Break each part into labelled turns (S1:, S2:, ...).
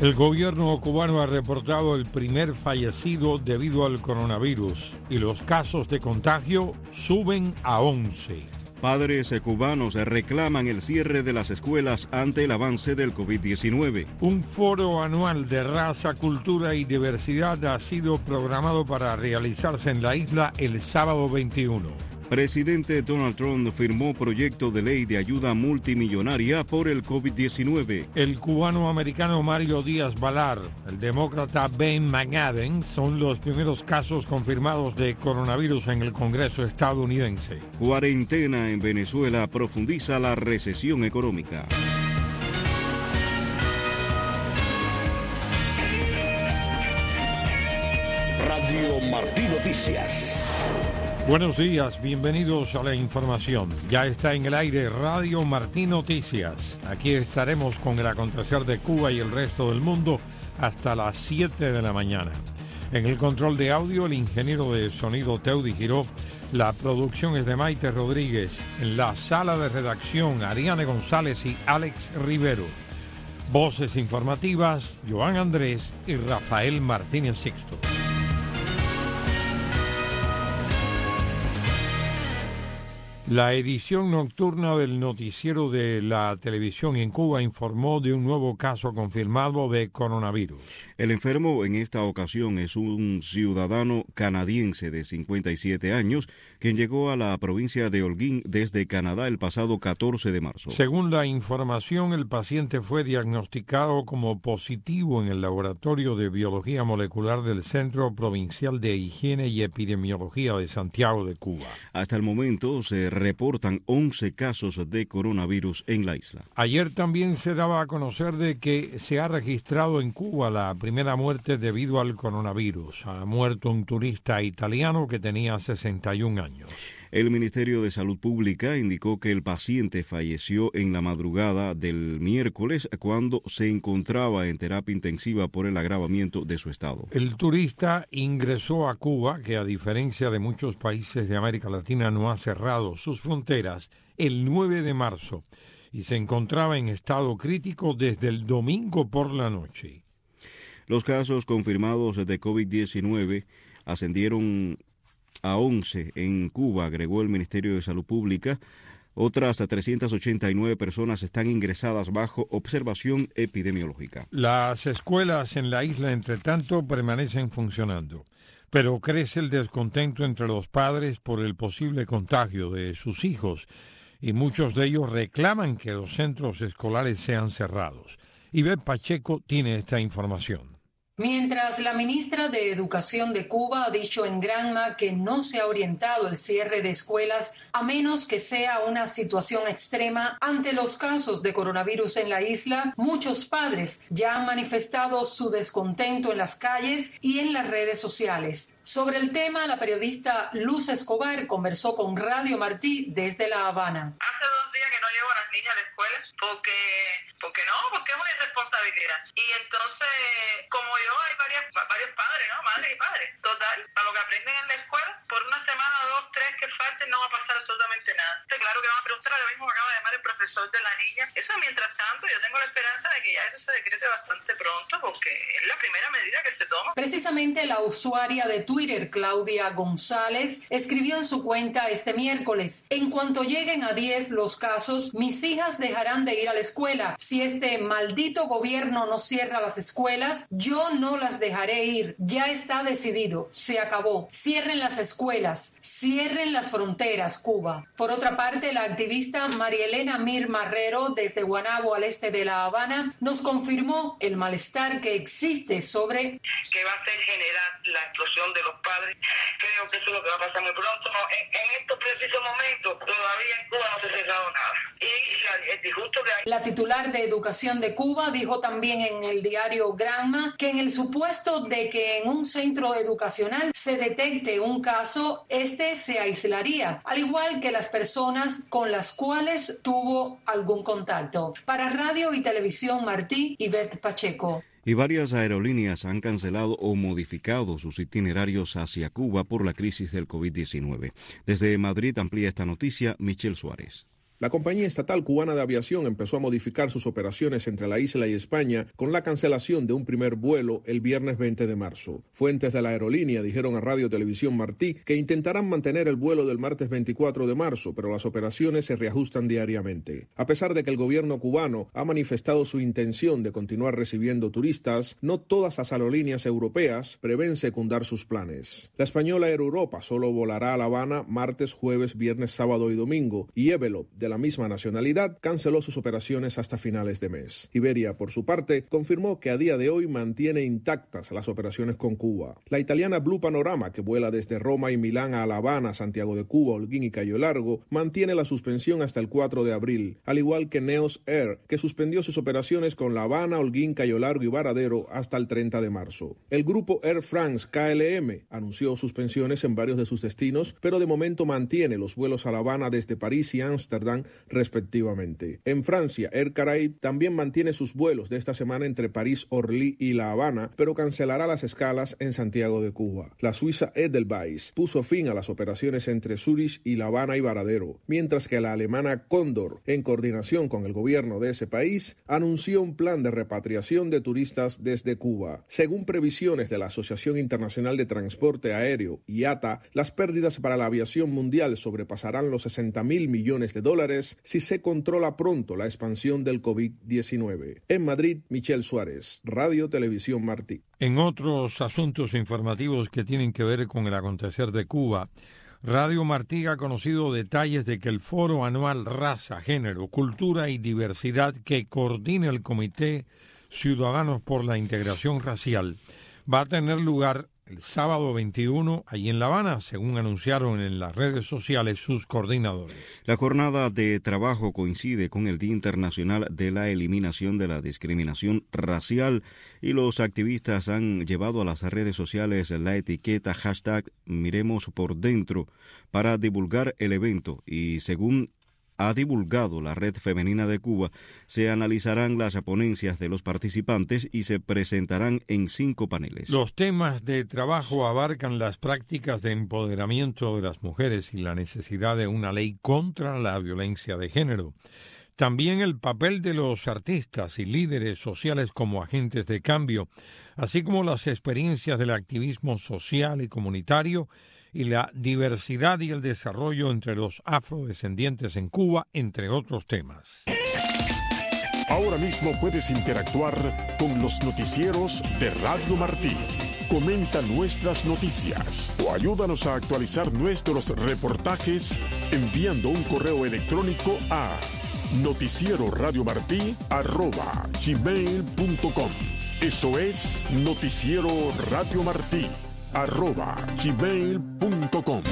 S1: El gobierno cubano ha reportado el primer fallecido debido al coronavirus y los casos de contagio suben a 11.
S2: Padres cubanos reclaman el cierre de las escuelas ante el avance del COVID-19.
S1: Un foro anual de raza, cultura y diversidad ha sido programado para realizarse en la isla el sábado 21.
S2: Presidente Donald Trump firmó proyecto de ley de ayuda multimillonaria por el COVID-19.
S1: El cubano-americano Mario Díaz-Balart, el demócrata Ben McAdams son los primeros casos confirmados de coronavirus en el Congreso estadounidense.
S2: Cuarentena en Venezuela profundiza la recesión económica.
S3: Radio Martí Noticias.
S1: Buenos días, bienvenidos a la información. Ya está en el aire Radio Martí Noticias. Aquí estaremos con el acontecer de Cuba y el resto del mundo hasta las 7 de la mañana. En el control de audio, el ingeniero de sonido Teudi Giró. La producción es de Maite Rodríguez. En la sala de redacción, Ariane González y Alex Rivero. Voces informativas, Joan Andrés y Rafael Martínez Sixto. La edición nocturna del noticiero de la televisión en Cuba informó de un nuevo caso confirmado de coronavirus.
S2: El enfermo en esta ocasión es un ciudadano canadiense de 57 años, quien llegó a la provincia de Holguín desde Canadá el pasado 14 de marzo.
S1: Según la información, el paciente fue diagnosticado como positivo en el Laboratorio de Biología Molecular del Centro Provincial de Higiene y Epidemiología de Santiago de Cuba.
S2: Hasta el momento se reportan 11 casos de coronavirus en la isla.
S1: Ayer también se daba a conocer de que se ha registrado en Cuba la primera muerte debido al coronavirus. Ha muerto un turista italiano que tenía 61 años.
S2: El Ministerio de Salud Pública indicó que el paciente falleció en la madrugada del miércoles cuando se encontraba en terapia intensiva por el agravamiento de su estado.
S1: El turista ingresó a Cuba, que a diferencia de muchos países de América Latina no ha cerrado sus fronteras, el 9 de marzo y se encontraba en estado crítico desde el domingo por la noche.
S2: Los casos confirmados de COVID-19 ascendieron a 11 en Cuba, agregó el Ministerio de Salud Pública. Otras 389 personas están ingresadas bajo observación epidemiológica.
S1: Las escuelas en la isla, entre tanto, permanecen funcionando, pero crece el descontento entre los padres por el posible contagio de sus hijos y muchos de ellos reclaman que los centros escolares sean cerrados. Ivette Pacheco tiene esta información.
S4: Mientras la ministra de Educación de Cuba ha dicho en Granma que no se ha orientado el cierre de escuelas a menos que sea una situación extrema ante los casos de coronavirus en la isla, muchos padres ya han manifestado su descontento en las calles y en las redes sociales. Sobre el tema, la periodista Luz Escobar conversó con Radio Martí desde La Habana.
S5: Hace 2 días que no llevo a las niñas a la escuela porque es una irresponsabilidad. Y entonces, como yo, hay varios padres, ¿no? Madres y padres. Total, para lo que aprenden en la escuela, por una semana, 2, 3 que falten, no va a pasar absolutamente nada. Claro que van a preguntar a lo mismo que acaba de llamar el profesor de la niña. Eso, mientras tanto, yo tengo la esperanza de que ya eso se decrete bastante pronto porque es la primera medida que se toma.
S4: Precisamente la usuaria de Twitter, Claudia González, escribió en su cuenta este miércoles: en cuanto lleguen a 10 los casos, mis hijas dejarán de ir a la escuela. Si este maldito gobierno no cierra las escuelas, yo no las dejaré ir. Ya está decidido. Se acabó. Cierren las escuelas. Cierren las fronteras, Cuba. Por otra parte, la activista María Elena Mir Marrero, desde Guanabo al este de La Habana, nos confirmó el malestar que existe sobre
S5: que va a ser generar la explosión de los padres. Creo que eso es lo que va a pasar muy pronto. No, en estos precisos momentos, todavía en Cuba no se ha cerrado nada. Y el disgusto que hay.
S4: La titular de Educación de Cuba dijo también en el diario Granma que en el supuesto de que en un centro educacional se detecte un caso, este se aislaría, al igual que las personas con las cuales tuvo algún contacto. Para Radio y Televisión Martí, Ivette Pacheco.
S2: Y varias aerolíneas han cancelado o modificado sus itinerarios hacia Cuba por la crisis del COVID-19. Desde Madrid amplía esta noticia Michelle Suárez.
S6: La compañía estatal cubana de aviación empezó a modificar sus operaciones entre la isla y España con la cancelación de un primer vuelo el viernes 20 de marzo. Fuentes de la aerolínea dijeron a Radio Televisión Martí que intentarán mantener el vuelo del martes 24 de marzo, pero las operaciones se reajustan diariamente. A pesar de que el gobierno cubano ha manifestado su intención de continuar recibiendo turistas, no todas las aerolíneas europeas prevén secundar sus planes. La española Air Europa solo volará a La Habana martes, jueves, viernes, sábado y domingo, y Evelop, de la misma nacionalidad, canceló sus operaciones hasta finales de mes. Iberia, por su parte, confirmó que a día de hoy mantiene intactas las operaciones con Cuba. La italiana Blue Panorama, que vuela desde Roma y Milán a La Habana, Santiago de Cuba, Holguín y Cayo Largo, mantiene la suspensión hasta el 4 de abril, al igual que Neos Air, que suspendió sus operaciones con La Habana, Holguín, Cayo Largo y Varadero hasta el 30 de marzo. El grupo Air France KLM anunció suspensiones en varios de sus destinos, pero de momento mantiene los vuelos a La Habana desde París y Ámsterdam, respectivamente. En Francia, Air Caraïbes también mantiene sus vuelos de esta semana entre París, Orly y La Habana, pero cancelará las escalas en Santiago de Cuba. La suiza Edelweiss puso fin a las operaciones entre Zúrich y La Habana y Varadero, mientras que la alemana Condor, en coordinación con el gobierno de ese país, anunció un plan de repatriación de turistas desde Cuba. Según previsiones de la Asociación Internacional de Transporte Aéreo, IATA, las pérdidas para la aviación mundial sobrepasarán los 60.000 millones de dólares si se controla pronto la expansión del COVID-19. En Madrid, Michelle Suárez, Radio Televisión Martí.
S1: En otros asuntos informativos que tienen que ver con el acontecer de Cuba, Radio Martí ha conocido detalles de que el foro anual Raza, Género, Cultura y Diversidad que coordina el Comité Ciudadanos por la Integración Racial va a tener lugar el sábado 21 allí en La Habana, según anunciaron en las redes sociales sus coordinadores.
S2: La jornada de trabajo coincide con el Día Internacional de la Eliminación de la Discriminación Racial y los activistas han llevado a las redes sociales la etiqueta #MiremosPorDentro para divulgar el evento y, según ha divulgado la Red Femenina de Cuba, se analizarán las ponencias de los participantes y se presentarán en 5 paneles.
S1: Los temas de trabajo abarcan las prácticas de empoderamiento de las mujeres y la necesidad de una ley contra la violencia de género. También el papel de los artistas y líderes sociales como agentes de cambio, así como las experiencias del activismo social y comunitario y la diversidad y el desarrollo entre los afrodescendientes en Cuba, entre otros temas.
S7: Ahora mismo puedes interactuar con los noticieros de Radio Martí. Comenta nuestras noticias o ayúdanos a actualizar nuestros reportajes enviando un correo electrónico a noticieroradiomartí@gmail.com. Eso es noticieroradiomartí@gmail.com.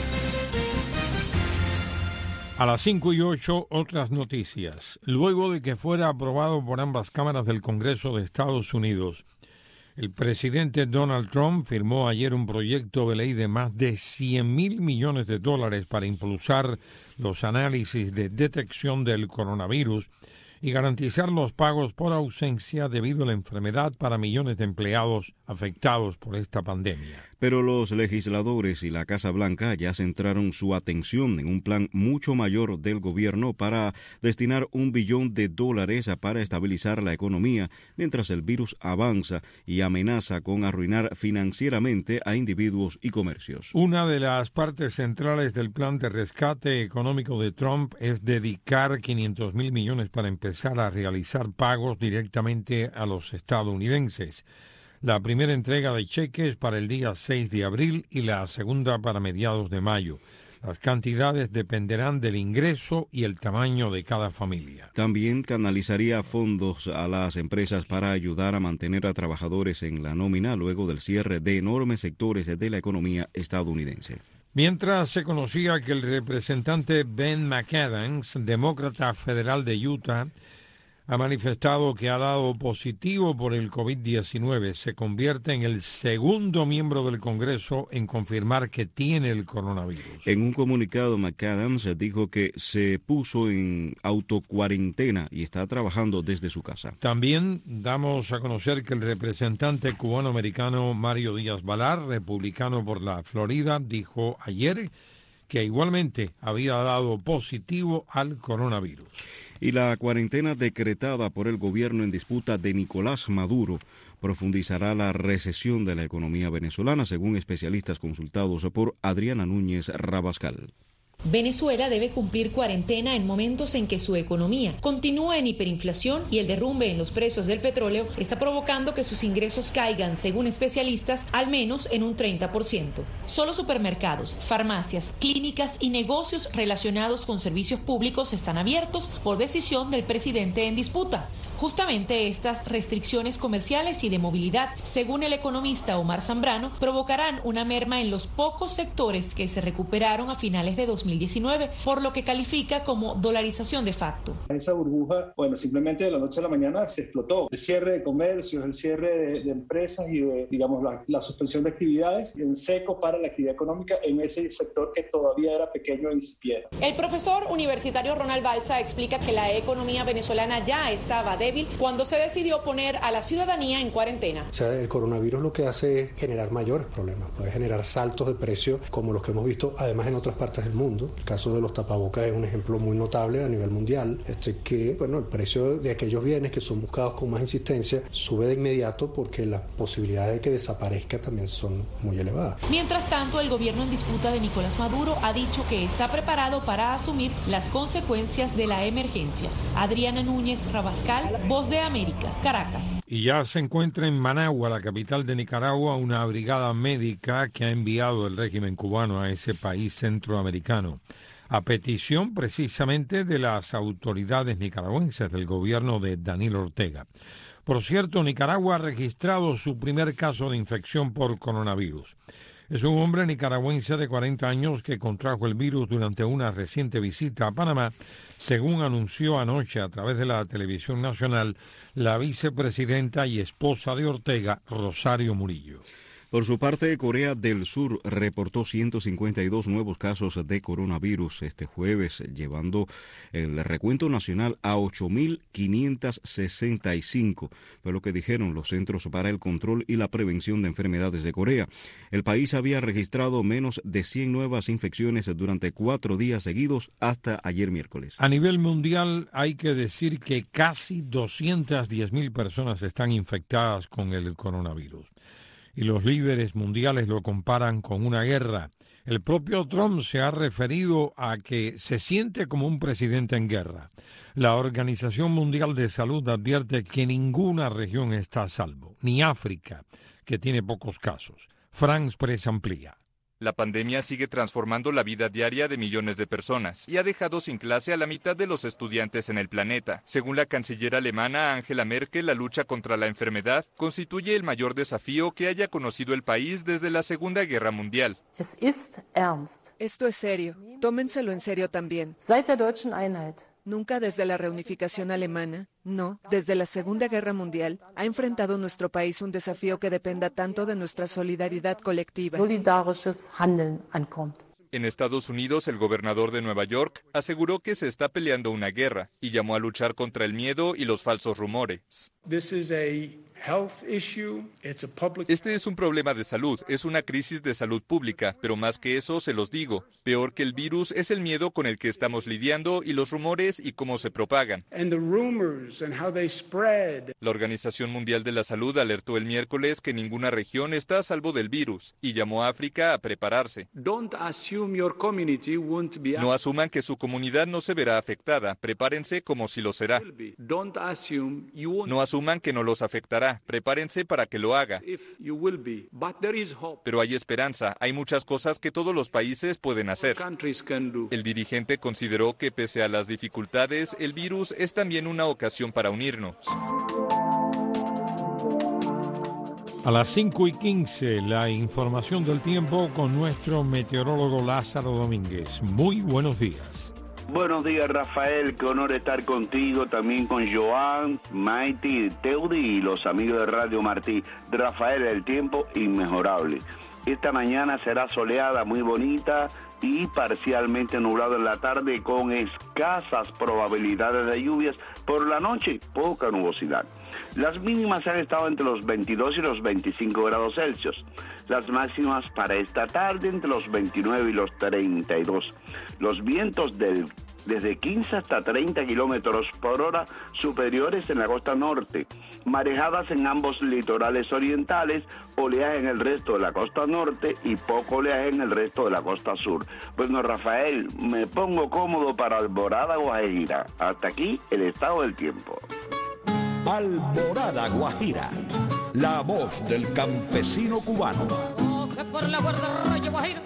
S1: A las 5:08, otras noticias. Luego de que fuera aprobado por ambas cámaras del Congreso de Estados Unidos, el presidente Donald Trump firmó ayer un proyecto de ley de más de $100.000 millones para impulsar los análisis de detección del coronavirus y garantizar los pagos por ausencia debido a la enfermedad para millones de empleados afectados por esta pandemia.
S2: Pero los legisladores y la Casa Blanca ya centraron su atención en un plan mucho mayor del gobierno para destinar $1 billón para estabilizar la economía mientras el virus avanza y amenaza con arruinar financieramente a individuos y comercios.
S1: Una de las partes centrales del plan de rescate económico de Trump es dedicar $500.000 millones para empezar a realizar pagos directamente a los estadounidenses. La primera entrega de cheques para el día 6 de abril y la segunda para mediados de mayo. Las cantidades dependerán del ingreso y el tamaño de cada familia.
S2: También canalizaría fondos a las empresas para ayudar a mantener a trabajadores en la nómina luego del cierre de enormes sectores de la economía estadounidense.
S1: Mientras se conocía que el representante Ben McAdams, demócrata federal de Utah, ha manifestado que ha dado positivo por el COVID-19. Se convierte en el segundo miembro del Congreso en confirmar que tiene el coronavirus.
S2: En un comunicado, McAdams dijo que se puso en autocuarentena y está trabajando desde su casa.
S1: También damos a conocer que el representante cubano-americano Mario Díaz-Balart, republicano por la Florida, dijo ayer que igualmente había dado positivo al coronavirus.
S2: Y la cuarentena decretada por el gobierno en disputa de Nicolás Maduro profundizará la recesión de la economía venezolana, según especialistas consultados por Adriana Núñez Rabascal.
S8: Venezuela debe cumplir cuarentena en momentos en que su economía continúa en hiperinflación y el derrumbe en los precios del petróleo está provocando que sus ingresos caigan, según especialistas, al menos en un 30%. Solo supermercados, farmacias, clínicas y negocios relacionados con servicios públicos están abiertos por decisión del presidente en disputa. Justamente estas restricciones comerciales y de movilidad, según el economista Omar Zambrano, provocarán una merma en los pocos sectores que se recuperaron a finales de 2019, por lo que califica como dolarización de facto.
S9: Esa burbuja, simplemente de la noche a la mañana se explotó. El cierre de comercios, el cierre de empresas y la suspensión de actividades en seco para la actividad económica en ese sector que todavía era pequeño e incipiente.
S8: El profesor universitario Ronald Balsa explica que la economía venezolana ya estaba débil cuando se decidió poner a la ciudadanía en cuarentena.
S10: O sea, el coronavirus lo que hace es generar mayores problemas, puede generar saltos de precios como los que hemos visto además en otras partes del mundo. El caso de los tapabocas es un ejemplo muy notable a nivel mundial, que el precio de aquellos bienes que son buscados con más insistencia sube de inmediato porque las posibilidades de que desaparezca también son muy elevadas.
S8: Mientras tanto, el gobierno en disputa de Nicolás Maduro ha dicho que está preparado para asumir las consecuencias de la emergencia. Adriana Núñez Rabascal, Voz de América, Caracas.
S1: Y ya se encuentra en Managua, la capital de Nicaragua, una brigada médica que ha enviado el régimen cubano a ese país centroamericano, a petición precisamente de las autoridades nicaragüenses del gobierno de Daniel Ortega. Por cierto, Nicaragua ha registrado su primer caso de infección por coronavirus. Es un hombre nicaragüense de 40 años que contrajo el virus durante una reciente visita a Panamá, según anunció anoche a través de la televisión nacional la vicepresidenta y esposa de Ortega, Rosario Murillo.
S2: Por su parte, Corea del Sur reportó 152 nuevos casos de coronavirus este jueves, llevando el recuento nacional a 8.565. Fue lo que dijeron los Centros para el Control y la Prevención de Enfermedades de Corea. El país había registrado menos de 100 nuevas infecciones durante 4 días seguidos hasta ayer miércoles.
S1: A nivel mundial hay que decir que casi 210.000 personas están infectadas con el coronavirus. Y los líderes mundiales lo comparan con una guerra. El propio Trump se ha referido a que se siente como un presidente en guerra. La Organización Mundial de Salud advierte que ninguna región está a salvo, ni África, que tiene pocos casos. France Press amplía.
S11: La pandemia sigue transformando la vida diaria de millones de personas y ha dejado sin clase a la mitad de los estudiantes en el planeta. Según la canciller alemana Angela Merkel, la lucha contra la enfermedad constituye el mayor desafío que haya conocido el país desde la Segunda Guerra Mundial.
S12: Esto es serio. Tómenselo en serio también. Nunca desde la reunificación alemana, no, desde la Segunda Guerra Mundial, ha enfrentado nuestro país un desafío que dependa tanto de nuestra solidaridad colectiva.
S11: En Estados Unidos, el gobernador de Nueva York aseguró que se está peleando una guerra y llamó a luchar contra el miedo y los falsos rumores. Este es un problema de salud, es una crisis de salud pública, pero más que eso, se los digo, peor que el virus es el miedo con el que estamos lidiando y los rumores y cómo se propagan. La Organización Mundial de la Salud alertó el miércoles que ninguna región está a salvo del virus y llamó a África a prepararse. No asuman que su comunidad no se verá afectada, prepárense como si lo será. No asuman que no los afectará. Prepárense para que lo haga. Pero hay esperanza, hay muchas cosas que todos los países pueden hacer. El dirigente consideró que pese a las dificultades, el virus es también una ocasión para unirnos.
S1: A las 5:15, la información del tiempo con nuestro meteorólogo Lázaro Domínguez. Muy buenos días.
S13: Buenos días, Rafael, qué honor estar contigo, también con Joan, Maiti, Teudi y los amigos de Radio Martí. Rafael, el tiempo inmejorable. Esta mañana será soleada, muy bonita y parcialmente nublado en la tarde con escasas probabilidades de lluvias. Por la noche, poca nubosidad. Las mínimas han estado entre los 22 y los 25 grados Celsius. Las máximas para esta tarde entre los 29 y los 32. Los vientos desde 15 hasta 30 kilómetros por hora superiores en la costa norte, marejadas en ambos litorales orientales, oleaje en el resto de la costa norte y poco oleaje en el resto de la costa sur. Bueno, Rafael, me pongo cómodo para Alborada Guajira. Hasta aquí el estado del tiempo.
S3: Alborada Guajira, la voz del campesino cubano.
S14: Coge por la guardarraya Guajira.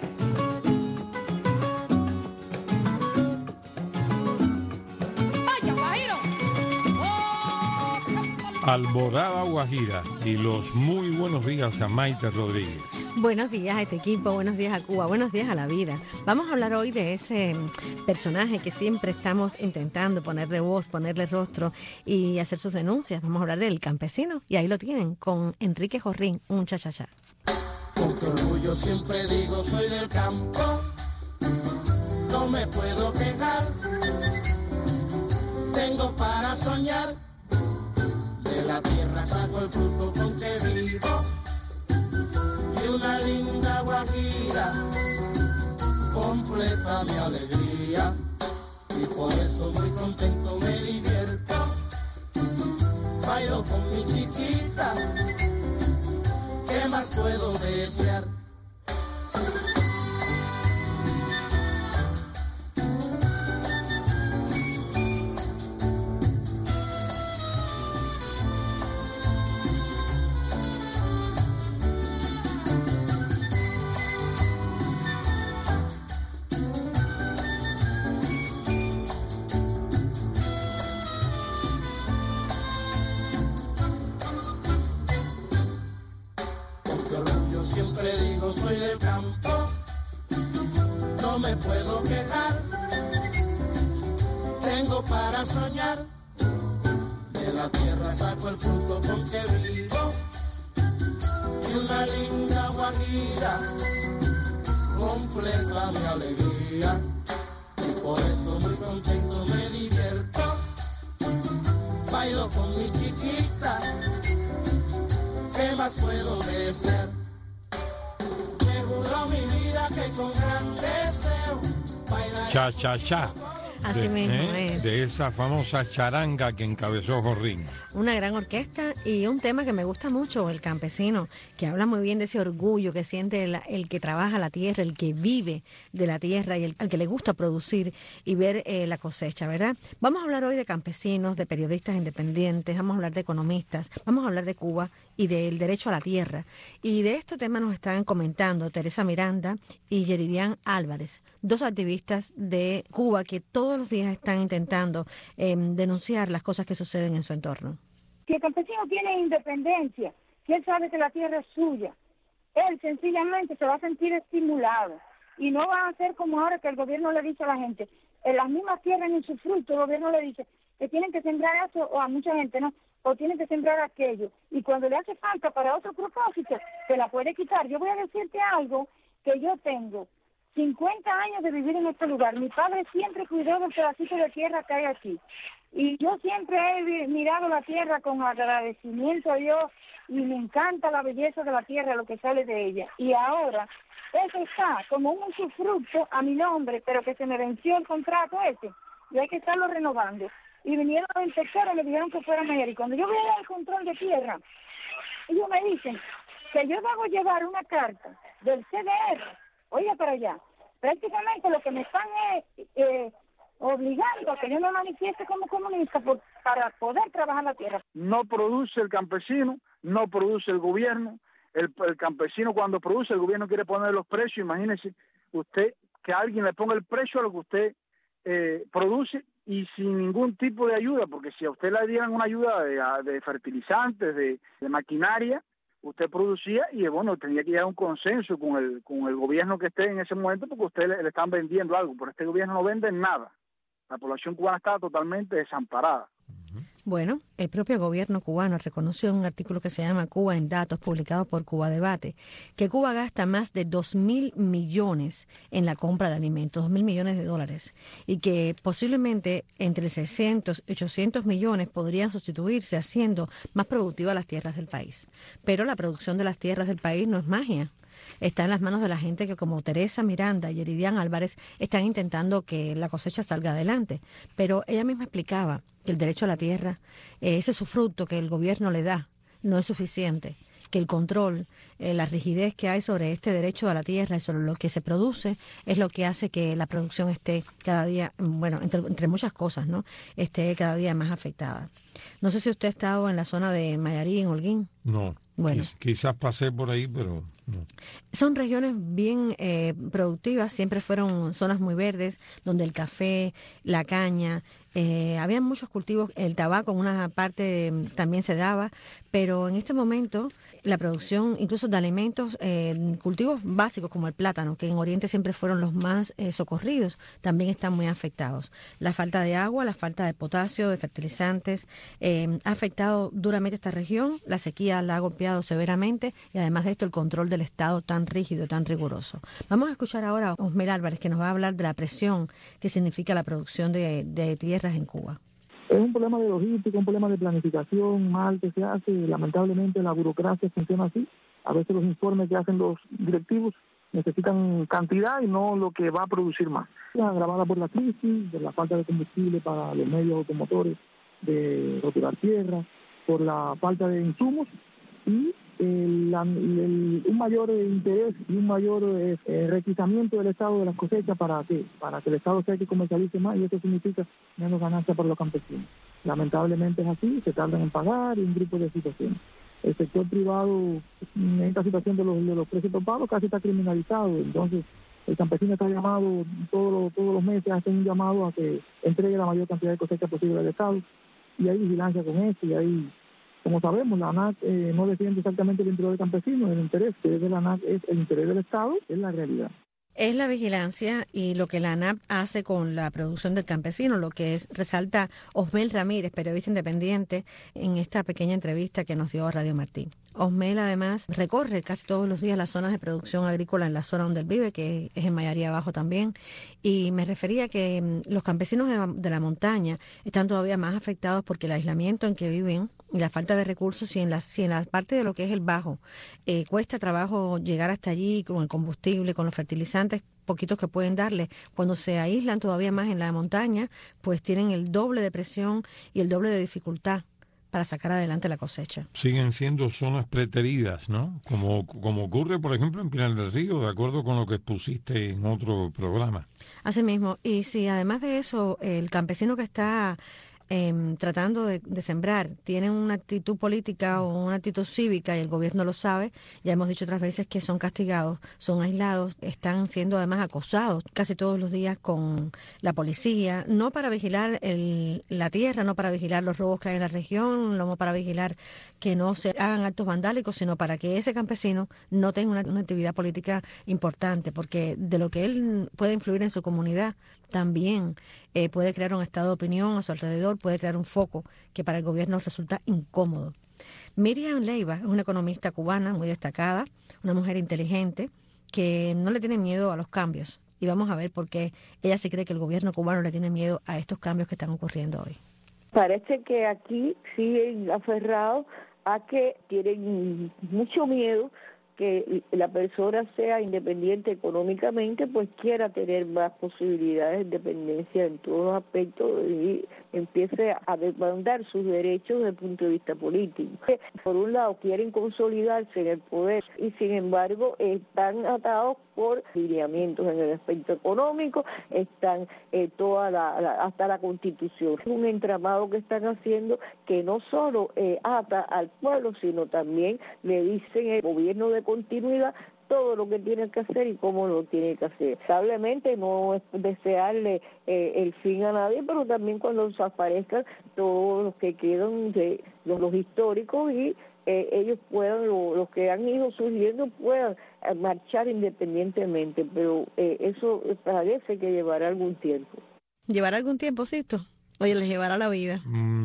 S1: Alborada Guajira y los muy buenos días a Maite Rodríguez.
S15: Buenos días a este equipo, buenos días a Cuba, buenos días a la vida. Vamos a hablar hoy de ese personaje que siempre estamos intentando ponerle voz, ponerle rostro y hacer sus denuncias. Vamos a hablar del campesino y ahí lo tienen con Enrique Jorrín, un cha-cha-cha.
S16: Con qué orgullo siempre digo soy del campo, no me puedo quejar, tengo para soñar. De la tierra saco el fruto con que vivo y una linda guajira completa mi alegría y por eso muy contento me divierto, bailo con mi chiquita, ¿qué más puedo desear? Soy del campo, no me puedo quejar, tengo para soñar, de la tierra saco el fruto con que vivo, y una linda guajira completa mi alegría, y por eso muy contento me divierto, bailo con mi chiquita, ¿qué más puedo desear? Mi vida que con gran deseo
S1: Cha-cha-cha.
S15: Así mismo es.
S1: De esa famosa charanga que encabezó Jorrín.
S15: Una gran orquesta y un tema que me gusta mucho, el campesino, que habla muy bien de ese orgullo que siente el que trabaja la tierra, el que vive de la tierra y al que le gusta producir y ver la cosecha, ¿verdad? Vamos a hablar hoy de campesinos, de periodistas independientes, vamos a hablar de economistas, vamos a hablar de Cuba y del derecho a la tierra. Y de este tema nos están comentando Teresa Miranda y Yeridian Álvarez, dos activistas de Cuba que todos los días están intentando denunciar las cosas que suceden en su entorno.
S17: Si el campesino tiene independencia, si él sabe que la tierra es suya, él sencillamente se va a sentir estimulado y no va a hacer como ahora que el gobierno le dice a la gente, en las mismas tierras en su fruto, el gobierno le dice que tienen que sembrar eso, o a mucha gente no, o tienen que sembrar aquello, y cuando le hace falta para otro propósito, se la puede quitar. Yo voy a decirte algo que yo tengo 50 años de vivir en este lugar. Mi padre siempre cuidó del pedacito de tierra que hay aquí. Y yo siempre he mirado la tierra con agradecimiento a Dios y me encanta la belleza de la tierra, lo que sale de ella. Y ahora, eso está como un usufructo a mi nombre, pero que se me venció el contrato ese y hay que estarlo renovando. Y vinieron los inspectores y me dijeron que fuera mayor. Y cuando yo voy a dar el control de tierra, ellos me dicen que yo debo llevar una carta del CDR, oiga para allá, prácticamente lo que me están obligando a que yo me manifieste como comunista para poder trabajar la tierra.
S18: No produce el campesino, no produce el gobierno. El campesino cuando produce, el gobierno quiere poner los precios. Imagínese usted que alguien le ponga el precio a lo que usted produce y sin ningún tipo de ayuda, porque si a usted le dieran una ayuda de fertilizantes, de maquinaria, usted producía y bueno, tenía que llegar a un consenso con el gobierno que esté en ese momento, porque a usted le están vendiendo algo, pero este gobierno no vende nada. La población cubana está totalmente desamparada.
S15: Bueno, el propio gobierno cubano reconoció en un artículo que se llama Cuba en Datos, publicado por Cuba Debate, que Cuba gasta más de 2.000 millones en la compra de alimentos, 2.000 millones de dólares, y que posiblemente entre 600 y 800 millones podrían sustituirse haciendo más productivas las tierras del país. Pero la producción de las tierras del país no es magia. está en las manos de la gente que, como Teresa Miranda y Yeridian Álvarez, están intentando que la cosecha salga adelante. Pero ella misma explicaba que el derecho a la tierra, ese usufructo que el gobierno le da, no es suficiente, que el control, la rigidez que hay sobre este derecho a la tierra y sobre lo que se produce es lo que hace que la producción esté cada día, bueno, entre muchas cosas, ¿no?, esté cada día más afectada. No sé si usted ha estado en la zona de Mayarí, en Holguín.
S1: No, bueno, quizás pasé por ahí, pero no.
S15: Son regiones bien productivas, siempre fueron zonas muy verdes, donde el café, la caña, había muchos cultivos, el tabaco en una parte también se daba, pero en este momento la producción incluso de alimentos, cultivos básicos como el plátano, que en Oriente siempre fueron los más socorridos, también están muy afectados. La falta de agua, la falta de potasio, de fertilizantes, ha afectado duramente esta región, la sequía la ha golpeado severamente y además de esto el control del Estado tan rígido, tan riguroso. Vamos a escuchar ahora a Osmel Álvarez, que nos va a hablar de la presión que significa la producción de tierras en Cuba.
S19: Es un problema de logística, un problema de planificación mal que se hace. Lamentablemente la burocracia funciona así. A veces los informes que hacen los directivos necesitan cantidad y no lo que va a producir más. Agravada por la crisis, por la falta de combustible para los medios automotores de roturar tierra, por la falta de insumos y un mayor interés y un mayor requisamiento del Estado de las cosechas para que el Estado sea el que comercialice más, y eso significa menos ganancia para los campesinos. Lamentablemente es así, se tardan en pagar y un grupo de situaciones. El sector privado, en esta situación de los precios topados, casi está criminalizado. Entonces el campesino está llamado todos los meses, hace un llamado a que entregue la mayor cantidad de cosecha posible al Estado, y hay vigilancia con esto, y hay, como sabemos, la ANAC no defiende exactamente el interés del campesino, el interés que es de la ANAC es el interés del Estado, es la realidad.
S15: Es la vigilancia y lo que la ANAP hace con la producción del campesino, lo que resalta Osmel Ramírez, periodista independiente, en esta pequeña entrevista que nos dio a Radio Martí. Osmel además recorre casi todos los días las zonas de producción agrícola en la zona donde él vive, que es en Mayarí Abajo también, y me refería que los campesinos de la montaña están todavía más afectados porque el aislamiento en que viven y la falta de recursos, si en la parte de lo que es el bajo cuesta trabajo llegar hasta allí con el combustible, con los fertilizantes poquitos que pueden darle, cuando se aíslan todavía más en la montaña, pues tienen el doble de presión y el doble de dificultad para sacar adelante la cosecha.
S1: Siguen siendo zonas preteridas, ¿no? Como ocurre, por ejemplo, en Pinar del Río, de acuerdo con lo que expusiste en otro programa.
S15: Así mismo. Y si además de eso, el campesino que está tratando de sembrar tienen una actitud política o una actitud cívica y el gobierno lo sabe, ya hemos dicho otras veces que son castigados, son aislados, están siendo además acosados casi todos los días con la policía, no para vigilar la tierra, no para vigilar los robos que hay en la región, no para vigilar que no se hagan actos vandálicos, sino para que ese campesino no tenga una actividad política importante, porque de lo que él puede influir en su comunidad también puede crear un estado de opinión a su alrededor, puede crear un foco que para el gobierno resulta incómodo. Miriam Leiva es una economista cubana muy destacada, una mujer inteligente que no le tiene miedo a los cambios. Y vamos a ver por qué ella sí cree que el gobierno cubano le tiene miedo a estos cambios que están ocurriendo hoy.
S20: Parece que aquí siguen aferrados a que tienen mucho miedo que la persona sea independiente económicamente, pues quiera tener más posibilidades de independencia en todos los aspectos y empiece a demandar sus derechos desde el punto de vista político. Por un lado quieren consolidarse en el poder y sin embargo están atados por lineamientos en el aspecto económico, están hasta la Constitución. Es un entramado que están haciendo que no solo ata al pueblo, sino también le dicen el gobierno de continuidad todo lo que tiene que hacer y cómo lo tiene que hacer. Lamentablemente no es desearle el fin a nadie, pero también cuando aparezcan todos los que quedan de los históricos y ellos puedan, los que han ido surgiendo puedan marchar independientemente, pero eso parece que llevará algún tiempo.
S15: ¿Llevará algún tiempo, Sisto? Oye, les llevará la vida.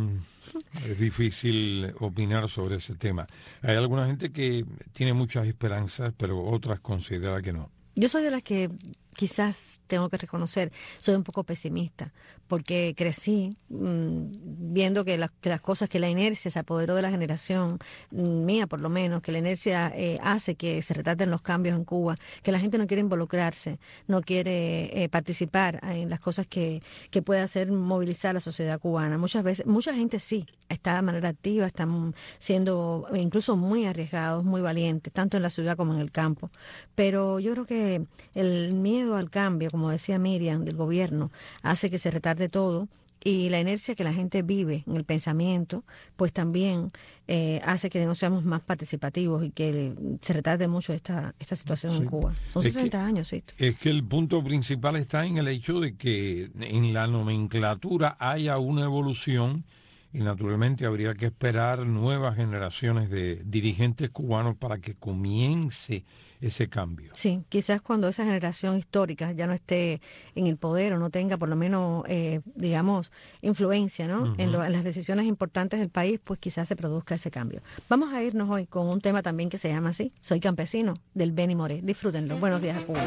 S1: Es difícil opinar sobre ese tema. Hay alguna gente que tiene muchas esperanzas, pero otras considera que no.
S15: Yo soy de las que quizás tengo que reconocer, soy un poco pesimista, porque crecí viendo que las cosas, que la inercia se apoderó de la generación mía, por lo menos, que la inercia hace que se retraten los cambios en Cuba, que la gente no quiere involucrarse, no quiere participar en las cosas que puede hacer movilizar a la sociedad cubana. Muchas veces, mucha gente sí está de manera activa, están siendo incluso muy arriesgados, muy valientes, tanto en la ciudad como en el campo. Pero yo creo que el miedo al cambio, como decía Miriam, del gobierno, hace que se retarde todo, y la inercia que la gente vive en el pensamiento, pues también hace que no seamos más participativos y que se retarde mucho esta situación en Cuba. Son 60 años, sí.
S1: Es que el punto principal está en el hecho de que en la nomenclatura haya una evolución, y naturalmente habría que esperar nuevas generaciones de dirigentes cubanos para que comience ese cambio.
S15: Sí, quizás cuando esa generación histórica ya no esté en el poder o no tenga por lo menos, digamos, influencia, ¿no? En las decisiones importantes del país, pues quizás se produzca ese cambio. Vamos a irnos hoy con un tema también que se llama así, Soy campesino, del Benny Moré. Disfrútenlo. Buenos días a Cuba.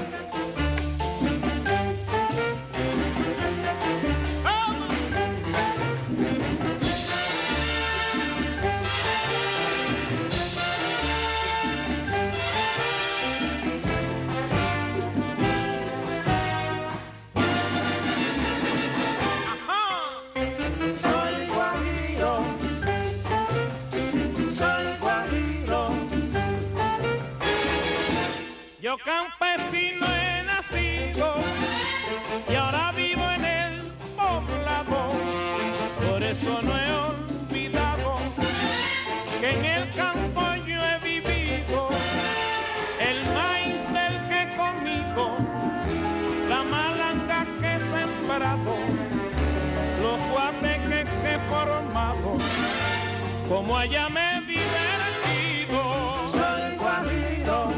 S21: Yo campesino he nacido y ahora vivo en el poblado, por eso no he olvidado que en el campo yo he vivido, el maíz del que comido, la malanga que he sembrado, los guateques que he formado, como allá me he divertido. Soy guajiro.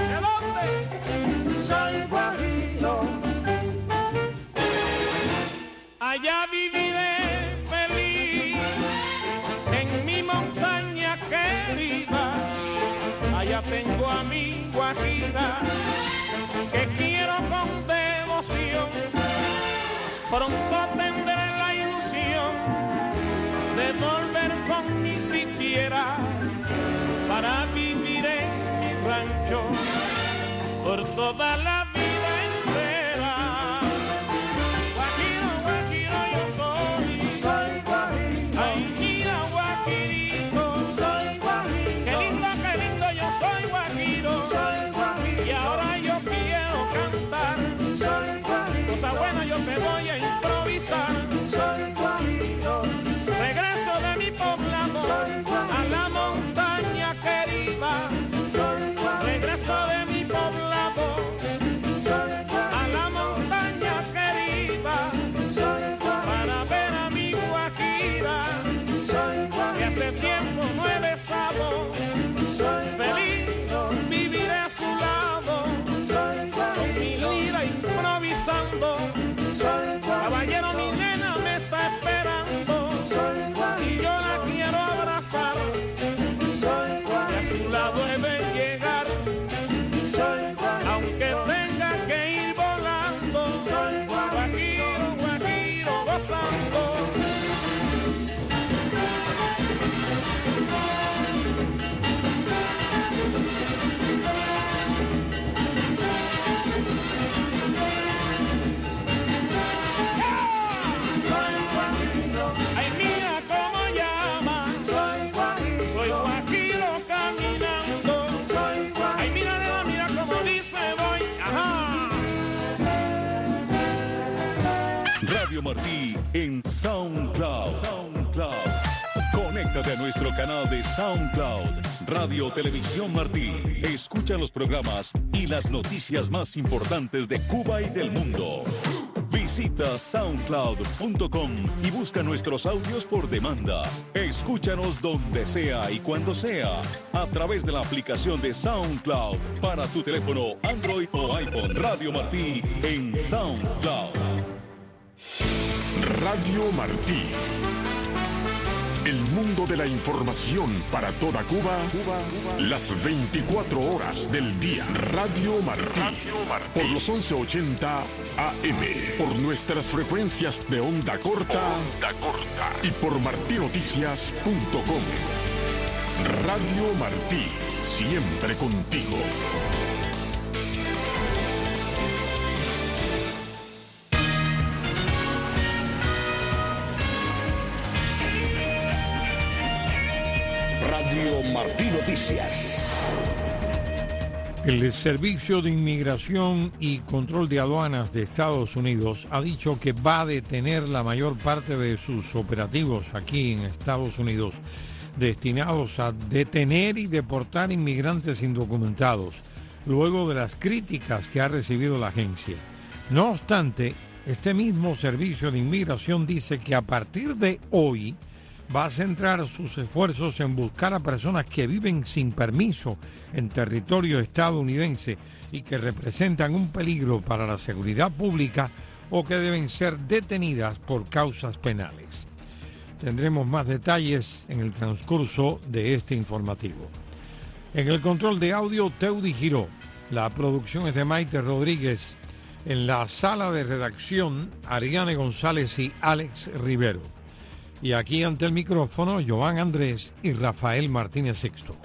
S21: Soy guajiro, allá viviré feliz, en mi montaña querida, allá tengo a mi guajira, que quiero con devoción, pronto tendré la ilusión de volver con mi siquiera, para vivir en mi rancho por toda la vida entera. Guajiro, guajiro yo soy. Soy guajiro. Ay, mira guajirito. Soy guajiro. Qué lindo yo soy guajiro. Soy guajiro. Y ahora yo quiero cantar. Soy guajiro. Cosa buena yo te voy a improvisar. Soy guajiro. Regreso de mi poblado. Soy guajiro. A la montaña querida. Soy guajiro. Regreso de mi poblado. A la montaña querida, para ver a mi guajira, que hace tiempo no he besado, feliz viviré a su lado, con mi lira improvisando, caballero mi nena me está esperando, y yo la quiero abrazar, y a su lado he de llegar, aunque tenga que ir volando, guajiro, guajiro, gozando. Soy guajiro, ay mira cómo llama, soy guajiro caminando, soy guajiro, ay mira nena, mira cómo dice voy, ajá.
S3: Radio Martí en SoundCloud. Conéctate a nuestro canal de SoundCloud, Radio Televisión Martí. Escucha los programas y las noticias más importantes de Cuba y del mundo. Visita soundcloud.com y busca nuestros audios por demanda. Escúchanos donde sea y cuando sea, a través de la aplicación de SoundCloud para tu teléfono Android o iPhone. Radio Martí en SoundCloud.
S7: Radio Martí. El mundo de la información para toda Cuba, las 24 horas del día. Radio Martí. Por los 1180 AM. Por nuestras frecuencias de onda corta. Y por martinoticias.com. Radio Martí. Siempre contigo.
S3: Radio Martí Noticias.
S1: El Servicio de Inmigración y Control de Aduanas de Estados Unidos ha dicho que va a detener la mayor parte de sus operativos aquí en Estados Unidos destinados a detener y deportar inmigrantes indocumentados, luego de las críticas que ha recibido la agencia. No obstante, este mismo Servicio de Inmigración dice que a partir de hoy va a centrar sus esfuerzos en buscar a personas que viven sin permiso en territorio estadounidense y que representan un peligro para la seguridad pública o que deben ser detenidas por causas penales. Tendremos más detalles en el transcurso de este informativo. En el control de audio, Teudi Giró. La producción es de Maite Rodríguez. En la sala de redacción, Ariane González y Alex Rivero. Y aquí ante el micrófono, Joan Andrés y Rafael Martínez Sixto.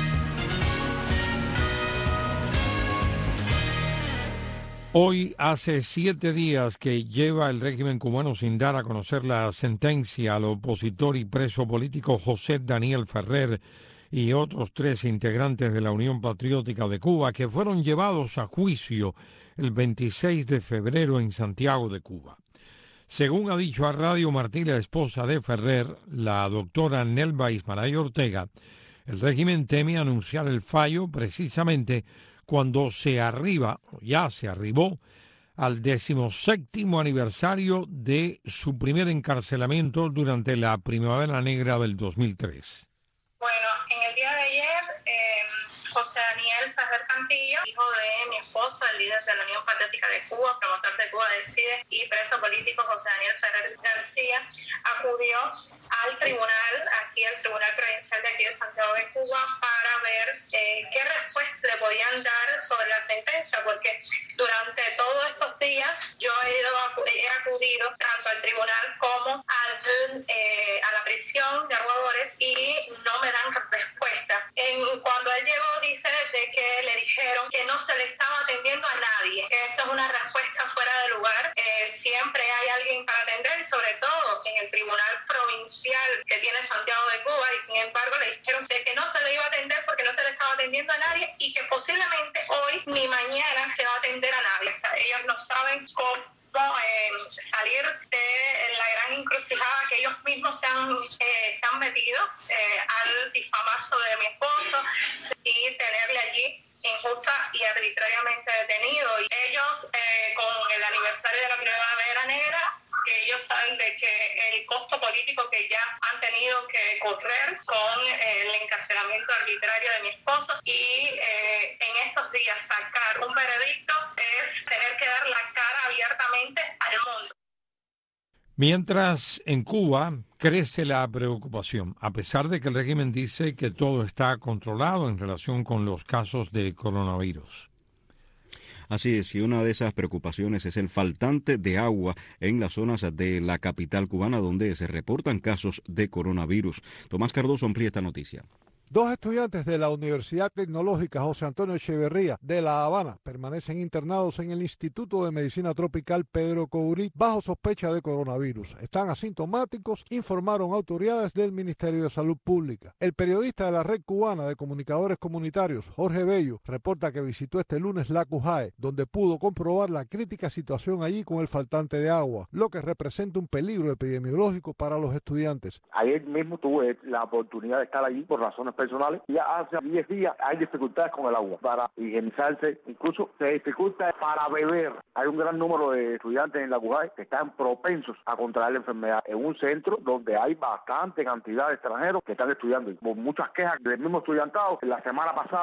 S1: Hoy hace 7 días que lleva el régimen cubano sin dar a conocer la sentencia al opositor y preso político José Daniel Ferrer y otros 3 integrantes de la Unión Patriótica de Cuba que fueron llevados a juicio el 26 de febrero en Santiago de Cuba. Según ha dicho a Radio Martí la esposa de Ferrer, la doctora Nelva Ismaray Ortega, el régimen teme anunciar el fallo precisamente cuando ya se arribó al 17º aniversario de su primer encarcelamiento durante la Primavera Negra del 2003.
S5: Bueno, en el día de ayer, José Daniel Ferrer Cantillo, hijo de mi esposo, el líder de la Unión Patriótica de Cuba, promotor de Cuba Decide, y preso político José Daniel Ferrer García, acudió al tribunal, aquí el Tribunal Provincial de aquí de Santiago de Cuba, para ver qué respuesta le podían dar sobre la sentencia, porque durante todos estos días yo he acudido tanto al tribunal como a la prisión de Aguadores y no me dan respuesta. Cuando él llegó, dice de que le dijeron que no se le estaba atendiendo a nadie. Eso es una respuesta fuera de lugar. Siempre hay alguien para atender, sobre todo en el Tribunal Provincial que tiene Santiago de Cuba, y sin embargo le dijeron de que no se le iba a atender porque no se le estaba atendiendo a nadie y que posiblemente hoy ni mañana se va a atender a nadie. Ellos no saben cómo salir de la gran encrucijada que ellos mismos se han metido al difamar sobre mi esposo y tenerle allí injusta y arbitrariamente detenido. Y ellos, con el aniversario de la Primavera Negra, ellos saben de que el costo político que ya han tenido que correr con el encarcelamiento arbitrario de mi esposo y en estos días sacar un veredicto es tener que dar la cara abiertamente al mundo.
S1: Mientras en Cuba crece la preocupación, a pesar de que el régimen dice que todo está controlado en relación con los casos de coronavirus.
S2: Así es, y una de esas preocupaciones es el faltante de agua en las zonas de la capital cubana donde se reportan casos de coronavirus. Tomás Cardoso amplía esta noticia.
S22: 2 estudiantes de la Universidad Tecnológica José Antonio Echeverría de La Habana permanecen internados en el Instituto de Medicina Tropical Pedro Courí bajo sospecha de coronavirus. Están asintomáticos, informaron autoridades del Ministerio de Salud Pública. El periodista de la Red Cubana de Comunicadores Comunitarios, Jorge Bello, reporta que visitó este lunes la CUJAE, donde pudo comprobar la crítica situación allí con el faltante de agua, lo que representa un peligro epidemiológico para los estudiantes.
S23: Ayer mismo tuve la oportunidad de estar allí por razones personales. Ya hace 10 días hay dificultades con el agua para higienizarse, incluso se dificulta para beber. Hay un gran número de estudiantes en la CUJAE que están propensos a contraer la enfermedad en un centro donde hay bastante cantidad de extranjeros que están estudiando. Y por muchas quejas del mismo estudiantado, la semana pasada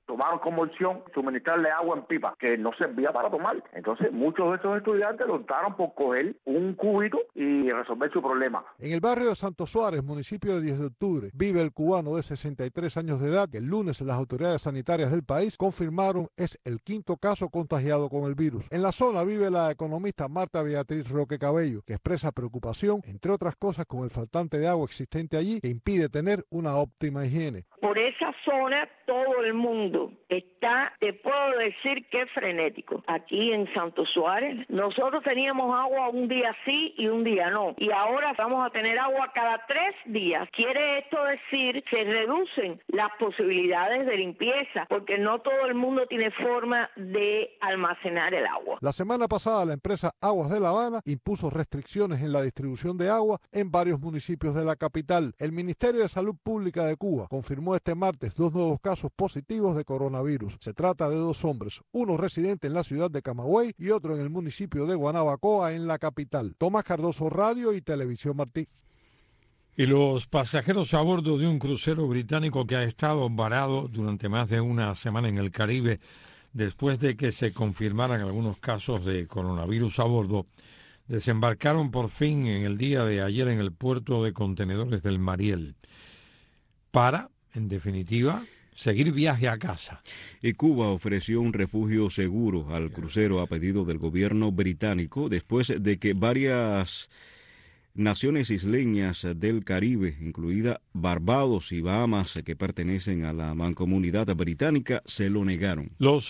S23: tomaron como opción suministrarle agua en pipa, que no servía para tomar. Entonces, muchos de estos estudiantes lo optaron por coger un cubito y resolver su problema.
S22: En el barrio de Santo Suárez, municipio de 10 de octubre, vive el cubano de 63 años de edad que el lunes las autoridades sanitarias del país confirmaron es el quinto caso contagiado con el virus. En la zona vive la economista Marta Beatriz Roque Cabello, que expresa preocupación, entre otras cosas, con el faltante de agua existente allí que impide tener una óptima higiene.
S20: Por esa zona todo el mundo está, te puedo decir que es frenético. Aquí en Santo Suárez nosotros teníamos agua un día sí y un día no, y ahora vamos a tener agua cada 3 días. Quiere esto decir que reducen las posibilidades de limpieza, porque no todo el mundo tiene forma de almacenar el agua.
S22: La semana pasada la empresa Aguas de La Habana impuso restricciones en la distribución de agua en varios municipios de la capital. El Ministerio de Salud Pública de Cuba confirmó este martes 2 nuevos casos positivos de coronavirus. Se trata de 2 hombres, uno residente en la ciudad de Camagüey y otro en el municipio de Guanabacoa, en la capital. Tomás Cardoso, Radio y Televisión Martí.
S1: Y los pasajeros a bordo de un crucero británico que ha estado varado durante más de una semana en el Caribe, después de que se confirmaran algunos casos de coronavirus a bordo, desembarcaron por fin en el día de ayer en el puerto de contenedores del Mariel para, en definitiva, seguir viaje a casa.
S2: Y Cuba ofreció un refugio seguro al crucero a pedido del gobierno británico después de que varias naciones isleñas del Caribe, incluida Barbados y Bahamas, que pertenecen a la mancomunidad británica, se lo negaron.
S1: Los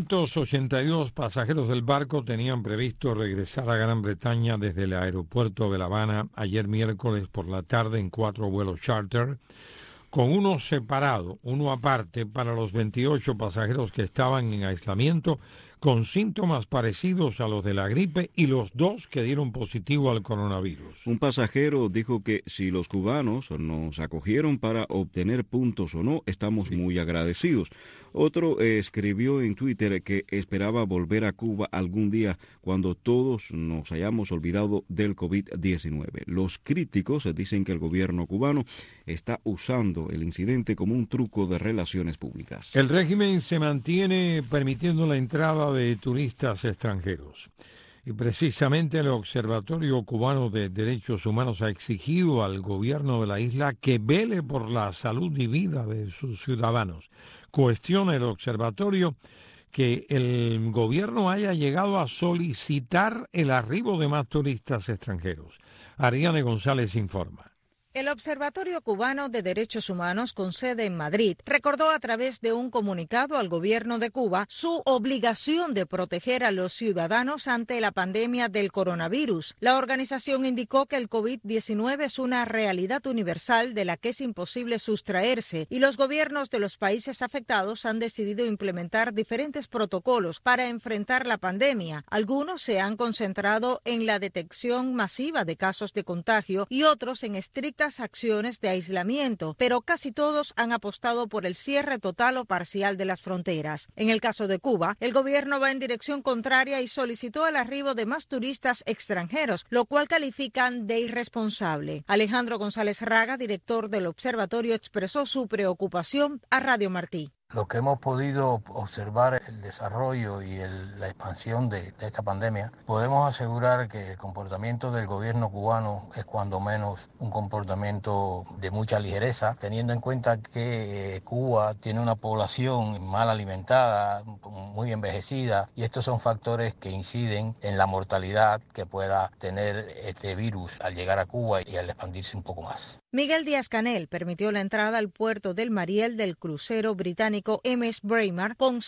S1: 682 pasajeros del barco tenían previsto regresar a Gran Bretaña desde el aeropuerto de La Habana ayer miércoles por la tarde en 4 vuelos charter, con uno separado, uno aparte para los 28 pasajeros que estaban en aislamiento con síntomas parecidos a los de la gripe y los 2 que dieron positivo al coronavirus.
S2: Un pasajero dijo que si los cubanos nos acogieron para obtener puntos o no, estamos muy agradecidos. Otro escribió en Twitter que esperaba volver a Cuba algún día cuando todos nos hayamos olvidado del COVID-19. Los críticos dicen que el gobierno cubano está usando el incidente como un truco de relaciones públicas.
S1: El régimen se mantiene permitiendo la entrada de turistas extranjeros. Y precisamente el Observatorio Cubano de Derechos Humanos ha exigido al gobierno de la isla que vele por la salud y vida de sus ciudadanos. Cuestiona el observatorio que el gobierno haya llegado a solicitar el arribo de más turistas extranjeros. Ariane González informa.
S4: El Observatorio Cubano de Derechos Humanos, con sede en Madrid, recordó a través de un comunicado al gobierno de Cuba su obligación de proteger a los ciudadanos ante la pandemia del coronavirus. La organización indicó que el COVID-19 es una realidad universal de la que es imposible sustraerse y los gobiernos de los países afectados han decidido implementar diferentes protocolos para enfrentar la pandemia. Algunos se han concentrado en la detección masiva de casos de contagio y otros en estrictas acciones de aislamiento, pero casi todos han apostado por el cierre total o parcial de las fronteras. En el caso de Cuba, el gobierno va en dirección contraria y solicitó el arribo de más turistas extranjeros, lo cual califican de irresponsable. Alejandro González Raga, director del observatorio, expresó su preocupación a Radio Martí.
S6: Lo que hemos podido observar, el desarrollo y la expansión de esta pandemia, podemos asegurar que el comportamiento del gobierno cubano es cuando menos un comportamiento de mucha ligereza, teniendo en cuenta que Cuba tiene una población mal alimentada, muy envejecida, y estos son factores que inciden en la mortalidad que pueda tener este virus al llegar a Cuba y al expandirse un poco más.
S4: Miguel Díaz-Canel permitió la entrada al puerto del Mariel del crucero británico MS Braemar con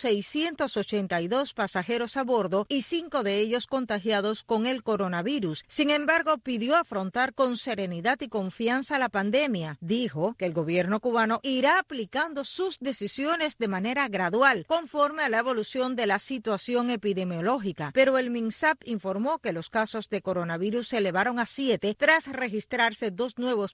S4: 682 pasajeros a bordo y 5 de ellos contagiados con el coronavirus. Sin embargo, pidió afrontar con serenidad y confianza la pandemia. Dijo que el gobierno cubano irá aplicando sus decisiones de manera gradual, conforme a la evolución de la situación epidemiológica. Pero el MINSAP informó que los casos de coronavirus se elevaron a 7 tras registrarse 2 nuevos positivos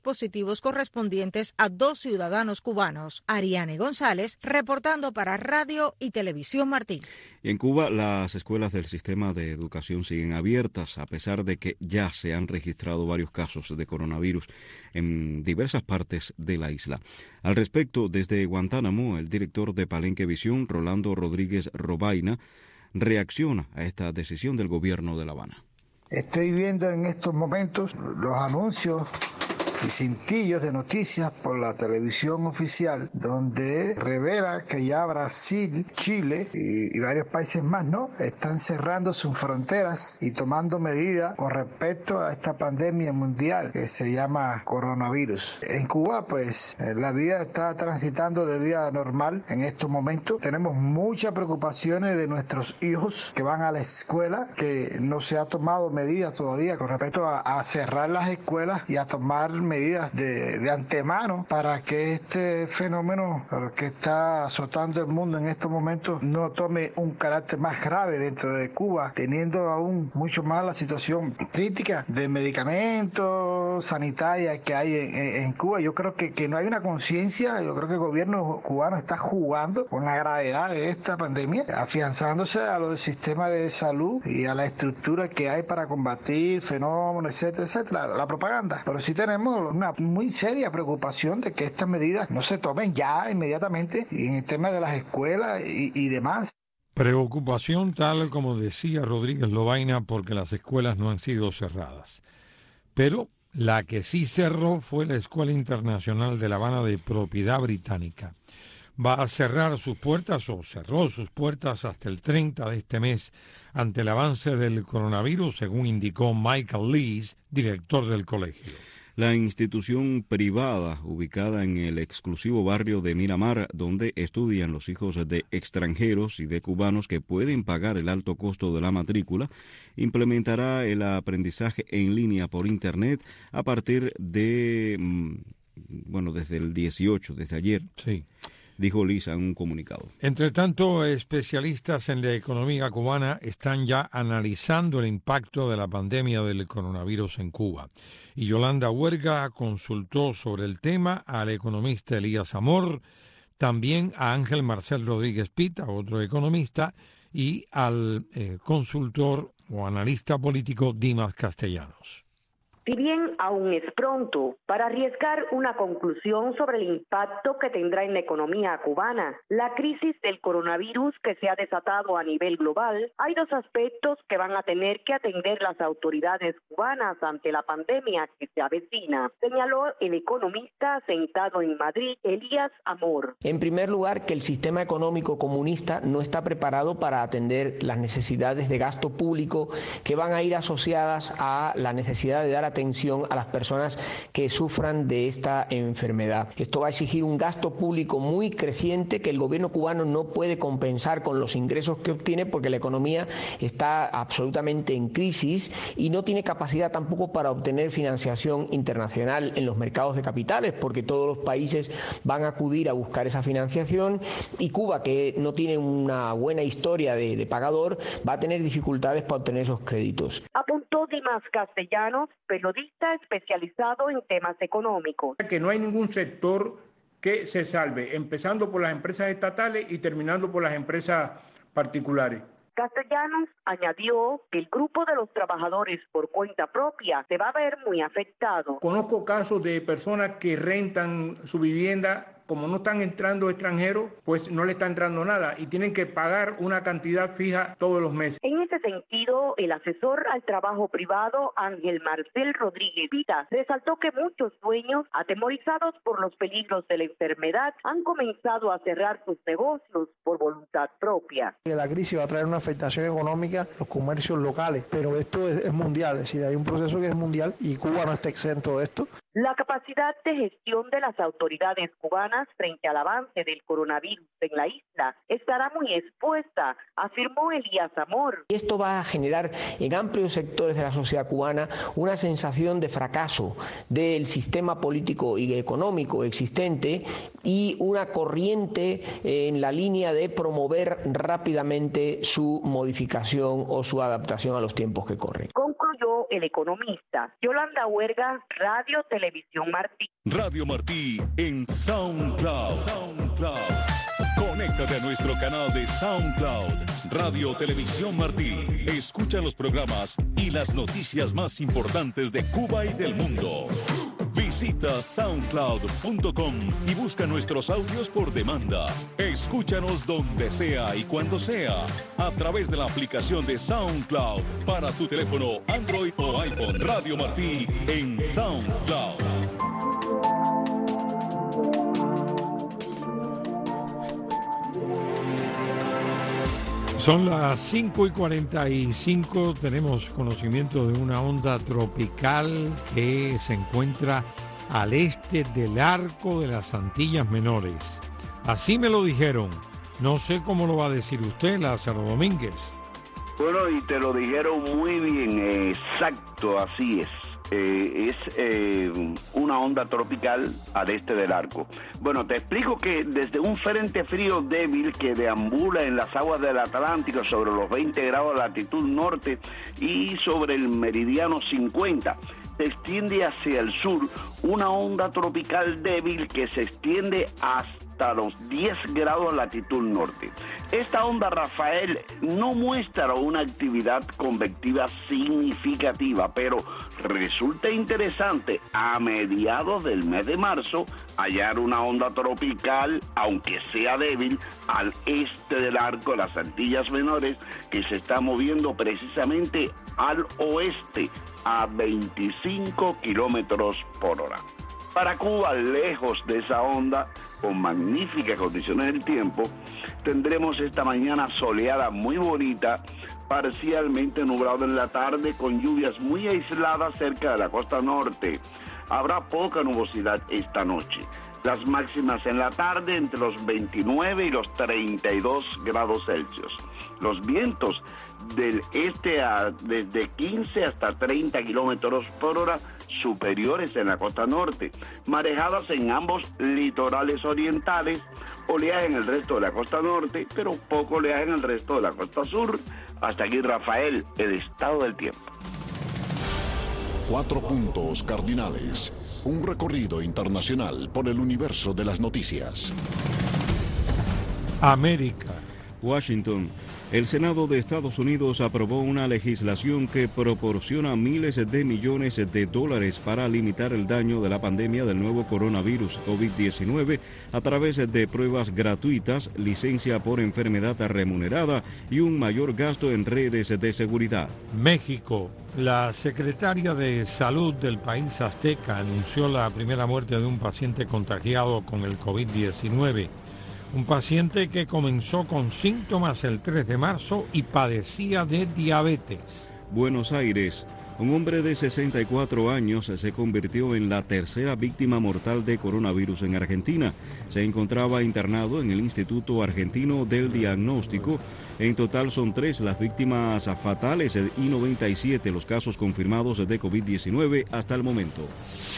S4: positivos correspondientes a 2 ciudadanos cubanos. Ariane González, reportando para Radio y Televisión Martí.
S2: Y en Cuba, las escuelas del sistema de educación siguen abiertas, a pesar de que ya se han registrado varios casos de coronavirus en diversas partes de la isla. Al respecto, desde Guantánamo, el director de Palenque Visión, Rolando Rodríguez Robaina, reacciona a esta decisión del gobierno de La Habana.
S8: Estoy viendo en estos momentos los anuncios y cintillos de noticias por la televisión oficial, donde revela que ya Brasil, Chile y varios países más, ¿no?, están cerrando sus fronteras y tomando medidas con respecto a esta pandemia mundial que se llama coronavirus. En Cuba, pues, la vida está transitando de vida normal en estos momentos. Tenemos muchas preocupaciones de nuestros hijos que van a la escuela, que no se ha tomado medidas todavía con respecto a cerrar las escuelas y a tomar medidas de antemano para que este fenómeno que está azotando el mundo en estos momentos no tome un carácter más grave dentro de Cuba, teniendo aún mucho más la situación crítica de medicamentos sanitarios que hay en Cuba. Yo creo que no hay una conciencia. Yo creo que el gobierno cubano está jugando con la gravedad de esta pandemia, afianzándose a lo del sistema de salud y a la estructura que hay para combatir fenómenos, etcétera, etcétera, la propaganda. Pero sí tenemos una muy seria preocupación de que estas medidas no se tomen ya inmediatamente en el tema de las escuelas y demás.
S1: Preocupación, tal como decía Rodríguez Lobaina, porque las escuelas no han sido cerradas. Pero la que sí cerró fue la Escuela Internacional de La Habana de propiedad británica. Va a cerrar sus puertas, o cerró sus puertas hasta el 30 de este mes, ante el avance del coronavirus, según indicó Michael Lees, director del colegio.
S2: La institución privada, ubicada en el exclusivo barrio de Miramar, donde estudian los hijos de extranjeros y de cubanos que pueden pagar el alto costo de la matrícula, implementará el aprendizaje en línea por Internet a partir de, desde el 18, desde ayer.
S1: Sí.
S2: Dijo Lisa en un comunicado.
S1: Entre tanto, especialistas en la economía cubana están ya analizando el impacto de la pandemia del coronavirus en Cuba. Y Yolanda Huerga consultó sobre el tema al economista Elías Amor, también a Ángel Marcel Rodríguez Pita, otro economista, y al consultor o analista político Dimas Castellanos.
S9: Si bien aún es pronto para arriesgar una conclusión sobre el impacto que tendrá en la economía cubana la crisis del coronavirus que se ha desatado a nivel global, hay 2 aspectos que van a tener que atender las autoridades cubanas ante la pandemia que se avecina, señaló el economista sentado en Madrid, Elías Amor.
S10: En primer lugar, que el sistema económico comunista no está preparado para atender las necesidades de gasto público que van a ir asociadas a la necesidad de dar atención a las personas que sufran de esta enfermedad. Esto va a exigir un gasto público muy creciente que el gobierno cubano no puede compensar con los ingresos que obtiene porque la economía está absolutamente en crisis y no tiene capacidad tampoco para obtener financiación internacional en los mercados de capitales porque todos los países van a acudir a buscar esa financiación y Cuba, que no tiene una buena historia de pagador, va a tener dificultades para obtener esos créditos.
S9: Apuntó Dimas Castellanos, periodista especializado en temas económicos.
S24: Que no hay ningún sector que se salve, empezando por las empresas estatales y terminando por las empresas particulares.
S9: Castellanos añadió que el grupo de los trabajadores por cuenta propia se va a ver muy afectado.
S24: Conozco casos de personas que rentan su vivienda. Como no están entrando extranjeros, pues no le está entrando nada y tienen que pagar una cantidad fija todos los meses.
S9: En ese sentido, el asesor al trabajo privado, Ángel Marcel Rodríguez Pita, resaltó que muchos dueños, atemorizados por los peligros de la enfermedad, han comenzado a cerrar sus negocios por voluntad propia.
S25: La crisis va a traer una afectación económica a los comercios locales, pero esto es mundial, es decir, hay un proceso que es mundial y Cuba no está exento de esto.
S9: La capacidad de gestión de las autoridades cubanas frente al avance del coronavirus en la isla estará muy expuesta, afirmó Elías Amor.
S10: Esto va a generar en amplios sectores de la sociedad cubana una sensación de fracaso del sistema político y económico existente y una corriente en la línea de promover rápidamente su modificación o su adaptación a los tiempos que corren.
S9: Concluyó El Economista. Yolanda Huerga, Radio Televisión Martí.
S3: Radio Martí en SoundCloud. Conéctate a nuestro canal de SoundCloud, Radio Televisión Martí. Escucha los programas y las noticias más importantes de Cuba y del mundo. Visita soundcloud.com y busca nuestros audios por demanda. Escúchanos donde sea y cuando sea, a través de la aplicación de SoundCloud para tu teléfono Android o iPhone. Radio Martí en SoundCloud.
S1: Son las 5:45, tenemos conocimiento de una onda tropical que se encuentra al este del arco de las Antillas Menores. Así me lo dijeron, no sé cómo lo va a decir usted, Lázaro Domínguez.
S11: Bueno, y te lo dijeron muy bien, exacto, así es. Es una onda tropical al este del arco. Bueno, te explico que desde un frente frío débil que deambula en las aguas del Atlántico sobre los 20 grados de latitud norte y sobre el meridiano 50, se extiende hacia el sur una onda tropical débil que se extiende hasta los 10 grados de latitud norte. Esta onda, Rafael, no muestra una actividad convectiva significativa, pero resulta interesante a mediados del mes de marzo hallar una onda tropical, aunque sea débil, al este del arco de las Antillas Menores, que se está moviendo precisamente al oeste a 25 kilómetros por hora. Para Cuba, lejos de esa onda, con magníficas condiciones del tiempo, tendremos esta mañana soleada muy bonita, parcialmente nublado en la tarde, con lluvias muy aisladas cerca de la costa norte. Habrá poca nubosidad esta noche. Las máximas en la tarde entre los 29 y los 32 grados Celsius. Los vientos del este desde 15 hasta 30 kilómetros por hora, superiores en la costa norte, marejadas en ambos litorales orientales, oleaje en el resto de la costa norte, pero poco oleaje en el resto de la costa sur. Hasta aquí, Rafael, el estado del tiempo.
S7: 4 puntos cardinales. Un recorrido internacional por el universo de las noticias.
S1: América.
S2: Washington. El Senado de Estados Unidos aprobó una legislación que proporciona miles de millones de dólares para limitar el daño de la pandemia del nuevo coronavirus COVID-19 a través de pruebas gratuitas, licencia por enfermedad remunerada y un mayor gasto en redes de seguridad.
S1: México. La secretaria de Salud del país azteca anunció la primera muerte de un paciente contagiado con el COVID-19. Un paciente que comenzó con síntomas el 3 de marzo y padecía de diabetes.
S2: Buenos Aires. Un hombre de 64 años se convirtió en la tercera víctima mortal de coronavirus en Argentina. Se encontraba internado en el Instituto Argentino del Diagnóstico. En total son 3 las víctimas fatales y 97 los casos confirmados de COVID-19 hasta el momento.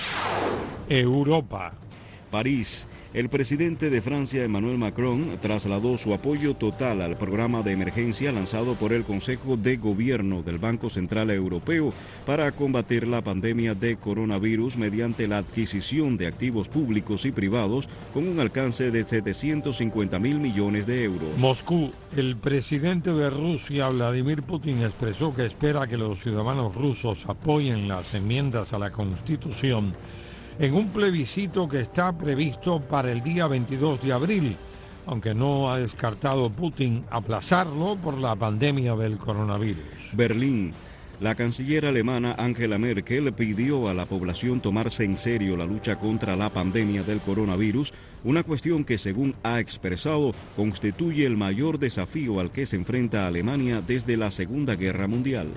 S1: Europa.
S2: París. El presidente de Francia, Emmanuel Macron, trasladó su apoyo total al programa de emergencia lanzado por el Consejo de Gobierno del Banco Central Europeo para combatir la pandemia de coronavirus mediante la adquisición de activos públicos y privados con un alcance de 750.000 millones de euros.
S1: Moscú. El presidente de Rusia, Vladimir Putin, expresó que espera que los ciudadanos rusos apoyen las enmiendas a la Constitución en un plebiscito que está previsto para el día 22 de abril, aunque no ha descartado Putin aplazarlo por la pandemia del coronavirus.
S2: Berlín. La canciller alemana Angela Merkel pidió a la población tomarse en serio la lucha contra la pandemia del coronavirus, una cuestión que, según ha expresado, constituye el mayor desafío al que se enfrenta Alemania desde la Segunda Guerra Mundial.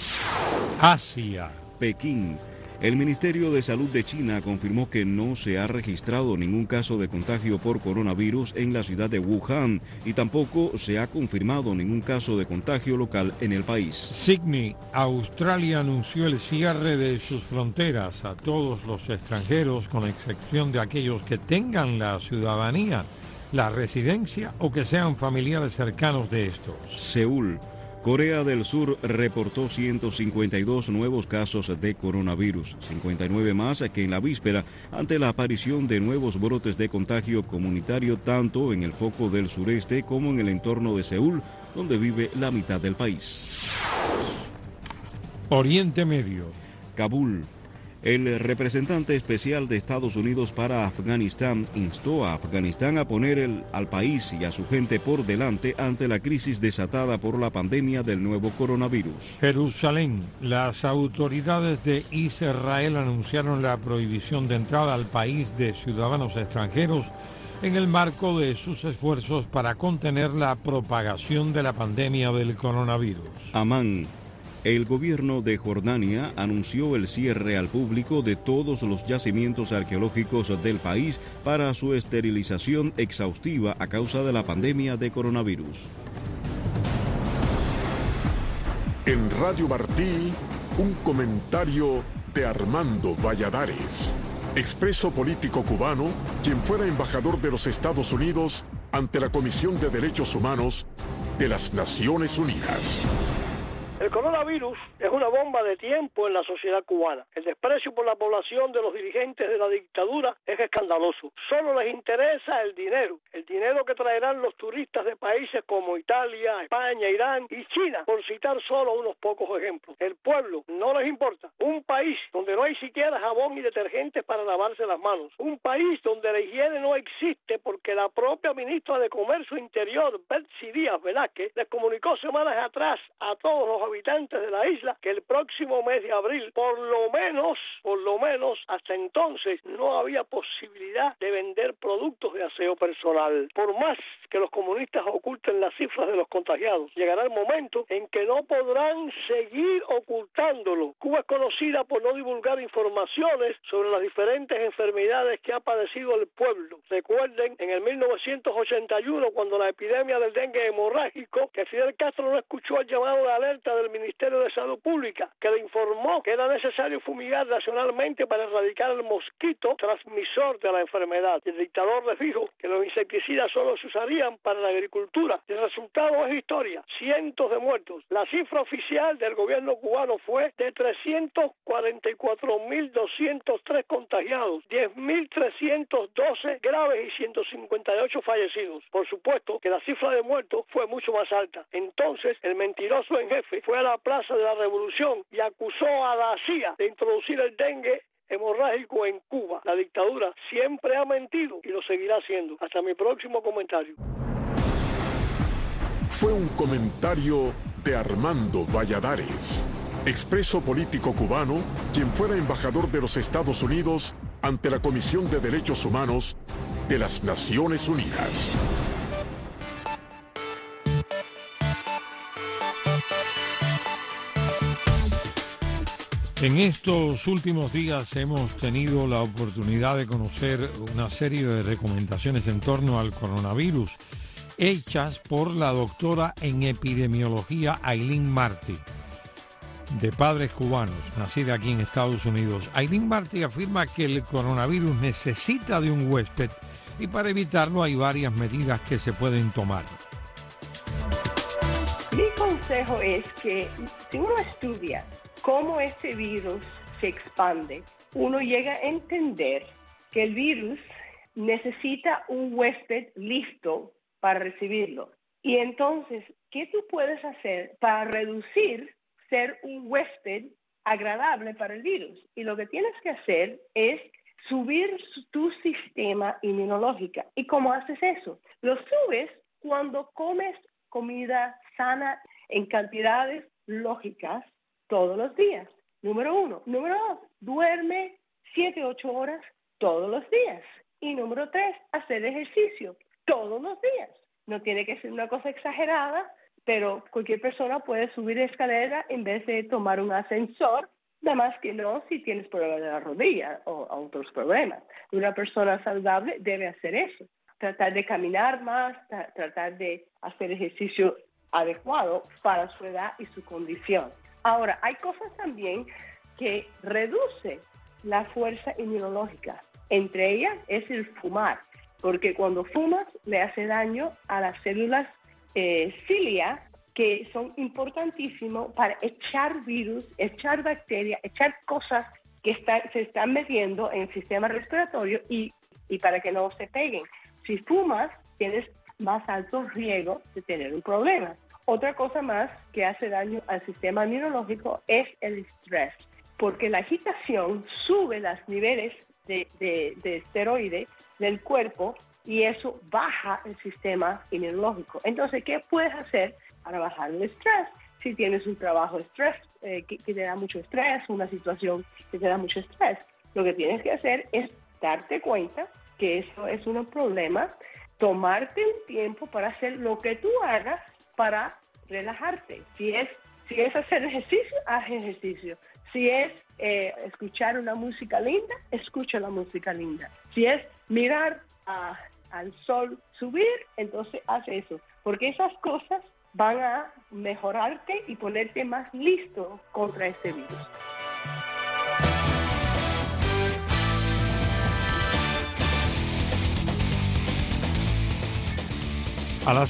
S1: Asia.
S2: Pekín. El Ministerio de Salud de China confirmó que no se ha registrado ningún caso de contagio por coronavirus en la ciudad de Wuhan y tampoco se ha confirmado ningún caso de contagio local en el país.
S1: Sydney. Australia anunció el cierre de sus fronteras a todos los extranjeros, con excepción de aquellos que tengan la ciudadanía, la residencia o que sean familiares cercanos de estos.
S2: Seúl. Corea del Sur reportó 152 nuevos casos de coronavirus, 59 más que en la víspera, ante la aparición de nuevos brotes de contagio comunitario tanto en el foco del sureste como en el entorno de Seúl, donde vive la mitad del país.
S1: Oriente Medio.
S2: Kabul. El representante especial de Estados Unidos para Afganistán instó a Afganistán a poner al país y a su gente por delante ante la crisis desatada por la pandemia del nuevo coronavirus.
S1: Jerusalén. Las autoridades de Israel anunciaron la prohibición de entrada al país de ciudadanos extranjeros en el marco de sus esfuerzos para contener la propagación de la pandemia del coronavirus.
S2: Amán. El gobierno de Jordania anunció el cierre al público de todos los yacimientos arqueológicos del país para su esterilización exhaustiva a causa de la pandemia de coronavirus.
S7: En Radio Martí, un comentario de Armando Valladares, expreso político cubano, quien fuera embajador de los Estados Unidos ante la Comisión de Derechos Humanos de las Naciones Unidas.
S12: El coronavirus es una bomba de tiempo en la sociedad cubana. El desprecio por la población de los dirigentes de la dictadura es escandaloso. Solo les interesa el dinero que traerán los turistas de países como Italia, España, Irán y China, por citar solo unos pocos ejemplos. El pueblo no les importa. Un país donde no hay siquiera jabón y detergentes para lavarse las manos. Un país donde la higiene no existe porque la propia ministra de Comercio Interior, Betsy Díaz Velázquez, les comunicó semanas atrás a todos los habitantes de la isla que el próximo mes de abril, por lo menos hasta entonces, no había posibilidad de vender productos de aseo personal. Por más que los comunistas oculten las cifras de los contagiados, llegará el momento en que no podrán seguir ocultándolo. Cuba es conocida por no divulgar informaciones sobre las diferentes enfermedades que ha padecido el pueblo. Recuerden, en el 1981, cuando la epidemia del dengue hemorrágico, que Fidel Castro no escuchó el llamado de alerta del Ministerio de Salud Pública, que le informó que era necesario fumigar nacionalmente para erradicar el mosquito transmisor de la enfermedad. El dictador les dijo que los insecticidas solo se usarían para la agricultura. El resultado es historia, cientos de muertos. La cifra oficial del gobierno cubano fue de 344.203 contagiados, 10.312 graves y 158 fallecidos. Por supuesto que la cifra de muertos fue mucho más alta. Entonces, el mentiroso en jefe fue a la Plaza de la Revolución y acusó a la CIA de introducir el dengue hemorrágico en Cuba. La dictadura siempre ha mentido y lo seguirá haciendo. Hasta mi próximo comentario.
S7: Fue un comentario de Armando Valladares, expreso político cubano, quien fuera embajador de los Estados Unidos ante la Comisión de Derechos Humanos de las Naciones Unidas.
S1: En estos últimos días hemos tenido la oportunidad de conocer una serie de recomendaciones en torno al coronavirus hechas por la doctora en epidemiología Aileen Martí, de padres cubanos, nacida aquí en Estados Unidos. Aileen Martí afirma que el coronavirus necesita de un huésped y para evitarlo hay varias medidas que se pueden tomar.
S13: Mi consejo es que si uno estudia cómo este virus se expande, uno llega a entender que el virus necesita un huésped listo para recibirlo. Y entonces, ¿qué tú puedes hacer para reducir ser un huésped agradable para el virus? Y lo que tienes que hacer es subir tu sistema inmunológico. ¿Y cómo haces eso? Lo subes cuando comes comida sana en cantidades lógicas todos los días. Número 1. Número 2, duerme 7-8 horas todos los días. Y número 3, hacer ejercicio todos los días. No tiene que ser una cosa exagerada, pero cualquier persona puede subir escalera en vez de tomar un ascensor, nada más que no si tienes problemas de la rodilla o otros problemas. Una persona saludable debe hacer eso. Tratar de caminar más, tratar de hacer ejercicio adecuado para su edad y su condición. Ahora, hay cosas también que reducen la fuerza inmunológica. Entre ellas es el fumar, porque cuando fumas le hace daño a las células cilia que son importantísimos para echar virus, echar bacterias, echar cosas que se están metiendo en el sistema respiratorio y para que no se peguen. Si fumas, tienes más alto riesgo de tener un problema. Otra cosa más que hace daño al sistema inmunológico es el estrés, porque la agitación sube los niveles de esteroides del cuerpo y eso baja el sistema inmunológico. Entonces, ¿qué puedes hacer para bajar el estrés? Si tienes un trabajo que te da mucho estrés, una situación que te da mucho estrés, lo que tienes que hacer es darte cuenta que eso es un problema, tomarte un tiempo para hacer lo que tú hagas para relajarte. Si es hacer ejercicio, haz ejercicio. Si es escuchar una música linda, escucha la música linda. Si es mirar al sol subir, entonces haz eso. Porque esas cosas van a mejorarte y ponerte más listo contra este virus.
S1: A las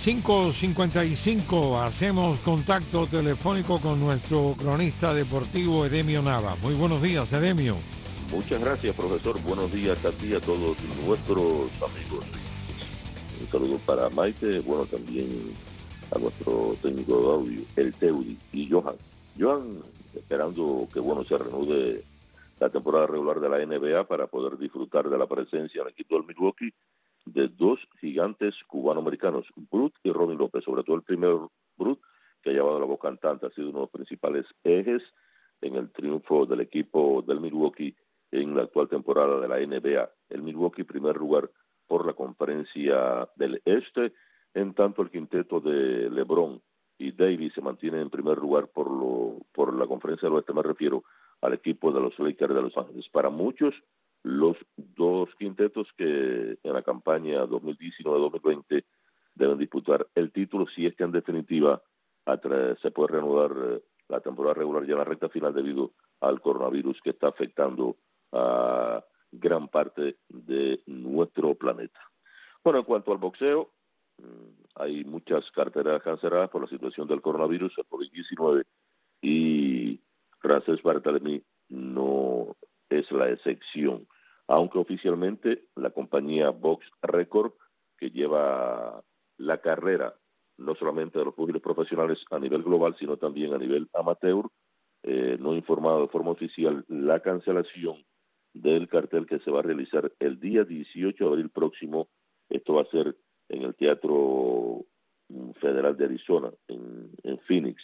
S1: 5:55 hacemos contacto telefónico con nuestro cronista deportivo Edemio Nava. Muy buenos días, Edemio.
S14: Muchas gracias, profesor. Buenos días a ti y a todos nuestros amigos. Un saludo para Maite, bueno, también a nuestro técnico de audio, el Teudi y Johan. Johan, esperando que, bueno, se reanude la temporada regular de la NBA para poder disfrutar de la presencia en el equipo del Milwaukee de dos gigantes cubano-americanos, Brut y Robin López, sobre todo el primero, Brut, que ha llevado la voz cantante, ha sido uno de los principales ejes en el triunfo del equipo del Milwaukee en la actual temporada de la NBA. El Milwaukee, primer lugar por la conferencia del Este, en tanto el quinteto de LeBron y Davis se mantiene en primer lugar por la conferencia del Oeste, me refiero al equipo de los Lakers de Los Ángeles. Para muchos, los dos quintetos que en la campaña 2019-2020 deben disputar el título, si es que en definitiva se puede reanudar la temporada regular ya en la recta final debido al coronavirus que está afectando a gran parte de nuestro planeta. Bueno, en cuanto al boxeo, hay muchas carteras canceladas por la situación del coronavirus, el COVID-19, y Frances Barthélemy no es la excepción, aunque oficialmente la compañía Box Record, que lleva la carrera no solamente de los púgicos profesionales a nivel global, sino también a nivel amateur, no ha informado de forma oficial la cancelación del cartel que se va a realizar el día 18 de abril próximo. Esto va a ser en el Teatro Federal de Arizona, en Phoenix.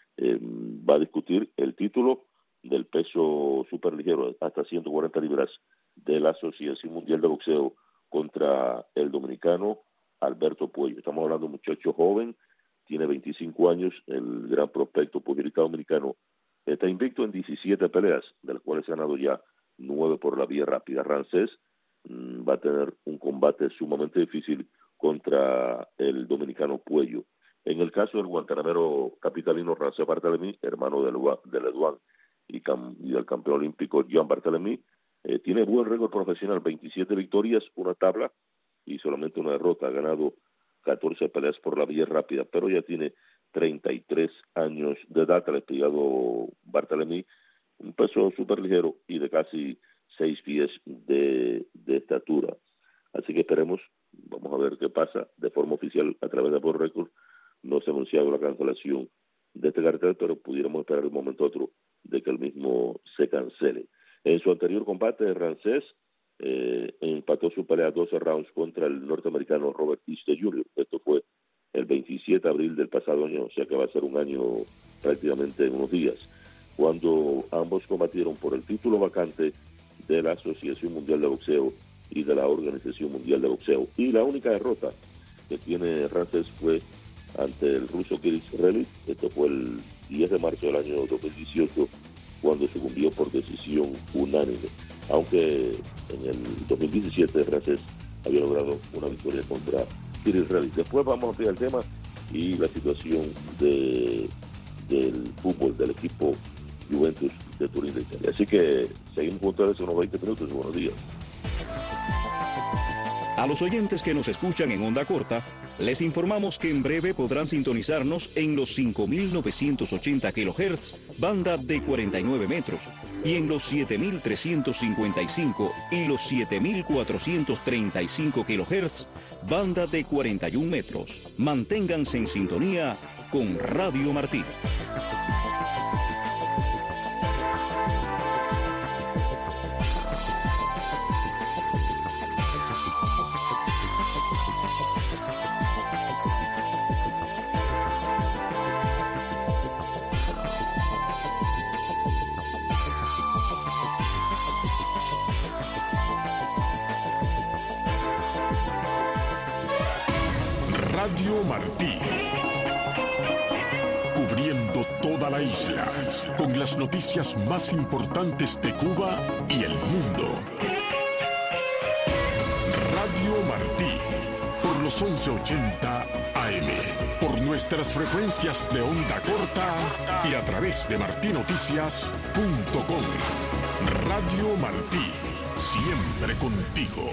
S14: Va a discutir el título del peso superligero hasta 140 libras de la Asociación Mundial de Boxeo contra el dominicano Alberto Puello. Estamos hablando de un muchacho joven, tiene 25 años, el gran prospecto pugilista dominicano está invicto en 17 peleas, de las cuales ha ganado ya 9 por la vía rápida. Rancés va a tener un combate sumamente difícil contra el dominicano Puello. En el caso del guantanamero capitalino Rancés Barthélemy, hermano de Leduán y del campeón olímpico Jean Barthélemy, tiene buen récord profesional, 27 victorias, una tabla y solamente una derrota. Ha ganado 14 peleas por la vía rápida, pero ya tiene 33 años de edad. Ha despegado Barthélemy, un peso superligero y de casi 6 pies de estatura. Así que esperemos, vamos a ver qué pasa. De forma oficial, a través de Box Record, no se ha anunciado la cancelación de este cartel, pero pudiéramos esperar un momento a otro de que el mismo se cancele. En su anterior combate, Rancés empató su pelea 12 rounds contra el norteamericano Robert Easter Jr. Esto fue el 27 de abril del pasado año, o sea que va a ser un año prácticamente en unos días, cuando ambos combatieron por el título vacante de la Asociación Mundial de Boxeo y de la Organización Mundial de Boxeo. Y la única derrota que tiene Rancés fue ante el ruso Kiris Relich. Esto fue el 10 de marzo del año 2018, cuando sucumbió por decisión unánime, aunque en el 2017 Rancés había logrado una victoria contra Kiris Relich. Después vamos a ampliar el tema y la situación del fútbol del equipo Juventus de Turín de Italia. Así que seguimos juntos en unos 20 minutos. Buenos días.
S3: A los oyentes que nos escuchan en onda corta, les informamos que en breve podrán sintonizarnos en los 5.980 kHz, banda de 49 metros, y en los 7.355 y los 7.435 kHz, banda de 41 metros. Manténganse en sintonía con Radio Martí.
S7: Radio Martí, cubriendo toda la isla, con las noticias más importantes de Cuba y el mundo. Radio Martí, por los 1180 AM, por nuestras frecuencias de onda corta y a través de martinoticias.com. Radio Martí, siempre contigo.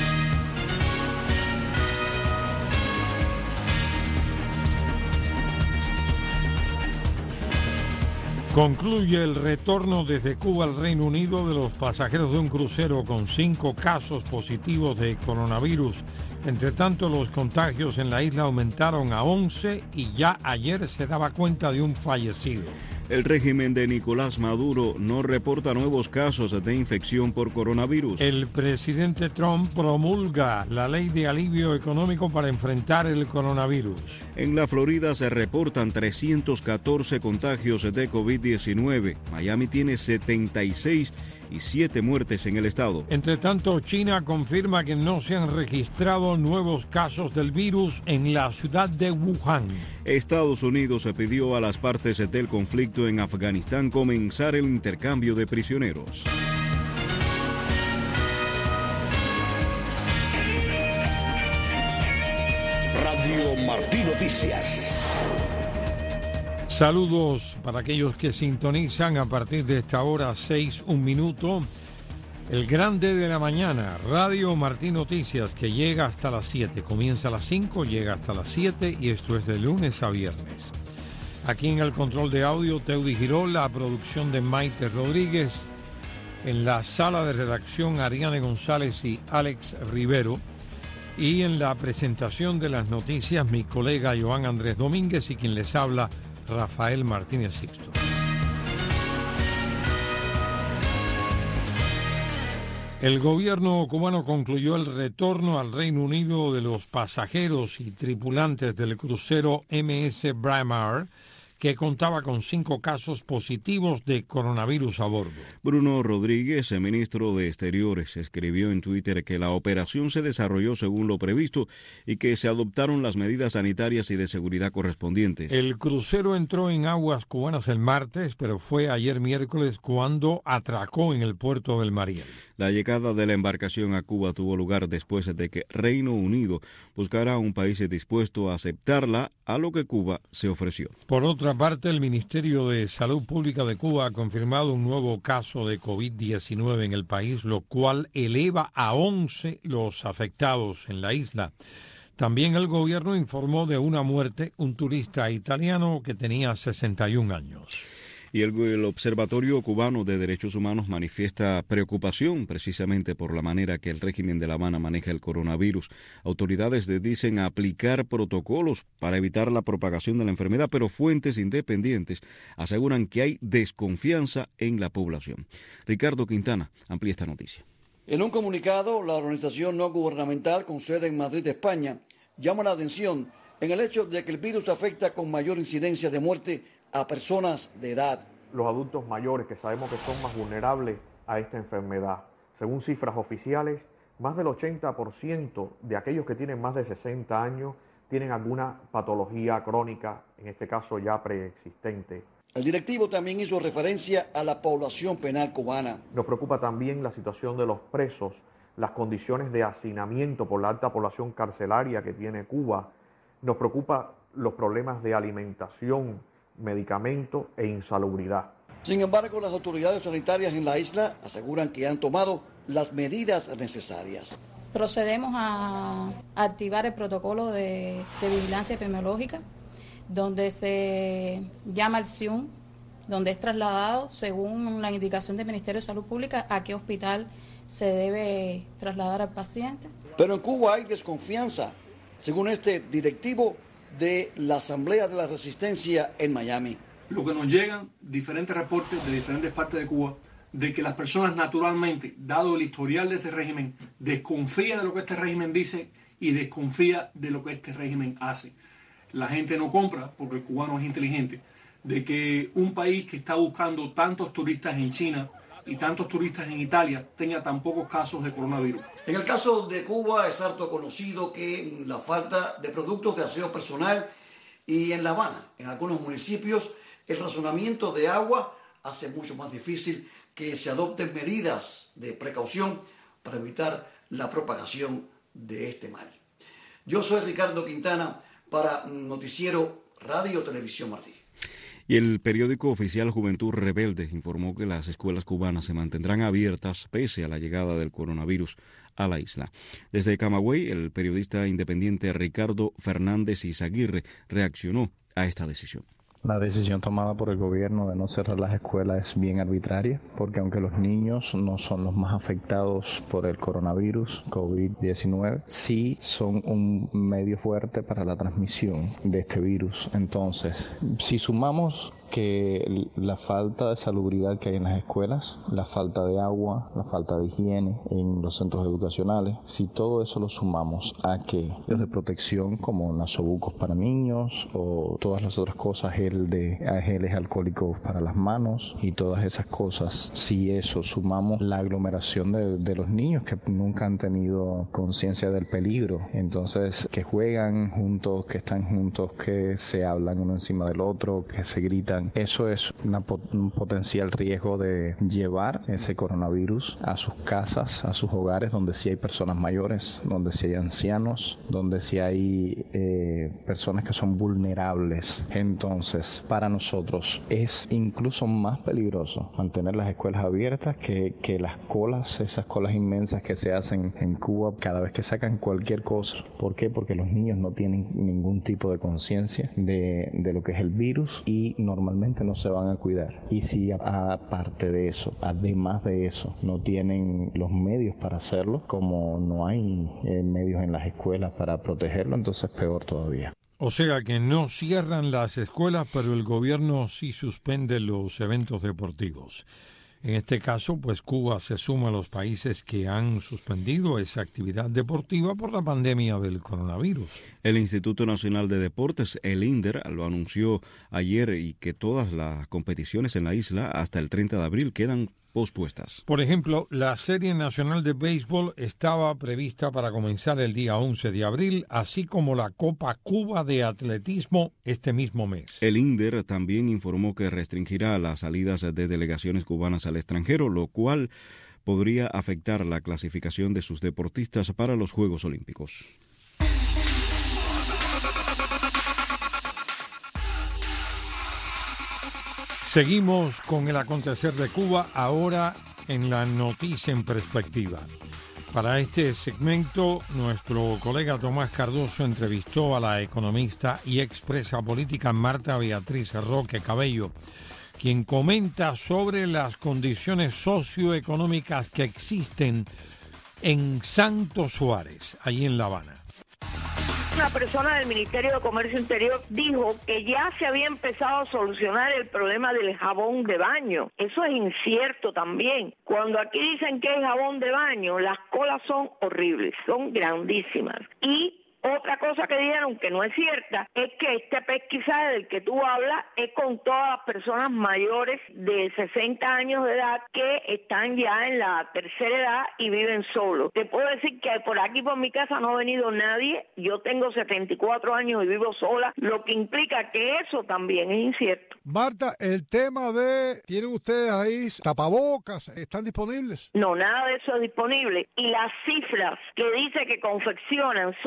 S1: Concluye el retorno desde Cuba al Reino Unido de los pasajeros de un crucero con 5 casos positivos de coronavirus. Entre tanto, los contagios en la isla aumentaron a 11 y ya ayer se daba cuenta de un fallecido.
S2: El régimen de Nicolás Maduro no reporta nuevos casos de infección por coronavirus.
S1: El presidente Trump promulga la ley de alivio económico para enfrentar el coronavirus.
S2: En la Florida se reportan 314 contagios de COVID-19. Miami tiene 76 y 7 muertes en el estado.
S1: Entre tanto, China confirma que no se han registrado nuevos casos del virus en la ciudad de Wuhan.
S2: Estados Unidos se pidió a las partes del conflicto en Afganistán comenzar el intercambio de prisioneros.
S3: Radio Martí Noticias.
S1: Saludos para aquellos que sintonizan a partir de esta hora 6:01. El grande de la mañana, Radio Martí Noticias, que llega hasta las 7. Comienza a las 5, llega hasta las 7 y esto es de lunes a viernes. Aquí en el control de audio, Teudy Girol, la producción de Maite Rodríguez. En la sala de redacción, Ariane González y Alex Rivero. Y en la presentación de las noticias, mi colega Joan Andrés Domínguez y quien les habla, Rafael Martínez Sixto. El gobierno cubano concluyó el retorno al Reino Unido de los pasajeros y tripulantes del crucero MS Braemar, que contaba con 5 casos positivos de coronavirus a bordo.
S2: Bruno Rodríguez, el ministro de Exteriores, escribió en Twitter que la operación se desarrolló según lo previsto y que se adoptaron las medidas sanitarias y de seguridad correspondientes.
S1: El crucero entró en aguas cubanas el martes, pero fue ayer miércoles cuando atracó en el puerto del Mariel.
S2: La llegada de la embarcación a Cuba tuvo lugar después de que Reino Unido buscara un país dispuesto a aceptarla, a lo que Cuba se ofreció.
S1: Por otra parte, el Ministerio de Salud Pública de Cuba ha confirmado un nuevo caso de COVID-19 en el país, lo cual eleva a 11 los afectados en la isla. También el gobierno informó de una muerte, un turista italiano que tenía 61 años.
S2: Y el Observatorio Cubano de Derechos Humanos manifiesta preocupación precisamente por la manera que el régimen de La Habana maneja el coronavirus. Autoridades dicen aplicar protocolos para evitar la propagación de la enfermedad, pero fuentes independientes aseguran que hay desconfianza en la población. Ricardo Quintana amplía esta noticia.
S15: En un comunicado, la organización no gubernamental con sede en Madrid, España, llama la atención en el hecho de que el virus afecta con mayor incidencia de muerte a personas de edad.
S16: Los adultos mayores, que sabemos que son más vulnerables a esta enfermedad. Según cifras oficiales, más del 80% de aquellos que tienen más de 60 años tienen alguna patología crónica, en este caso ya preexistente.
S15: El directivo también hizo referencia a la población penal cubana.
S16: Nos preocupa también la situación de los presos, las condiciones de hacinamiento por la alta población carcelaria que tiene Cuba. Nos preocupa los problemas de alimentación, medicamento e insalubridad.
S15: Sin embargo, las autoridades sanitarias en la isla aseguran que han tomado las medidas necesarias.
S5: Procedemos a activar el protocolo de vigilancia epidemiológica, donde se llama al SIUM, donde es trasladado, según la indicación del Ministerio de Salud Pública, a qué hospital se debe trasladar al paciente.
S15: Pero en Cuba hay desconfianza, según este directivo de la Asamblea de la Resistencia en Miami.
S17: Lo que nos llegan diferentes reportes de diferentes partes de Cuba, de que las personas naturalmente, dado el historial de este régimen, desconfían de lo que este régimen dice y desconfía de lo que este régimen hace. La gente no compra, porque el cubano es inteligente, de que un país que está buscando tantos turistas en China y tantos turistas en Italia tenga tan pocos casos de coronavirus.
S15: En el caso de Cuba es harto conocido que la falta de productos de aseo personal y en La Habana, en algunos municipios, el racionamiento de agua hace mucho más difícil que se adopten medidas de precaución para evitar la propagación de este mal. Yo soy Ricardo Quintana para Noticiero Radio Televisión Martí.
S2: Y el periódico oficial Juventud Rebelde informó que las escuelas cubanas se mantendrán abiertas pese a la llegada del coronavirus a la isla. Desde Camagüey, el periodista independiente Ricardo Fernández Izaguirre reaccionó a esta decisión.
S18: La decisión tomada por el gobierno de no cerrar las escuelas es bien arbitraria, porque aunque los niños no son los más afectados por el coronavirus COVID-19, sí son un medio fuerte para la transmisión de este virus. Entonces, si sumamos que la falta de salubridad que hay en las escuelas, la falta de agua, la falta de higiene en los centros educacionales, si todo eso lo sumamos a que los de protección como nasobucos para niños o todas las otras cosas, geles alcohólicos para las manos y todas esas cosas, si eso sumamos la aglomeración de los niños que nunca han tenido conciencia del peligro, entonces que juegan juntos, que están juntos, que se hablan uno encima del otro, que se gritan, eso es un potencial riesgo de llevar ese coronavirus a sus casas, a sus hogares, donde sí hay personas mayores, donde sí hay ancianos, donde sí hay personas que son vulnerables. Entonces, para nosotros es incluso más peligroso mantener las escuelas abiertas que las colas, esas colas inmensas que se hacen en Cuba cada vez que sacan cualquier cosa. ¿Por qué? Porque los niños no tienen ningún tipo de conciencia de lo que es el virus y normalmente no se van a cuidar. Y si aparte de eso, además de eso, no tienen los medios para hacerlo, como no hay medios en las escuelas para protegerlo, entonces peor todavía.
S1: O sea que no cierran las escuelas, pero el gobierno sí suspende los eventos deportivos. En este caso, pues Cuba se suma a los países que han suspendido esa actividad deportiva por la pandemia del coronavirus.
S2: El Instituto Nacional de Deportes, el INDER, lo anunció ayer y que todas las competiciones en la isla hasta el 30 de abril quedan pospuestas.
S1: Por ejemplo, la Serie Nacional de Béisbol estaba prevista para comenzar el día 11 de abril, así como la Copa Cuba de Atletismo este mismo mes.
S2: El INDER también informó que restringirá las salidas de delegaciones cubanas al extranjero, lo cual podría afectar la clasificación de sus deportistas para los Juegos Olímpicos.
S1: Seguimos con el acontecer de Cuba, ahora en la noticia en perspectiva. Para este segmento, nuestro colega Tomás Cardoso entrevistó a la economista y expresa política Marta Beatriz Roque Cabello, quien comenta sobre las condiciones socioeconómicas que existen en Santo Suárez, allí en La Habana.
S19: Una persona del Ministerio de Comercio Interior dijo que ya se había empezado a solucionar el problema del jabón de baño. Eso es incierto también. Cuando aquí dicen que hay jabón de baño, las colas son horribles, son grandísimas. Y otra cosa que dijeron que no es cierta es que este pesquisaje del que tú hablas es con todas las personas mayores de 60 años de edad que están ya en la tercera edad y viven solos. Te puedo decir que por aquí por mi casa no ha venido nadie, yo tengo 74 años y vivo sola, lo que implica que eso también es incierto.
S22: Marta, el tema de, ¿tienen ustedes ahí tapabocas? ¿Están disponibles?
S19: No, nada de eso es disponible y las cifras que dice que confeccionan son risibles.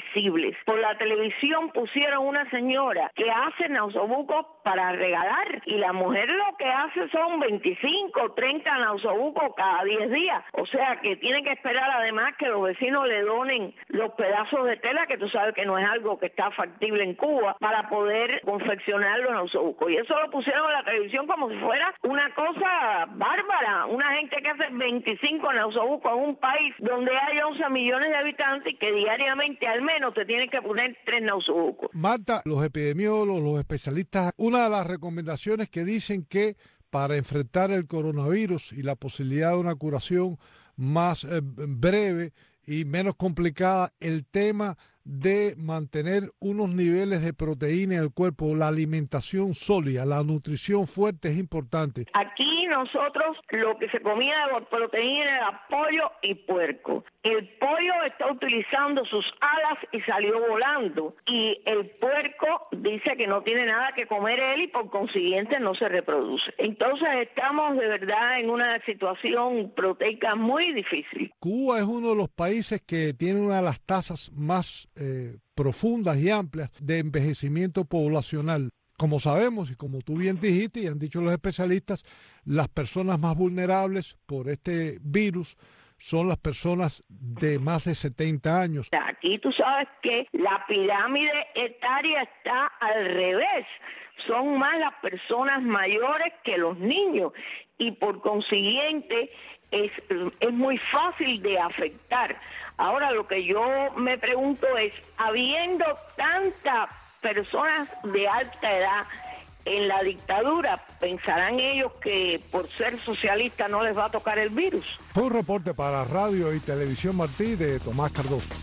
S19: visibles. Por la televisión pusieron una señora que hace nausobucos para regalar y la mujer lo que hace son 25 o 30 nausobucos cada 10 días. O sea que tiene que esperar además que los vecinos le donen los pedazos de tela, que tú sabes que no es algo que está factible en Cuba, para poder confeccionar los nausobucos. Y eso lo pusieron en la televisión como si fuera una cosa bárbara. Una gente que hace 25 nausobucos en un país donde hay 11 millones de habitantes y que diariamente al menos te tienen que poner 3 nausobucos.
S22: Marta, los epidemiólogos, los especialistas, una de las recomendaciones que dicen que para enfrentar el coronavirus y la posibilidad de una curación más breve y menos complicada, el tema de mantener unos niveles de proteína en el cuerpo, la alimentación sólida, la nutrición fuerte es importante.
S19: Aquí nosotros lo que se comía de proteína era pollo y puerco. El pollo está utilizando sus alas y salió volando. Y el puerco dice que no tiene nada que comer él y por consiguiente no se reproduce. Entonces estamos de verdad en una situación proteica muy difícil.
S22: Cuba es uno de los países que tiene una de las tasas más profundas y amplias de envejecimiento poblacional. Como sabemos y como tú bien dijiste y han dicho los especialistas, las personas más vulnerables por este virus son las personas de más de 70 años.
S19: Aquí tú sabes que la pirámide etaria está al revés. Son más las personas mayores que los niños y por consiguiente es muy fácil de afectar. Ahora lo que yo me pregunto es, habiendo tantas personas de alta edad en la dictadura, ¿pensarán ellos que por ser socialistas no les va a tocar el virus?
S22: Fue un reporte para Radio y Televisión Martí de Tomás Cardoso.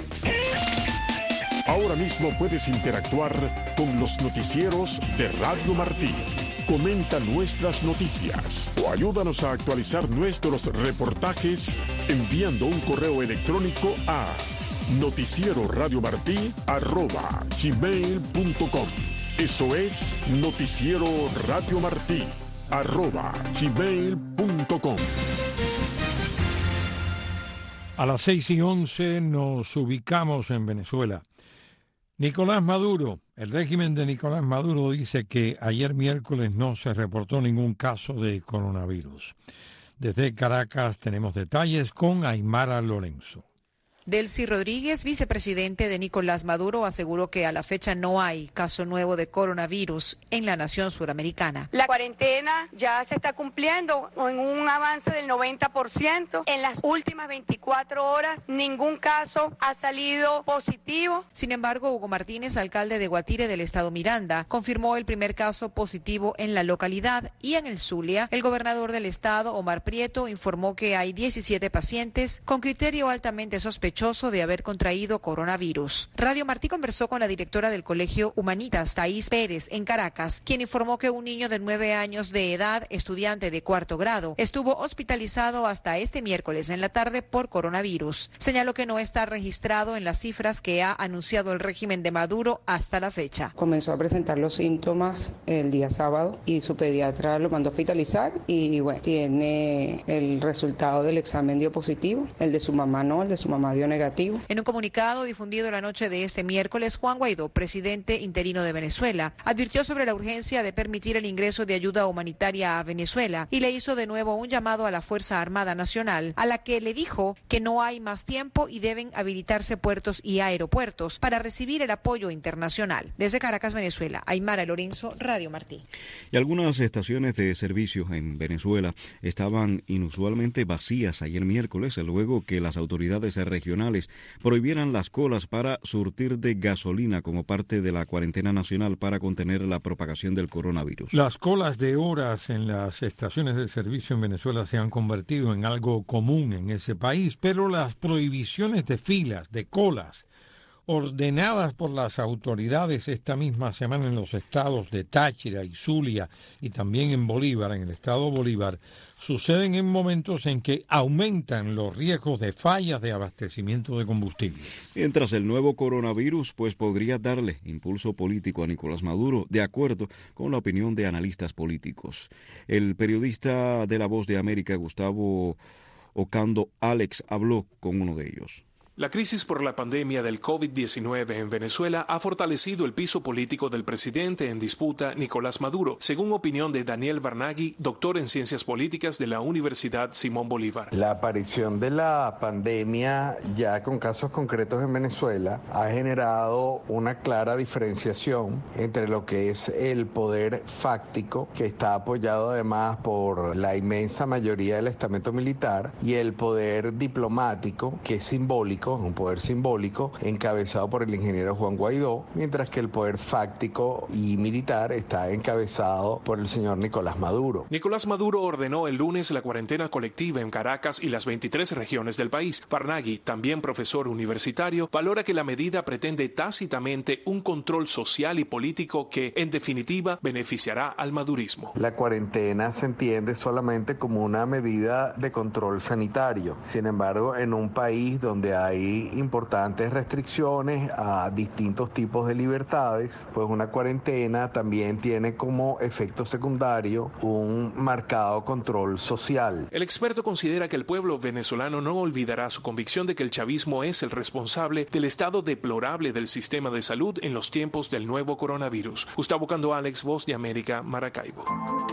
S7: Ahora mismo puedes interactuar con los noticieros de Radio Martí. Comenta nuestras noticias o ayúdanos a actualizar nuestros reportajes enviando un correo electrónico a noticieroradiomartí@gmail.com. Eso es noticieroradiomartí@gmail.com.
S1: A las 6:11 nos ubicamos en Venezuela. Nicolás Maduro, el régimen de Nicolás Maduro dice que ayer miércoles no se reportó ningún caso de coronavirus. Desde Caracas tenemos detalles con Aymara Lorenzo.
S4: Delcy Rodríguez, vicepresidente de Nicolás Maduro, aseguró que a la fecha no hay caso nuevo de coronavirus en la nación suramericana.
S6: La cuarentena ya se está cumpliendo en un avance del 90%. En las últimas 24 horas ningún caso ha salido positivo.
S4: Sin embargo, Hugo Martínez, alcalde de Guatire del estado Miranda, confirmó el primer caso positivo en la localidad y en el Zulia. El gobernador del estado, Omar Prieto, informó que hay 17 pacientes con criterio altamente sospechoso de haber contraído coronavirus. Radio Martí conversó con la directora del Colegio Humanitas, Thais Pérez, en Caracas, quien informó que un niño de 9 años de edad, estudiante de 4º grado, estuvo hospitalizado hasta este miércoles en la tarde por coronavirus. Señaló que no está registrado en las cifras que ha anunciado el régimen de Maduro hasta la fecha.
S20: Comenzó a presentar los síntomas el día sábado y su pediatra lo mandó a hospitalizar y bueno, tiene el resultado del examen dio positivo, el de su mamá no, el de su mamá dio negativo.
S4: En un comunicado difundido la noche de este miércoles, Juan Guaidó, presidente interino de Venezuela, advirtió sobre la urgencia de permitir el ingreso de ayuda humanitaria a Venezuela y le hizo de nuevo un llamado a la Fuerza Armada Nacional, a la que le dijo que no hay más tiempo y deben habilitarse puertos y aeropuertos para recibir el apoyo internacional. Desde Caracas, Venezuela, Aymara Lorenzo, Radio Martí.
S2: Y algunas estaciones de servicio en Venezuela estaban inusualmente vacías ayer miércoles, luego que las autoridades regionales prohibieran las colas para surtir de gasolina como parte de la cuarentena nacional para contener la propagación del coronavirus.
S1: Las colas de horas en las estaciones de servicio en Venezuela se han convertido en algo común en ese país, pero las prohibiciones de filas, de colas, ordenadas por las autoridades esta misma semana en los estados de Táchira y Zulia y también en Bolívar, en el estado Bolívar, suceden en momentos en que aumentan los riesgos de fallas de abastecimiento de combustible.
S2: Mientras el nuevo coronavirus podría darle impulso político a Nicolás Maduro, de acuerdo con la opinión de analistas políticos. El periodista de La Voz de América, Gustavo Ocando Alex, habló con uno de ellos.
S8: La crisis por la pandemia del COVID-19 en Venezuela ha fortalecido el piso político del presidente en disputa, Nicolás Maduro, según opinión de Daniel Barnaghi, doctor en Ciencias Políticas de la Universidad Simón Bolívar.
S21: La aparición de la pandemia ya con casos concretos en Venezuela ha generado una clara diferenciación entre lo que es el poder fáctico, que está apoyado además por la inmensa mayoría del estamento militar, y el poder diplomático, que es simbólico, un poder simbólico encabezado por el ingeniero Juan Guaidó, mientras que el poder fáctico y militar está encabezado por el señor Nicolás Maduro.
S8: Nicolás Maduro ordenó el lunes la cuarentena colectiva en Caracas y las 23 regiones del país. Barnaghi, también profesor universitario, valora que la medida pretende tácitamente un control social y político que, en definitiva, beneficiará al madurismo.
S21: La cuarentena se entiende solamente como una medida de control sanitario. Sin embargo, en un país donde hay importantes restricciones a distintos tipos de libertades, pues una cuarentena también tiene como efecto secundario un marcado control social.
S8: El experto considera que el pueblo venezolano no olvidará su convicción de que el chavismo es el responsable del estado deplorable del sistema de salud en los tiempos del nuevo coronavirus. Gustavo Cando Alex, Voz de América, Maracaibo.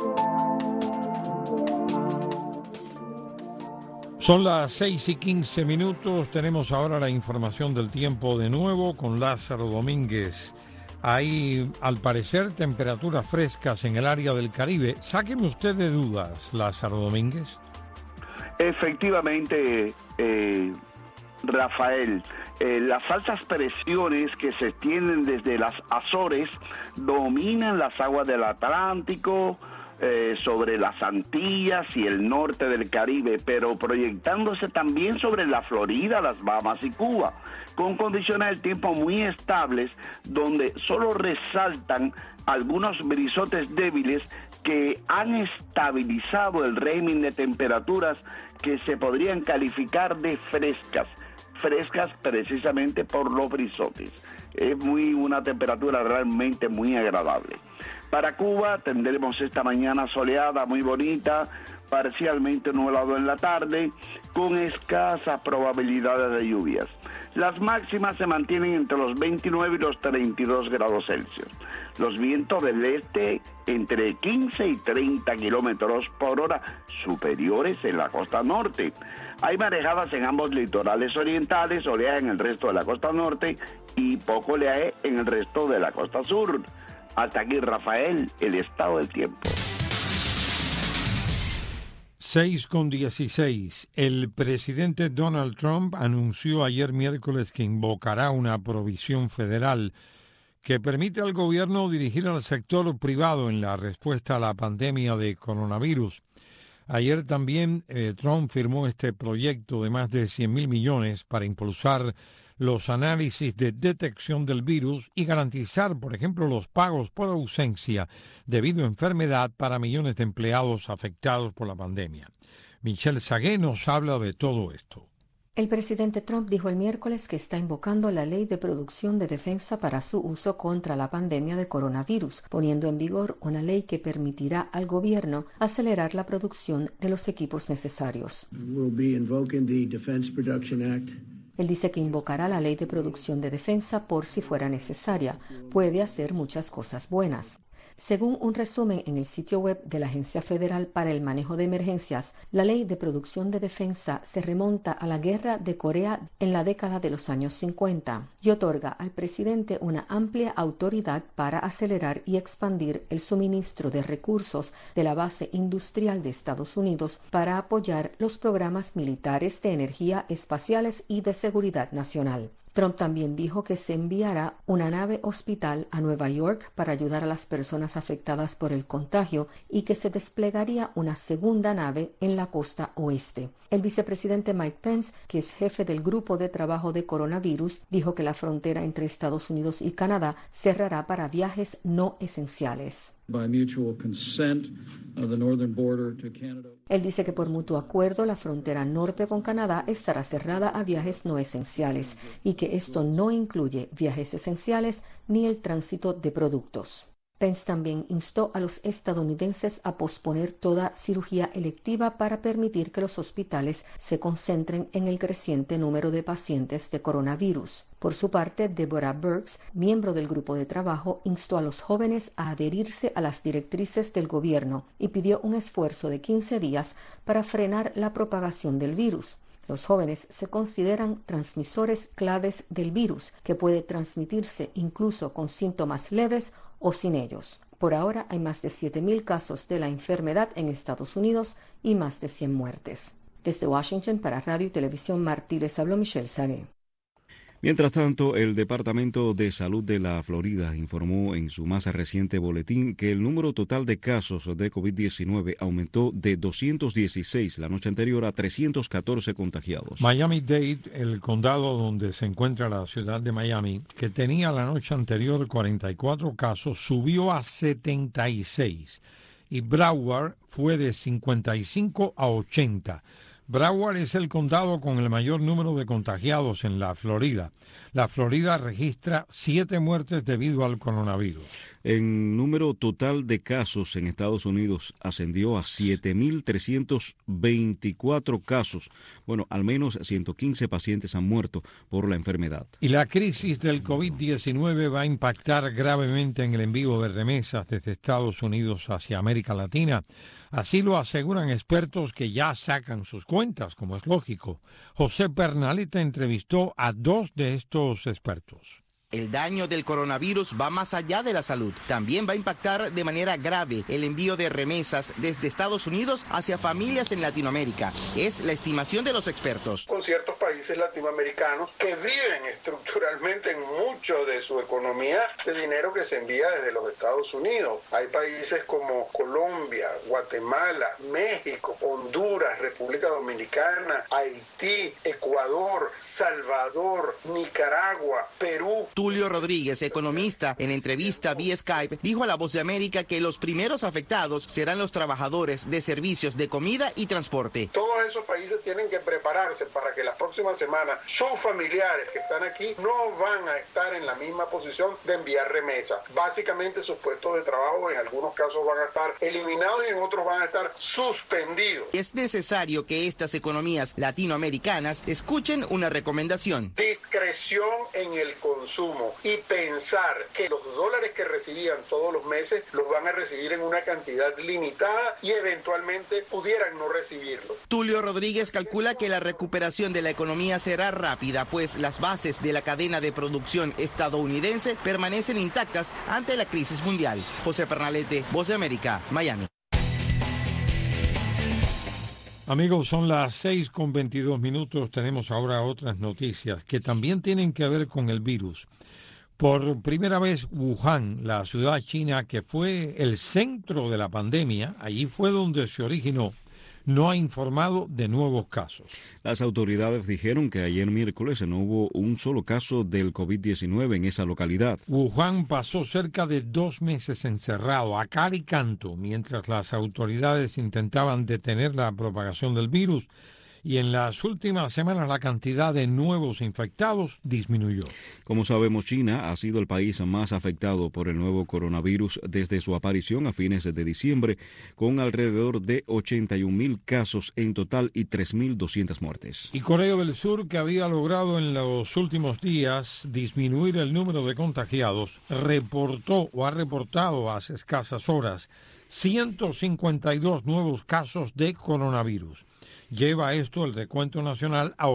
S1: Son las 6:15. Tenemos ahora la información del tiempo de nuevo con Lázaro Domínguez. Hay, al parecer, temperaturas frescas en el área del Caribe. Sáqueme usted de dudas, Lázaro Domínguez.
S11: Efectivamente, Rafael, las altas presiones que se extienden desde las Azores dominan las aguas del Atlántico, sobre las Antillas y el norte del Caribe, pero proyectándose también sobre la Florida, las Bahamas y Cuba, con condiciones del tiempo muy estables, donde solo resaltan algunos brisotes débiles que han estabilizado el régimen de temperaturas que se podrían calificar de frescas precisamente por los brisotes. Es una temperatura realmente muy agradable. Para Cuba tendremos esta mañana soleada, muy bonita, parcialmente nublado en la tarde, con escasas probabilidades de lluvias. Las máximas se mantienen entre los 29 y los 32 grados Celsius. Los vientos del este entre 15 y 30 kilómetros por hora, superiores en la costa norte. Hay marejadas en ambos litorales orientales, oleaje en el resto de la costa norte y poco oleaje en el resto de la costa sur. Hasta aquí, Rafael, el estado del tiempo.
S1: 6:16. El presidente Donald Trump anunció ayer miércoles que invocará una provisión federal que permite al gobierno dirigir al sector privado en la respuesta a la pandemia de coronavirus. Ayer también Trump firmó este proyecto de más de $100,000 millones para impulsar los análisis de detección del virus y garantizar, por ejemplo, los pagos por ausencia debido a enfermedad para millones de empleados afectados por la pandemia. Michelle Sagué nos habla de todo esto.
S23: El presidente Trump dijo el miércoles que está invocando la Ley de Producción de Defensa para su uso contra la pandemia de coronavirus, poniendo en vigor una ley que permitirá al gobierno acelerar la producción de los equipos necesarios. Él dice que invocará la Ley de Producción de Defensa por si fuera necesaria. Puede hacer muchas cosas buenas. Según un resumen en el sitio web de la Agencia Federal para el Manejo de Emergencias, la Ley de Producción de Defensa se remonta a la Guerra de Corea en la década de los años 50 y otorga al presidente una amplia autoridad para acelerar y expandir el suministro de recursos de la base industrial de Estados Unidos para apoyar los programas militares de energía, espaciales y de seguridad nacional. Trump también dijo que se enviará una nave hospital a Nueva York para ayudar a las personas afectadas por el contagio y que se desplegaría una segunda nave en la costa oeste. El vicepresidente Mike Pence, que es jefe del grupo de trabajo de coronavirus, dijo que la frontera entre Estados Unidos y Canadá cerrará para viajes no esenciales. Él dice que por mutuo acuerdo la frontera norte con Canadá estará cerrada a viajes no esenciales y que esto no incluye viajes esenciales ni el tránsito de productos. Pence también instó a los estadounidenses a posponer toda cirugía electiva para permitir que los hospitales se concentren en el creciente número de pacientes de coronavirus. Por su parte, Deborah Birx, miembro del grupo de trabajo, instó a los jóvenes a adherirse a las directrices del gobierno y pidió un esfuerzo de 15 días para frenar la propagación del virus. Los jóvenes se consideran transmisores claves del virus, que puede transmitirse incluso con síntomas leves o sin ellos. Por ahora hay más de 7,000 casos de la enfermedad en Estados Unidos y más de 100 muertes. Desde Washington para Radio y Televisión Martí les habló Michelle Sagué.
S2: Mientras tanto, el Departamento de Salud de la Florida informó en su más reciente boletín que el número total de casos de COVID-19 aumentó de 216 la noche anterior a 314 contagiados.
S1: Miami-Dade, el condado donde se encuentra la ciudad de Miami, que tenía la noche anterior 44 casos, subió a 76 y Broward fue de 55 a 80. Broward es el condado con el mayor número de contagiados en la Florida. La Florida registra 7 muertes debido al coronavirus.
S2: El número total de casos en Estados Unidos ascendió a 7,324 casos. Bueno, al menos 115 pacientes han muerto por la enfermedad.
S1: Y la crisis del COVID-19 va a impactar gravemente en el envío de remesas desde Estados Unidos hacia América Latina. Así lo aseguran expertos que ya sacan sus cuentas, como es lógico. José Pernalete entrevistó a 2 de estos expertos.
S9: El daño del coronavirus va más allá de la salud. También va a impactar de manera grave el envío de remesas desde Estados Unidos hacia familias en Latinoamérica. Es la estimación de los expertos.
S10: Con ciertos países latinoamericanos que viven estructuralmente en mucho de su economía de dinero que se envía desde los Estados Unidos. Hay países como Colombia, Guatemala, México, Honduras, República Dominicana, Haití, Ecuador, Salvador, Nicaragua, Perú.
S9: Tulio Rodríguez, economista, en entrevista vía Skype, dijo a La Voz de América que los primeros afectados serán los trabajadores de servicios de comida y transporte.
S10: Todos esos países tienen que prepararse para que las próximas semanas sus familiares que están aquí no van a estar en la misma posición de enviar remesas. Básicamente sus puestos de trabajo en algunos casos van a estar eliminados y en otros van a estar suspendidos.
S9: Es necesario que estas economías latinoamericanas escuchen una recomendación.
S10: Discreción en el consumo y pensar que los dólares que recibían todos los meses los van a recibir en una cantidad limitada y eventualmente pudieran no recibirlo.
S9: Tulio Rodríguez calcula que la recuperación de la economía será rápida, pues las bases de la cadena de producción estadounidense permanecen intactas ante la crisis mundial. José Pernalete, Voz de América, Miami.
S1: Amigos, son las 6:22. Tenemos ahora otras noticias que también tienen que ver con el virus. Por primera vez, Wuhan, la ciudad china que fue el centro de la pandemia, allí fue donde se originó, no ha informado de nuevos casos.
S2: Las autoridades dijeron que ayer miércoles no hubo un solo caso del COVID-19 en esa localidad.
S1: Wuhan pasó cerca de 2 meses encerrado a cal y canto mientras las autoridades intentaban detener la propagación del virus. Y en las últimas semanas la cantidad de nuevos infectados disminuyó.
S2: Como sabemos, China ha sido el país más afectado por el nuevo coronavirus desde su aparición a fines de diciembre, con alrededor de 81,000 casos en total y 3,200 muertes.
S1: Y Corea del Sur, que había logrado en los últimos días disminuir el número de contagiados, ha reportado hace escasas horas 152 nuevos casos de coronavirus. Lleva esto el recuento nacional a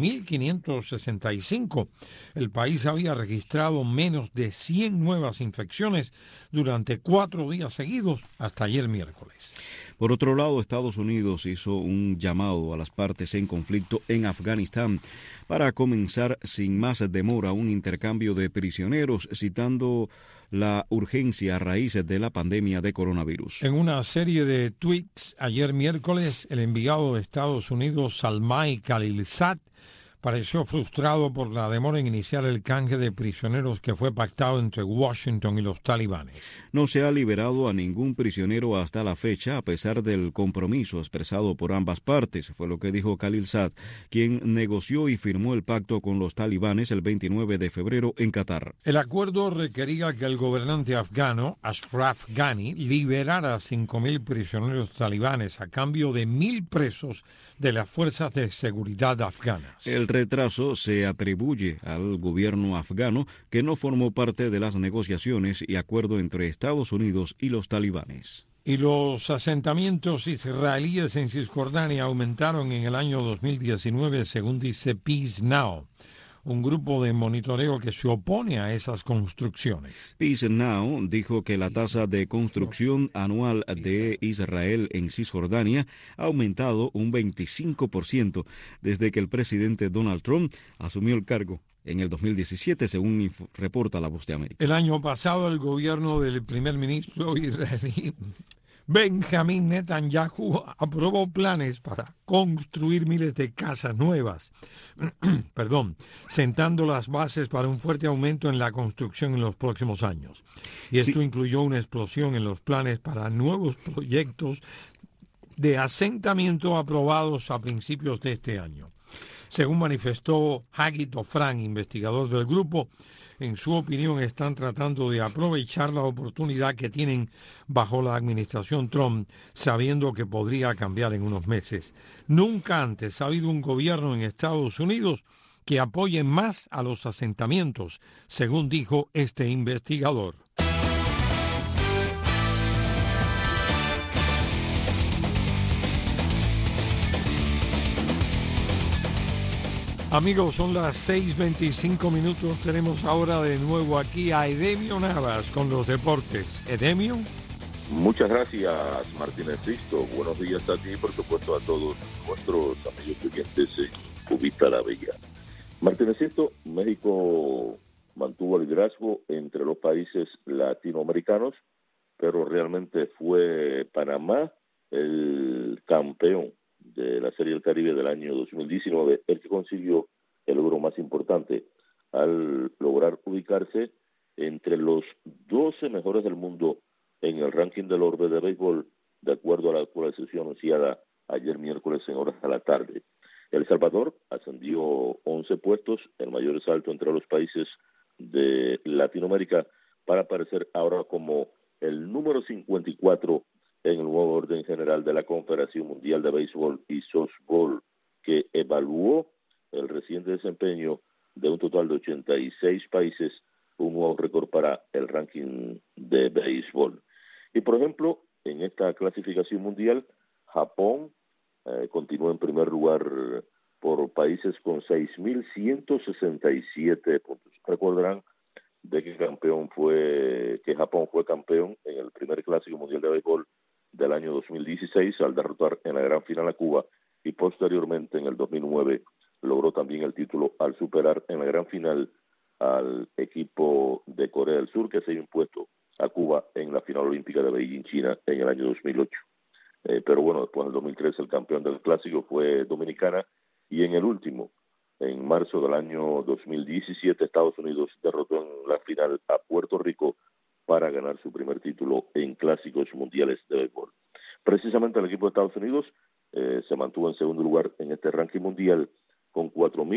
S1: 8,565. El país había registrado menos de 100 nuevas infecciones durante 4 días seguidos hasta ayer miércoles.
S2: Por otro lado, Estados Unidos hizo un llamado a las partes en conflicto en Afganistán para comenzar sin más demora un intercambio de prisioneros, citando la urgencia a raíz de la pandemia de coronavirus.
S1: En una serie de tweets ayer miércoles, el enviado de Estados Unidos, Zalmay Khalilzad, pareció frustrado por la demora en iniciar el canje de prisioneros que fue pactado entre Washington y los talibanes.
S2: No se ha liberado a ningún prisionero hasta la fecha, a pesar del compromiso expresado por ambas partes, fue lo que dijo Khalil Saad, quien negoció y firmó el pacto con los talibanes el 29 de febrero en Qatar.
S1: El acuerdo requería que el gobernante afgano, Ashraf Ghani, liberara a 5.000 prisioneros talibanes a cambio de 1.000 presos de las fuerzas de seguridad afganas.
S2: El retraso se atribuye al gobierno afgano, que no formó parte de las negociaciones y acuerdo entre Estados Unidos y los talibanes.
S1: Y los asentamientos israelíes en Cisjordania aumentaron en el año 2019, según dice Peace Now, un grupo de monitoreo que se opone a esas construcciones.
S2: Peace Now dijo que la tasa de construcción anual de Israel en Cisjordania ha aumentado un 25% desde que el presidente Donald Trump asumió el cargo en el 2017, según reporta La Voz de América.
S1: El año pasado, el gobierno del primer ministro israelí Benjamin Netanyahu aprobó planes para construir miles de casas nuevas, sentando las bases para un fuerte aumento en la construcción en los próximos años. Y esto incluyó una explosión en los planes para nuevos proyectos de asentamiento aprobados a principios de este año. Según manifestó Hagit Ofran, investigador del grupo, en su opinión están tratando de aprovechar la oportunidad que tienen bajo la administración Trump, sabiendo que podría cambiar en unos meses. Nunca antes ha habido un gobierno en Estados Unidos que apoye más a los asentamientos, según dijo este investigador. Amigos, son las 6:25 minutos. Tenemos ahora de nuevo aquí a Edemio Navas con los deportes. Edemio.
S12: Muchas gracias, Martínez Sisto. Buenos días a ti y por supuesto a todos nuestros amigos oyentes en Cubita la Bella. Martínez Sisto, México mantuvo el liderazgo entre los países latinoamericanos, pero realmente fue Panamá el campeón de la Serie del Caribe del año 2019, el que consiguió el logro más importante al lograr ubicarse entre los 12 mejores del mundo en el ranking del orbe de béisbol, de acuerdo a la actualización anunciada ayer miércoles en horas de la tarde. El Salvador ascendió 11 puestos, el mayor salto entre los países de Latinoamérica, para aparecer ahora como el número 54 en el nuevo orden general de la Confederación Mundial de Béisbol y Softball, que evaluó el reciente desempeño de un total de 86 países, un nuevo récord para el ranking de béisbol. Y por ejemplo, en esta clasificación mundial, Japón continúa en primer lugar por países con 6.167 puntos. Recordarán de que Japón fue campeón en el primer Clásico Mundial de Béisbol del año 2016 al derrotar en la gran final a Cuba, y posteriormente en el 2009 logró también el título al superar en la gran final al equipo de Corea del Sur, que se ha impuesto a Cuba en la final olímpica de Beijing, China, en el año 2008. Pero bueno, después del 2013 el campeón del clásico fue Dominicana, y en el último, en marzo del año 2017, Estados Unidos derrotó en la final a Puerto Rico para ganar su primer título en clásicos mundiales de béisbol. Precisamente el equipo de Estados Unidos se mantuvo en segundo lugar en este ranking mundial con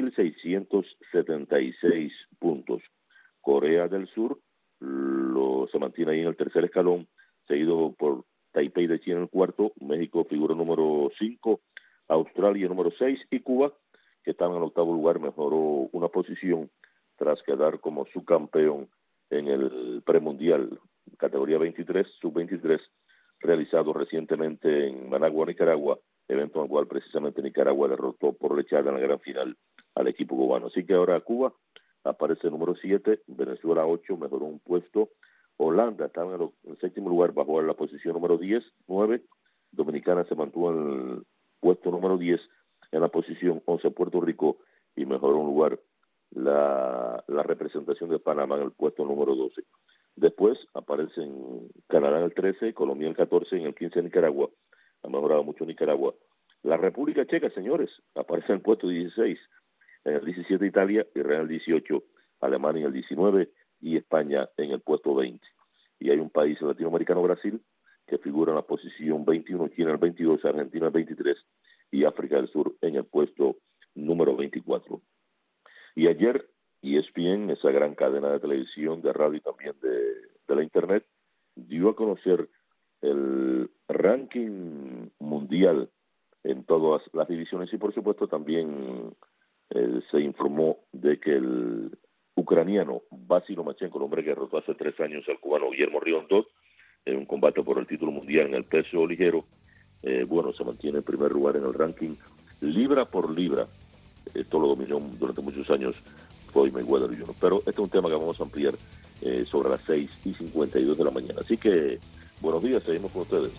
S12: 4.676 puntos. Corea del Sur se mantiene ahí en el tercer escalón, seguido por Taipei de China en el cuarto, México figura número 5, Australia número 6 y Cuba, que estaba en el octavo lugar, mejoró una posición tras quedar como subcampeón en el premundial categoría 23, sub-23, realizado recientemente en Managua, Nicaragua, evento en el cual precisamente Nicaragua derrotó por lechada en la gran final al equipo cubano. Así que ahora Cuba aparece número 7, Venezuela 8, mejoró un puesto, Holanda está en el séptimo lugar, bajó a la posición número 10, 9, Dominicana se mantuvo en el puesto número 10, en la posición 11 Puerto Rico, y mejoró un lugar la representación de Panamá en el puesto número 12. Después aparecen Canadá en el 13, Colombia en el 14, en el 15 Nicaragua, ha mejorado mucho Nicaragua. La República Checa, señores, aparece en el puesto 16, en el 17 Italia, Israel en el 18, Alemania en el 19 y España en el puesto 20. Y hay un país latinoamericano, Brasil, que figura en la posición 21, China en el 22, Argentina en el 23 y África del Sur en el puesto número 24. Y ayer ESPN, esa gran cadena de televisión, de radio y también de la internet, dio a conocer el ranking mundial en todas las divisiones y por supuesto también se informó de que el ucraniano Vasily Lomachenko, el hombre que derrotó hace 3 años al cubano Guillermo Rigondeaux en un combate por el título mundial en el peso ligero, se mantiene en primer lugar en el ranking libra por libra. Esto lo dominó durante muchos años Floyd Mayweather Jr. Pero este es un tema que vamos a ampliar sobre las 6:52 de la mañana. Así que, buenos días, seguimos con ustedes.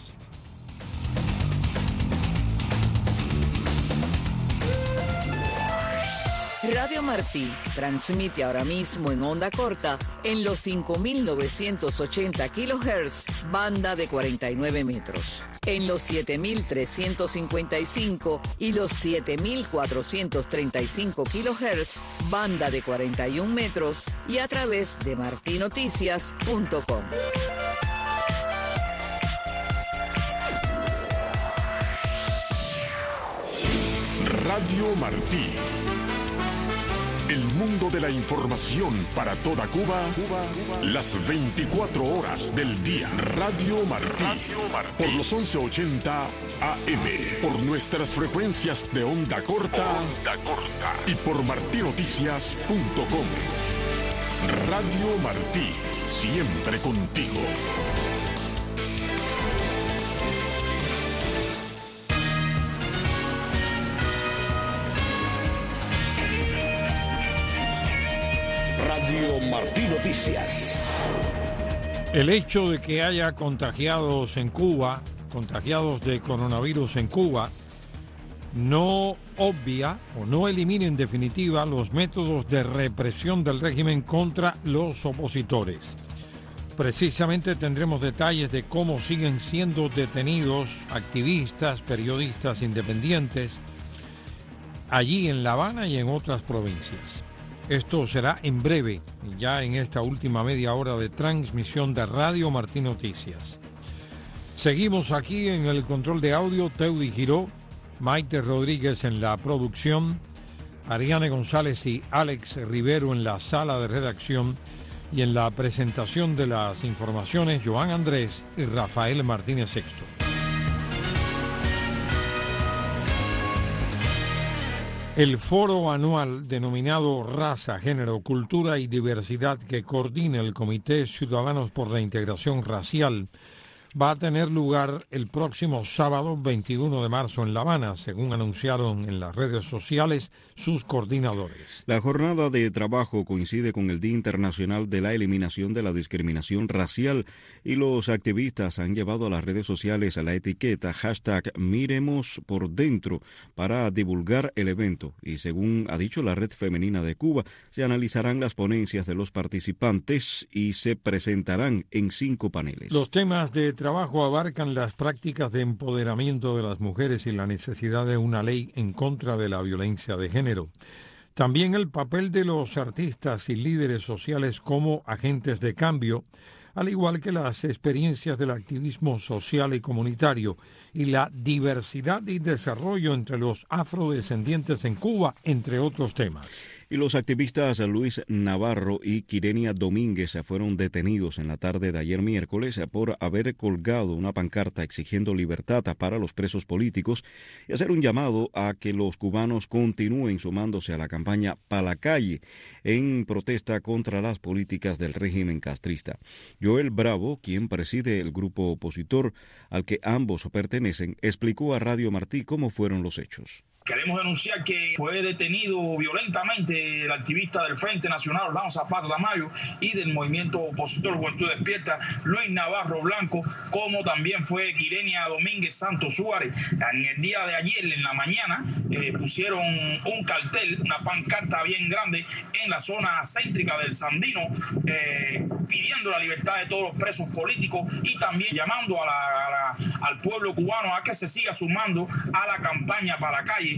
S3: Radio Martí transmite ahora mismo en onda corta en los 5.980 kHz, banda de 49 metros, en los 7.355 y los 7.435 kHz, banda de 41 metros y a través de martinoticias.com.
S7: Radio Martí. El mundo de la información para toda Cuba, las 24 horas del día. Radio Martí, por los 1180 AM, por nuestras frecuencias de onda corta y por martinoticias.com. Radio Martí, siempre contigo. Radio Martí Noticias.
S1: El hecho de que haya contagiados en Cuba, contagiados de coronavirus en Cuba, no obvia o no elimina en definitiva los métodos de represión del régimen contra los opositores. Precisamente tendremos detalles de cómo siguen siendo detenidos activistas, periodistas independientes allí en La Habana y en otras provincias. Esto será en breve, ya en esta última media hora de transmisión de Radio Martí Noticias. Seguimos aquí en el control de audio, Teudi Giró, Maite Rodríguez en la producción, Ariane González y Alex Rivero en la sala de redacción y en la presentación de las informaciones, Joan Andrés y Rafael Martínez Sexto. El foro anual denominado Raza, Género, Cultura y Diversidad que coordina el Comité Ciudadanos por la Integración Racial va a tener lugar el próximo sábado 21 de marzo en La Habana, según anunciaron en las redes sociales sus coordinadores.
S2: La jornada de trabajo coincide con el Día Internacional de la Eliminación de la Discriminación Racial y los activistas han llevado a las redes sociales la etiqueta #MiremosPorDentro para divulgar el evento y según ha dicho la Red Femenina de Cuba, se analizarán las ponencias de los participantes y se presentarán en 5 paneles.
S1: Los temas de trabajo abarcan las prácticas de empoderamiento de las mujeres y la necesidad de una ley en contra de la violencia de género. También el papel de los artistas y líderes sociales como agentes de cambio, al igual que las experiencias del activismo social y comunitario y la diversidad y desarrollo entre los afrodescendientes en Cuba, entre otros temas.
S2: Y los activistas Luis Navarro y Quirenia Domínguez fueron detenidos en la tarde de ayer miércoles por haber colgado una pancarta exigiendo libertad para los presos políticos y hacer un llamado a que los cubanos continúen sumándose a la campaña Pa' la Calle en protesta contra las políticas del régimen castrista. Joel Bravo, quien preside el grupo opositor al que ambos pertenecen, explicó a Radio Martí cómo fueron los hechos.
S13: Queremos denunciar que fue detenido violentamente el activista del Frente Nacional Orlando Zapata Tamayo y del movimiento opositor Juventud Despierta Luis Navarro Blanco, como también fue Quirenia Domínguez Santos Suárez. En el día de ayer, en la mañana, pusieron un cartel, una pancarta bien grande en la zona céntrica del Sandino, pidiendo la libertad de todos los presos políticos y también llamando al pueblo cubano a que se siga sumando a la campaña para la calle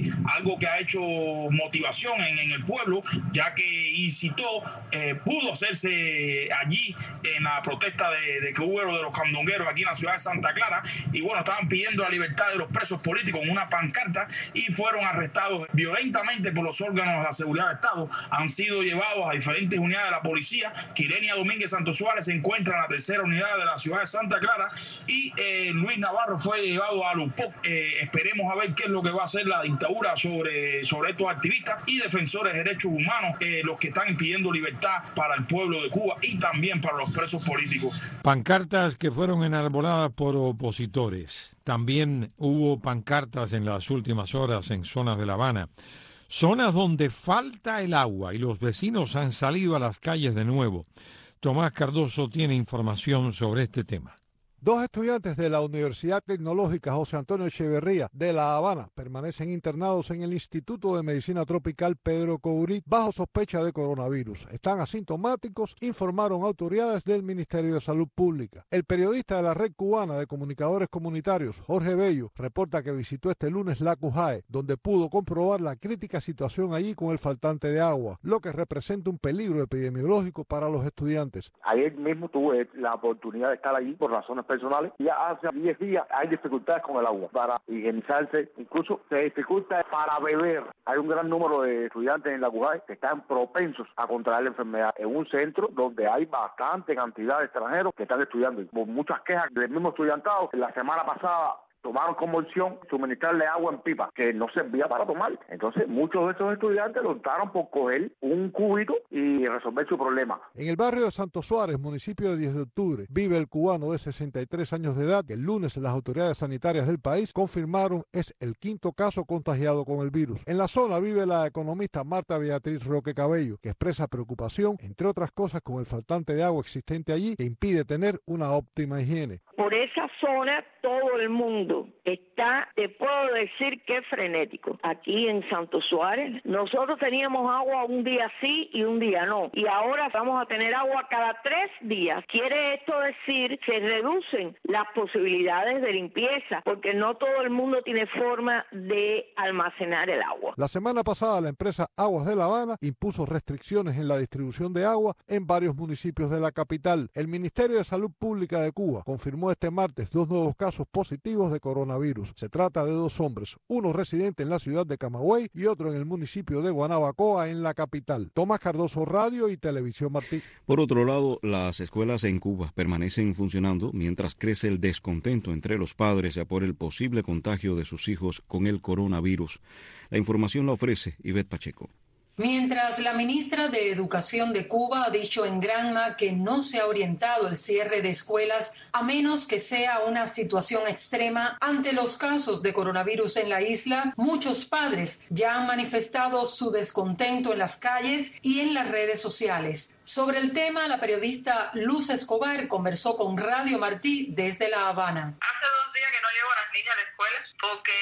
S13: algo que ha hecho motivación en el pueblo, ya que incitó, pudo hacerse allí en la protesta de que hubo de los candongueros aquí en la ciudad de Santa Clara, y bueno, estaban pidiendo la libertad de los presos políticos en una pancarta y fueron arrestados violentamente por los órganos de la seguridad del Estado. Han sido llevados a diferentes unidades de la policía. Quirenia Domínguez Santos Suárez se encuentra en la tercera unidad de la ciudad de Santa Clara y Luis Navarro fue llevado a Lupoc. Esperemos a ver qué es lo que va a hacer la dictadura sobre estos activistas y defensores de derechos humanos, los que están impidiendo libertad para el pueblo de Cuba y también para los presos políticos.
S1: Pancartas que fueron enarboladas por opositores. También hubo pancartas en las últimas horas en zonas de La Habana. Zonas donde falta el agua y los vecinos han salido a las calles de nuevo. Tomás Cardoso tiene información sobre este tema.
S22: 2 estudiantes de la Universidad Tecnológica José Antonio Echeverría de La Habana permanecen internados en el Instituto de Medicina Tropical Pedro Courí bajo sospecha de coronavirus. Están asintomáticos, informaron autoridades del Ministerio de Salud Pública. El periodista de la Red Cubana de Comunicadores Comunitarios, Jorge Bello, reporta que visitó este lunes la CUJAE, donde pudo comprobar la crítica situación allí con el faltante de agua, lo que representa un peligro epidemiológico para los estudiantes.
S5: Ayer mismo tuve la oportunidad de estar allí por razones personales. Ya hace 10 días hay dificultades con el agua para higienizarse, incluso se dificulta para beber. Hay un gran número de estudiantes en la CUJAE que están propensos a contraer la enfermedad en un centro donde hay bastante cantidad de extranjeros que están estudiando. Por muchas quejas del mismo estudiantado, la semana pasada tomaron como opción suministrarle agua en pipa, que no servía para tomar. Entonces, muchos de esos estudiantes optaron por coger un cubito y resolver su problema.
S22: En el barrio de Santo Suárez, municipio de 10 de octubre, vive el cubano de 63 años de edad, que el lunes las autoridades sanitarias del país confirmaron es el 5º caso contagiado con el virus. En la zona vive la economista Marta Beatriz Roque Cabello, que expresa preocupación, entre otras cosas, con el faltante de agua existente allí, que impide tener una óptima higiene.
S19: Por esa zona todo el mundo está, te puedo decir que frenético. Aquí en Santo Suárez, nosotros teníamos agua un día sí y un día no. Y ahora vamos a tener agua cada 3 días. Quiere esto decir que reducen las posibilidades de limpieza, porque no todo el mundo tiene forma de almacenar el agua.
S22: La semana pasada, la empresa Aguas de La Habana impuso restricciones en la distribución de agua en varios municipios de la capital. El Ministerio de Salud Pública de Cuba confirmó este martes 2 nuevos casos positivos de coronavirus. Se trata de 2 hombres, uno residente en la ciudad de Camagüey y otro en el municipio de Guanabacoa, en la capital. Tomás Cardoso, Radio y Televisión Martí.
S2: Por otro lado, las escuelas en Cuba permanecen funcionando mientras crece el descontento entre los padres por el posible contagio de sus hijos con el coronavirus. La información la ofrece Ivette Pacheco.
S14: Mientras la ministra de Educación de Cuba ha dicho en Granma que no se ha orientado el cierre de escuelas a menos que sea una situación extrema ante los casos de coronavirus en la isla, muchos padres ya han manifestado su descontento en las calles y en las redes sociales. Sobre el tema, la periodista Luz Escobar conversó con Radio Martí desde La Habana.
S16: Hace 2 días que no llevo a las niñas a la escuela porque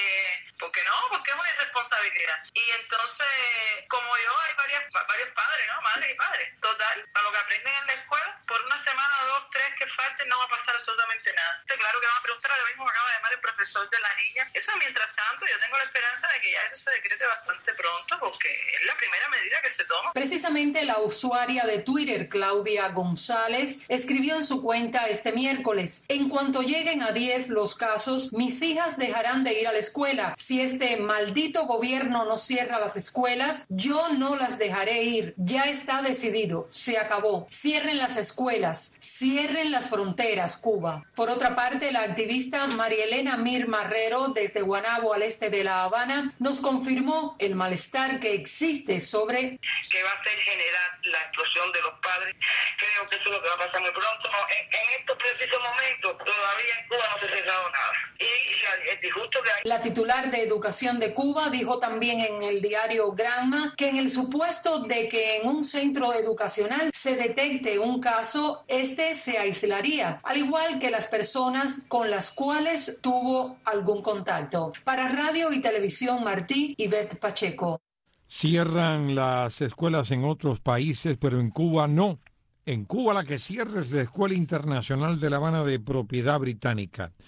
S16: es una irresponsabilidad. Y entonces, como yo, hay varios padres, ¿no? Madres y padres. Total, para lo que aprenden en la escuela, por una semana, 2, 3 que falten, no va a pasar absolutamente nada. Claro que van a preguntar a lo mismo que acaba de llamar el profesor de la niña. Eso, mientras tanto, yo tengo la esperanza de que ya eso se decrete bastante pronto, porque es la primera medida que se toma.
S14: Precisamente la usuaria de Twitter, Claudia González, escribió en su cuenta este miércoles: en cuanto lleguen a 10 los casos, mis hijas dejarán de ir a la escuela. Si este maldito gobierno no cierra las escuelas, yo no las dejaré ir. Ya está decidido. Se acabó. Cierren las escuelas. Cierren las fronteras, Cuba. Por otra parte, la activista María Elena Mir Marrero, desde Guanabo, al este de La Habana, nos confirmó el malestar que existe sobre
S16: que va a ser generar la explosión de los padres. Creo que eso es lo que va a pasar muy pronto. No, en estos precisos momentos, todavía en Cuba no se ha cerrado nada. Y el disgusto que hay.
S14: La titular de Educación de Cuba dijo también en el diario Granma que en el supuesto de que en un centro educacional se detecte un caso, este se aislaría, al igual que las personas con las cuales tuvo algún contacto. Para Radio y Televisión Martí, Ivette Pacheco.
S1: Cierran las escuelas en otros países, pero en Cuba no. En Cuba la que cierra es la Escuela Internacional de La Habana, de propiedad británica.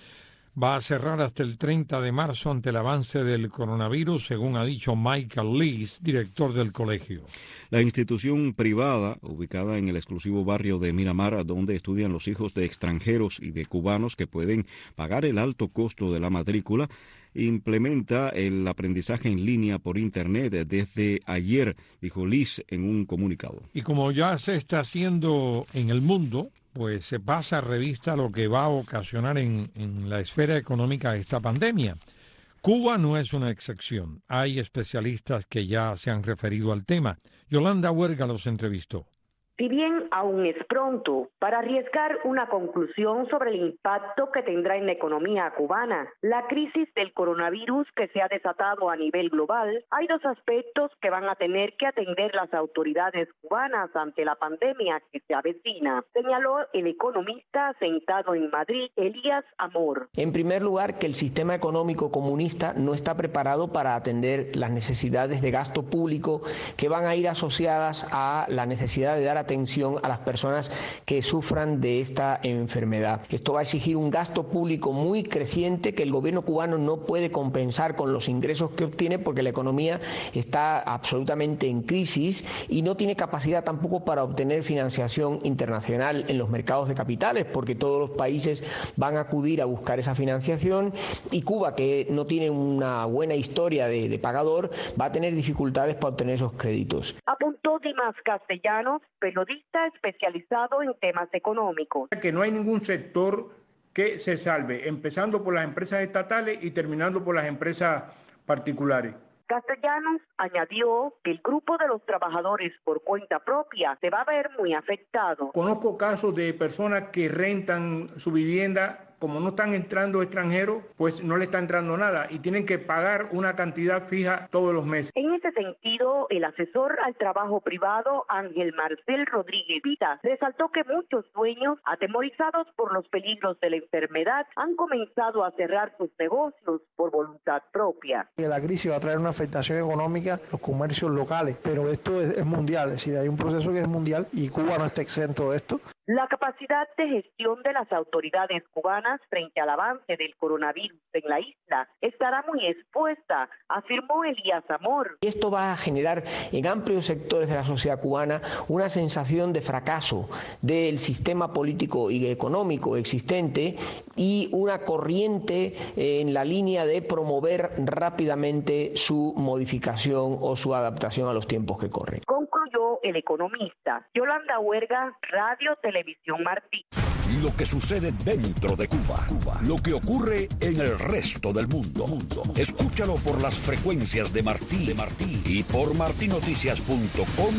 S1: va a cerrar hasta el 30 de marzo ante el avance del coronavirus, según ha dicho Michael Lees, director del colegio.
S2: La institución privada, ubicada en el exclusivo barrio de Miramar, donde estudian los hijos de extranjeros y de cubanos que pueden pagar el alto costo de la matrícula, implementa el aprendizaje en línea por Internet desde ayer, dijo Lees en un comunicado.
S1: Y como ya se está haciendo en el mundo, pues se pasa a revista lo que va a ocasionar en la esfera económica esta pandemia. Cuba no es una excepción. Hay especialistas que ya se han referido al tema. Yolanda Huerga los entrevistó.
S15: Si bien aún es pronto para arriesgar una conclusión sobre el impacto que tendrá en la economía cubana, la crisis del coronavirus que se ha desatado a nivel global, hay dos aspectos que van a tener que atender las autoridades cubanas ante la pandemia que se avecina, señaló el economista sentado en Madrid, Elías Amor.
S17: En primer lugar, que el sistema económico comunista no está preparado para atender las necesidades de gasto público que van a ir asociadas a la necesidad de dar atención a las personas que sufran de esta enfermedad. Esto va a exigir un gasto público muy creciente que el gobierno cubano no puede compensar con los ingresos que obtiene porque la economía está absolutamente en crisis y no tiene capacidad tampoco para obtener financiación internacional en los mercados de capitales porque todos los países van a acudir a buscar esa financiación y Cuba, que no tiene una buena historia de pagador, va a tener dificultades para obtener esos créditos.
S15: Apuntó Dimas Castellanos, periodista especializado en temas económicos.
S18: Que no hay ningún sector que se salve, empezando por las empresas estatales y terminando por las empresas particulares.
S15: Castellanos añadió que el grupo de los trabajadores por cuenta propia se va a ver muy afectado.
S18: Conozco casos de personas que rentan su vivienda. Como no están entrando extranjeros, pues no le está entrando nada y tienen que pagar una cantidad fija todos los meses.
S15: En ese sentido, el asesor al trabajo privado, Ángel Marcel Rodríguez Vita, resaltó que muchos dueños, atemorizados por los peligros de la enfermedad, han comenzado a cerrar sus negocios por voluntad propia.
S24: La crisis va a traer una afectación económica a los comercios locales, pero esto es mundial, es decir, hay un proceso que es mundial y Cuba no está exento de esto.
S15: La capacidad de gestión de las autoridades cubanas frente al avance del coronavirus en la isla estará muy expuesta, afirmó Elías Amor.
S17: Esto va a generar en amplios sectores de la sociedad cubana una sensación de fracaso del sistema político y económico existente y una corriente en la línea de promover rápidamente su modificación o su adaptación a los tiempos que corren.
S15: Concluyó el economista. Yolanda Huerga, Radio Televisión Martí.
S25: Lo que sucede dentro de Cuba, lo que ocurre en el resto del mundo. Escúchalo por las frecuencias de Martí y por martinoticias.com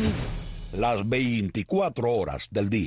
S25: las 24 horas del día.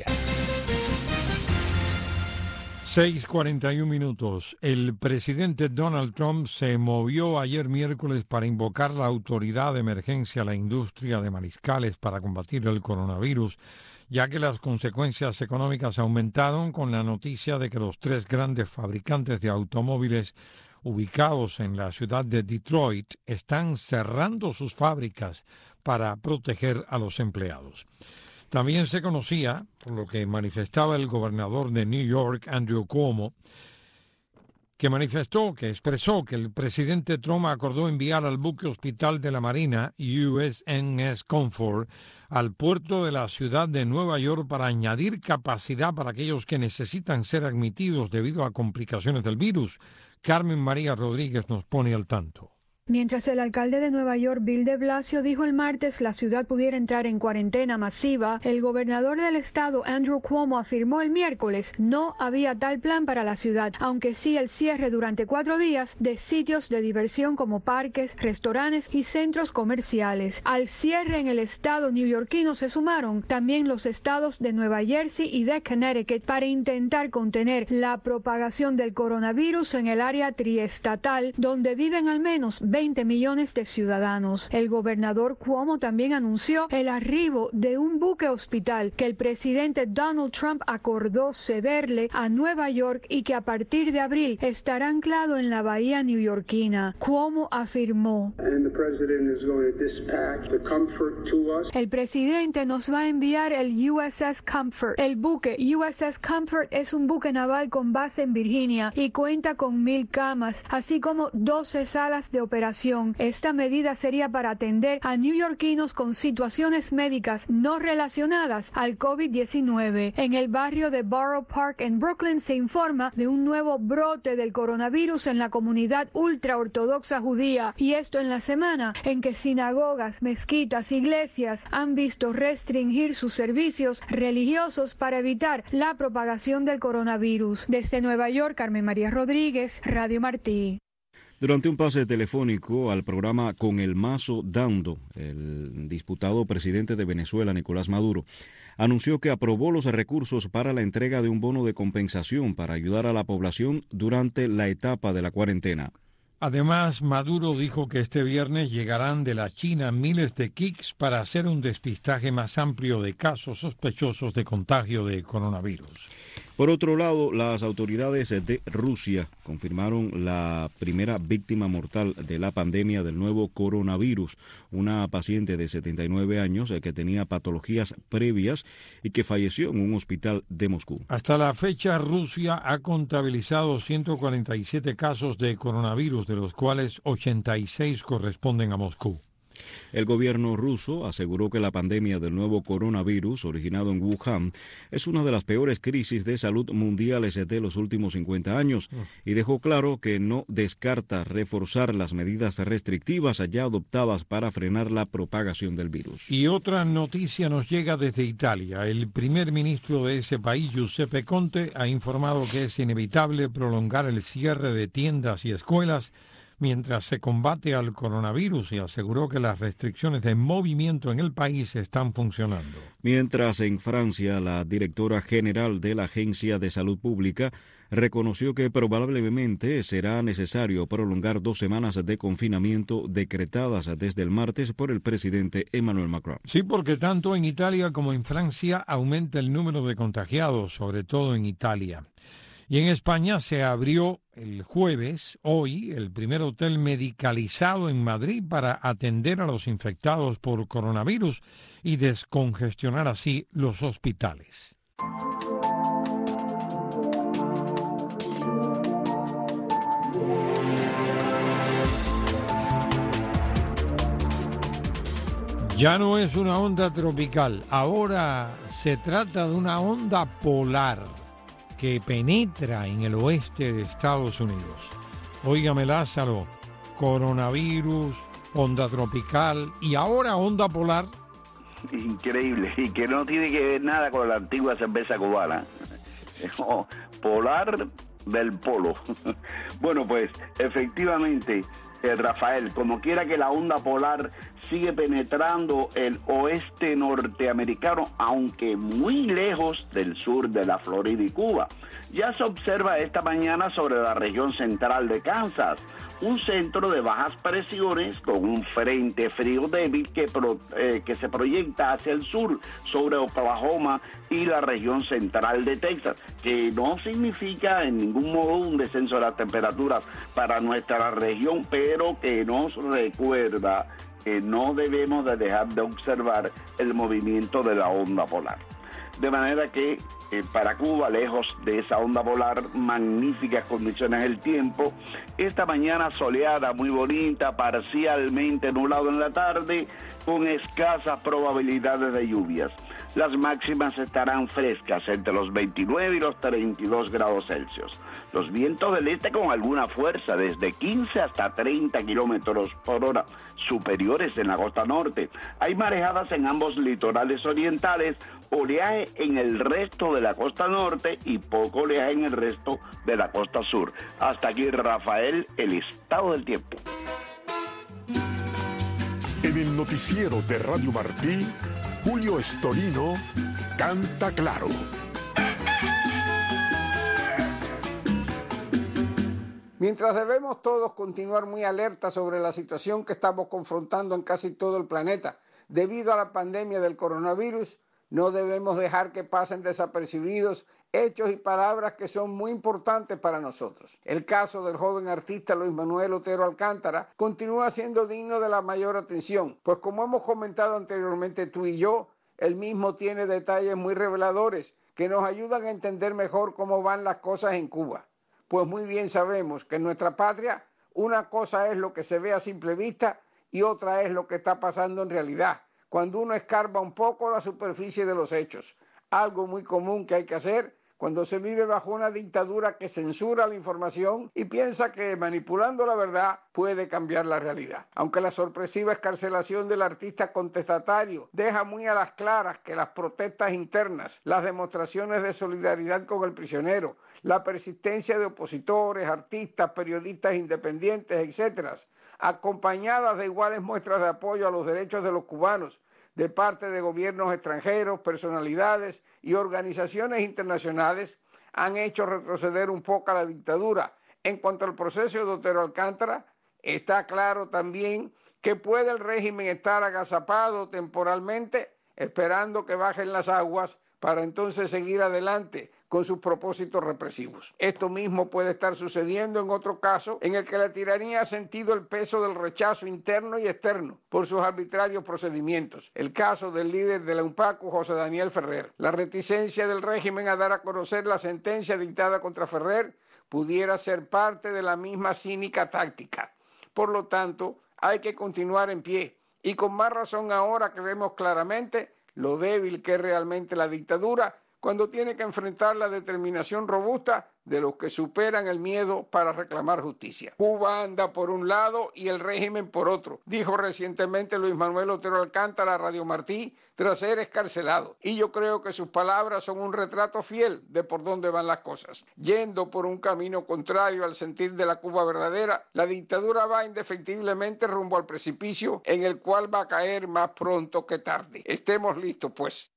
S1: 6:41 minutos. El presidente Donald Trump se movió ayer miércoles para invocar la autoridad de emergencia a la industria de mariscales para combatir el coronavirus, ya que las consecuencias económicas aumentaron con la noticia de que los 3 grandes fabricantes de automóviles ubicados en la ciudad de Detroit están cerrando sus fábricas para proteger a los empleados. También se conocía, por lo que manifestaba el gobernador de New York, Andrew Cuomo, que expresó que el presidente Trump acordó enviar al buque hospital de la Marina, USNS Comfort, al puerto de la ciudad de Nueva York para añadir capacidad para aquellos que necesitan ser admitidos debido a complicaciones del virus. Carmen María Rodríguez nos pone al tanto.
S26: Mientras el alcalde de Nueva York, Bill de Blasio, dijo el martes la ciudad pudiera entrar en cuarentena masiva, el gobernador del estado, Andrew Cuomo, afirmó el miércoles no había tal plan para la ciudad, aunque sí el cierre durante 4 días de sitios de diversión como parques, restaurantes y centros comerciales. Al cierre en el estado neoyorquino se sumaron también los estados de Nueva Jersey y de Connecticut para intentar contener la propagación del coronavirus en el área triestatal, donde viven al menos 20 millones de ciudadanos. El gobernador Cuomo también anunció el arribo de un buque hospital que el presidente Donald Trump acordó cederle a Nueva York y que a partir de abril estará anclado en la bahía neoyorquina. Cuomo afirmó: el presidente nos va a enviar el USS Comfort. El buque USS Comfort es un buque naval con base en Virginia y cuenta con 1,000 camas, así como 12 salas de operación. Esta medida sería para atender a neoyorquinos con situaciones médicas no relacionadas al COVID-19. En el barrio de Borough Park en Brooklyn se informa de un nuevo brote del coronavirus en la comunidad ultraortodoxa judía, y esto en la semana en que sinagogas, mezquitas, iglesias han visto restringir sus servicios religiosos para evitar la propagación del coronavirus. Desde Nueva York, Carmen María Rodríguez, Radio Martí.
S2: Durante un pase telefónico al programa Con el Mazo Dando, el disputado presidente de Venezuela, Nicolás Maduro, anunció que aprobó los recursos para la entrega de un bono de compensación para ayudar a la población durante la etapa de la cuarentena.
S1: Además, Maduro dijo que este viernes llegarán de la China miles de kits para hacer un despistaje más amplio de casos sospechosos de contagio de coronavirus.
S2: Por otro lado, las autoridades de Rusia confirmaron la primera víctima mortal de la pandemia del nuevo coronavirus, una paciente de 79 años que tenía patologías previas y que falleció en un hospital de Moscú.
S1: Hasta la fecha, Rusia ha contabilizado 147 casos de coronavirus, de los cuales 86 corresponden a Moscú.
S2: El gobierno ruso aseguró que la pandemia del nuevo coronavirus, originado en Wuhan, es una de las peores crisis de salud mundiales de los últimos 50 años y dejó claro que no descarta reforzar las medidas restrictivas ya adoptadas para frenar la propagación del virus.
S1: Y otra noticia nos llega desde Italia. El primer ministro de ese país, Giuseppe Conte, ha informado que es inevitable prolongar el cierre de tiendas y escuelas mientras se combate al coronavirus, y aseguró que las restricciones de movimiento en el país están funcionando.
S2: Mientras en Francia, la directora general de la Agencia de Salud Pública reconoció que probablemente será necesario prolongar 2 semanas de confinamiento decretadas desde el martes por el presidente Emmanuel Macron.
S1: Sí, porque tanto en Italia como en Francia aumenta el número de contagiados, sobre todo en Italia. Y en España se abrió el jueves, hoy, el primer hotel medicalizado en Madrid para atender a los infectados por coronavirus y descongestionar así los hospitales. Ya no es una onda tropical, ahora se trata de una onda polar que penetra en el oeste de Estados Unidos. Óigame, Lázaro, coronavirus, onda tropical y ahora onda polar.
S4: Increíble, y que no tiene que ver nada con la antigua cerveza cubana. No, polar del polo. Bueno, pues efectivamente, Rafael, como quiera que la onda polar sigue penetrando el oeste norteamericano, aunque muy lejos del sur de la Florida y Cuba. Ya se observa esta mañana sobre la región central de Kansas, un centro de bajas presiones con un frente frío débil que se proyecta hacia el sur sobre Oklahoma y la región central de Texas, que no significa en ningún modo un descenso de las temperaturas para nuestra región, pero que nos recuerda que no debemos de dejar de observar el movimiento de la onda polar. De manera que para Cuba, lejos de esa onda polar, magníficas condiciones del tiempo. Esta mañana soleada, muy bonita, parcialmente nublado en la tarde, con escasas probabilidades de lluvias. Las máximas estarán frescas entre los 29 y los 32 grados Celsius. Los vientos del este con alguna fuerza, desde 15 hasta 30 kilómetros por hora, superiores en la costa norte. Hay marejadas en ambos litorales orientales, oleaje en el resto de la costa norte y poco oleaje en el resto de la costa sur. Hasta aquí, Rafael, el estado del tiempo.
S7: En el noticiero de Radio Martí, Julio Estorino canta claro.
S6: Mientras debemos todos continuar muy alerta sobre la situación que estamos confrontando en casi todo el planeta debido a la pandemia del coronavirus, no debemos dejar que pasen desapercibidos hechos y palabras que son muy importantes para nosotros. El caso del joven artista Luis Manuel Otero Alcántara continúa siendo digno de la mayor atención, pues como hemos comentado anteriormente tú y yo, él mismo tiene detalles muy reveladores que nos ayudan a entender mejor cómo van las cosas en Cuba. Pues muy bien sabemos que en nuestra patria una cosa es lo que se ve a simple vista y otra es lo que está pasando en realidad, cuando uno escarba un poco la superficie de los hechos, algo muy común que hay que hacer cuando se vive bajo una dictadura que censura la información y piensa que manipulando la verdad puede cambiar la realidad. Aunque la sorpresiva excarcelación del artista contestatario deja muy a las claras que las protestas internas, las demostraciones de solidaridad con el prisionero, la persistencia de opositores, artistas, periodistas independientes, etcétera, acompañadas de iguales muestras de apoyo a los derechos de los cubanos, de parte de gobiernos extranjeros, personalidades y organizaciones internacionales, han hecho retroceder un poco a la dictadura. En cuanto al proceso de Otero Alcántara, está claro también que puede el régimen estar agazapado temporalmente, esperando que bajen las aguas para entonces seguir adelante con sus propósitos represivos. Esto mismo puede estar sucediendo en otro caso en el que la tiranía ha sentido el peso del rechazo interno y externo por sus arbitrarios procedimientos. El caso del líder de la UNPACU, José Daniel Ferrer. La reticencia del régimen a dar a conocer la sentencia dictada contra Ferrer pudiera ser parte de la misma cínica táctica. Por lo tanto, hay que continuar en pie y con más razón ahora que vemos claramente lo débil que es realmente la dictadura cuando tiene que enfrentar la determinación robusta de los que superan el miedo para reclamar justicia. Cuba anda por un lado y el régimen por otro, dijo recientemente Luis Manuel Otero Alcántara a Radio Martí tras ser excarcelado. Y yo creo que sus palabras son un retrato fiel de por dónde van las cosas. Yendo por un camino contrario al sentir de la Cuba verdadera, la dictadura va indefectiblemente rumbo al precipicio en el cual va a caer más pronto que tarde. Estemos listos, pues.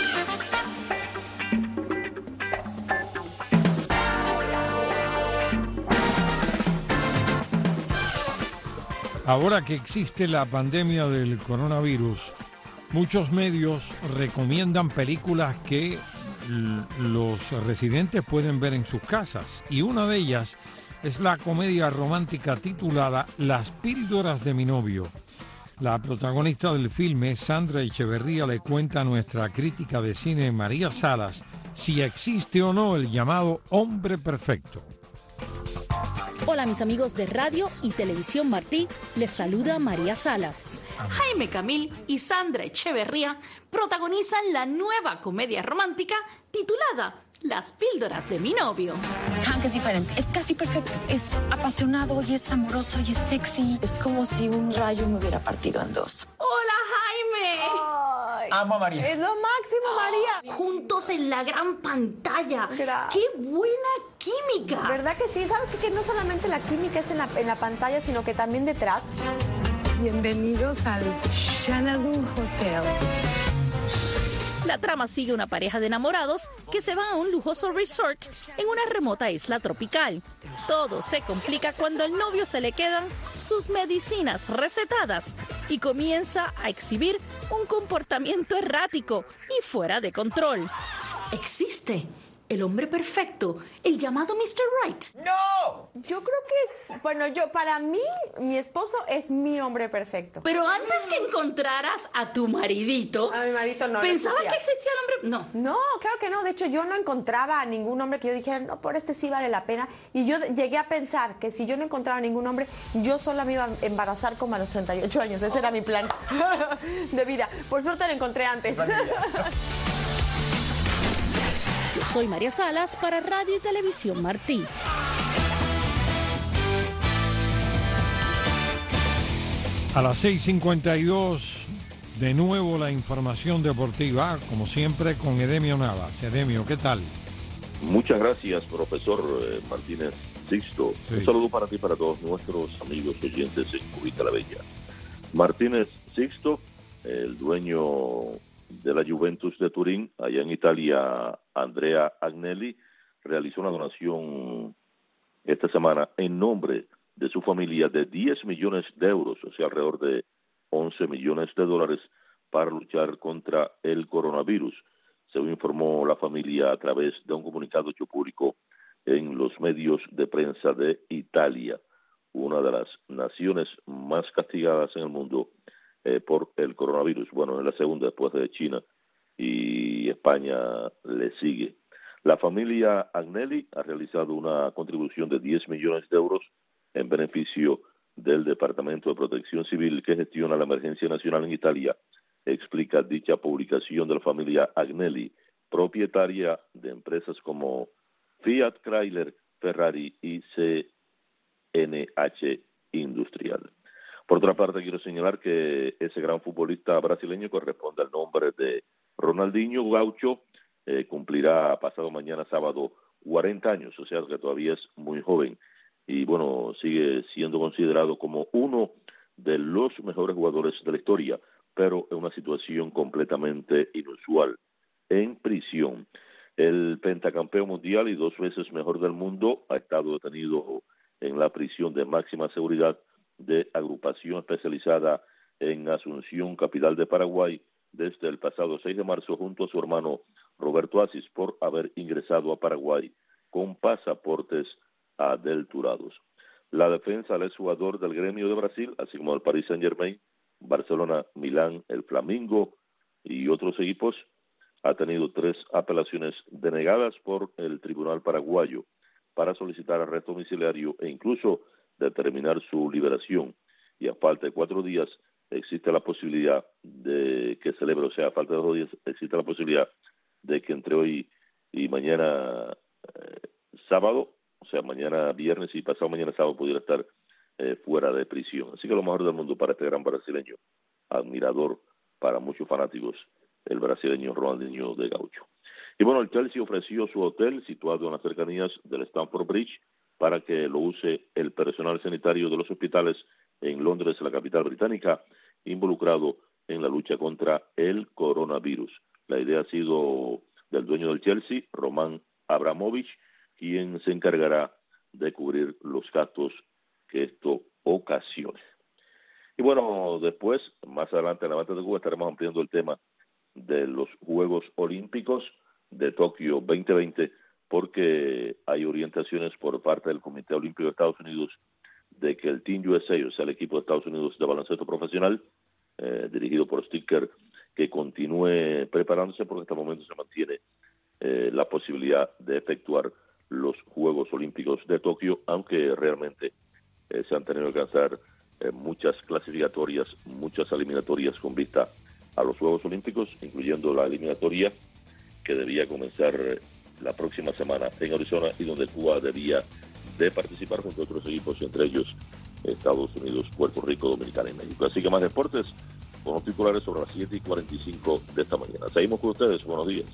S1: Ahora que existe la pandemia del coronavirus, muchos medios recomiendan películas que los residentes pueden ver en sus casas. Y una de ellas es la comedia romántica titulada Las píldoras de mi novio. La protagonista del filme, Sandra Echeverría, le cuenta a nuestra crítica de cine María Salas si existe o no el llamado hombre perfecto.
S8: Hola mis amigos de Radio y Televisión Martí, les saluda María Salas. Jaime Camil y Sandra Echeverría protagonizan la nueva comedia romántica titulada Las píldoras de mi novio.
S11: Hank es diferente, es casi perfecto, es apasionado y es amoroso y es sexy. Es como si un rayo me hubiera partido en dos.
S8: ¡Hola Jaime!
S11: Ay, amo a María.
S8: Es lo máximo María. Juntos en la gran pantalla. ¡Qué buena química!
S20: ¿Verdad que sí? ¿Sabes que no solamente la química es en la pantalla, sino que también detrás?
S11: Bienvenidos al Xanadu Hotel.
S8: La trama sigue una pareja de enamorados que se va a un lujoso resort en una remota isla tropical. Todo se complica cuando al novio se le quedan sus medicinas recetadas y comienza a exhibir un comportamiento errático y fuera de control. Existe el hombre perfecto, el llamado Mr. Right.
S20: ¡No! Yo creo que es... Bueno, para mí, mi esposo es mi hombre perfecto.
S8: Pero antes que encontraras a tu maridito...
S20: A mi maridito no.
S8: ¿Pensabas que existía el hombre? No.
S20: No, claro que no. De hecho, yo no encontraba a ningún hombre que yo dijera, no, por este sí vale la pena. Y yo llegué a pensar que si yo no encontraba ningún hombre, yo sola me iba a embarazar como a los 38 años. Ese era mi plan de vida. Por suerte lo encontré antes.
S8: Yo soy María Salas para Radio y Televisión Martí.
S1: A las 6:52, de nuevo la información deportiva, como siempre, con Edemio Navas. Edemio, ¿qué tal?
S12: Muchas gracias, profesor Martínez Sixto. Sí. Un saludo para ti y para todos nuestros amigos oyentes en Cubita la Bella. Martínez Sixto, el dueño de la Juventus de Turín, allá en Italia, Andrea Agnelli, realizó una donación esta semana en nombre de su familia de 10 millones de euros, o sea, alrededor de 11 millones de dólares para luchar contra el coronavirus, según informó la familia a través de un comunicado hecho público en los medios de prensa de Italia, una de las naciones más castigadas en el mundo por el coronavirus. Bueno, es la segunda después de China y España le sigue. La familia Agnelli ha realizado una contribución de 10 millones de euros en beneficio del Departamento de Protección Civil que gestiona la emergencia nacional en Italia, explica dicha publicación de la familia Agnelli, propietaria de empresas como Fiat, Chrysler, Ferrari y CNH Industrial. Por otra parte, quiero señalar que ese gran futbolista brasileño corresponde al nombre de Ronaldinho Gaucho, cumplirá pasado mañana sábado 40 años, o sea que todavía es muy joven y bueno, sigue siendo considerado como uno de los mejores jugadores de la historia, pero en una situación completamente inusual, en prisión. El pentacampeón mundial y 2 veces mejor del mundo ha estado detenido en la prisión de máxima seguridad de agrupación especializada en Asunción, capital de Paraguay, desde el pasado 6 de marzo junto a su hermano Roberto Assis por haber ingresado a Paraguay con pasaportes adulterados. La defensa del exjugador del Gremio de Brasil, así como del Paris Saint-Germain, Barcelona, Milán, el Flamengo y otros equipos, ha tenido 3 apelaciones denegadas por el Tribunal Paraguayo para solicitar arresto domiciliario e incluso determinar su liberación. Y a falta de 4 días existe la posibilidad de que celebre, o sea, a falta de 2 días existe la posibilidad de que entre hoy y mañana sábado, o sea, mañana viernes y pasado mañana sábado pudiera estar fuera de prisión. Así que lo mejor del mundo para este gran brasileño, admirador para muchos fanáticos, el brasileño Ronaldinho de Gaucho. Y bueno, el Chelsea ofreció su hotel situado en las cercanías del Stamford Bridge para que lo use el personal sanitario de los hospitales en Londres, la capital británica, involucrado en la lucha contra el coronavirus. La idea ha sido del dueño del Chelsea, Roman Abramovich, quien se encargará de cubrir los gastos que esto ocasione. Y bueno, después, más adelante en la Mata de Cuba, estaremos ampliando el tema de los Juegos Olímpicos de Tokio 2020, porque hay orientaciones por parte del Comité Olímpico de Estados Unidos de que el Team USA, o sea, el equipo de Estados Unidos de baloncesto profesional, dirigido por Sticker, que continúe preparándose porque hasta el momento se mantiene la posibilidad de efectuar los Juegos Olímpicos de Tokio, aunque realmente se han tenido que alcanzar muchas clasificatorias, muchas eliminatorias con vista a los Juegos Olímpicos, incluyendo la eliminatoria que debía comenzar la próxima semana en Arizona y donde Cuba debía de participar junto a otros equipos, entre ellos Estados Unidos, Puerto Rico, Dominicana y México. Así que más deportes con los titulares sobre las 7:45 de esta mañana. Seguimos con ustedes. Buenos días.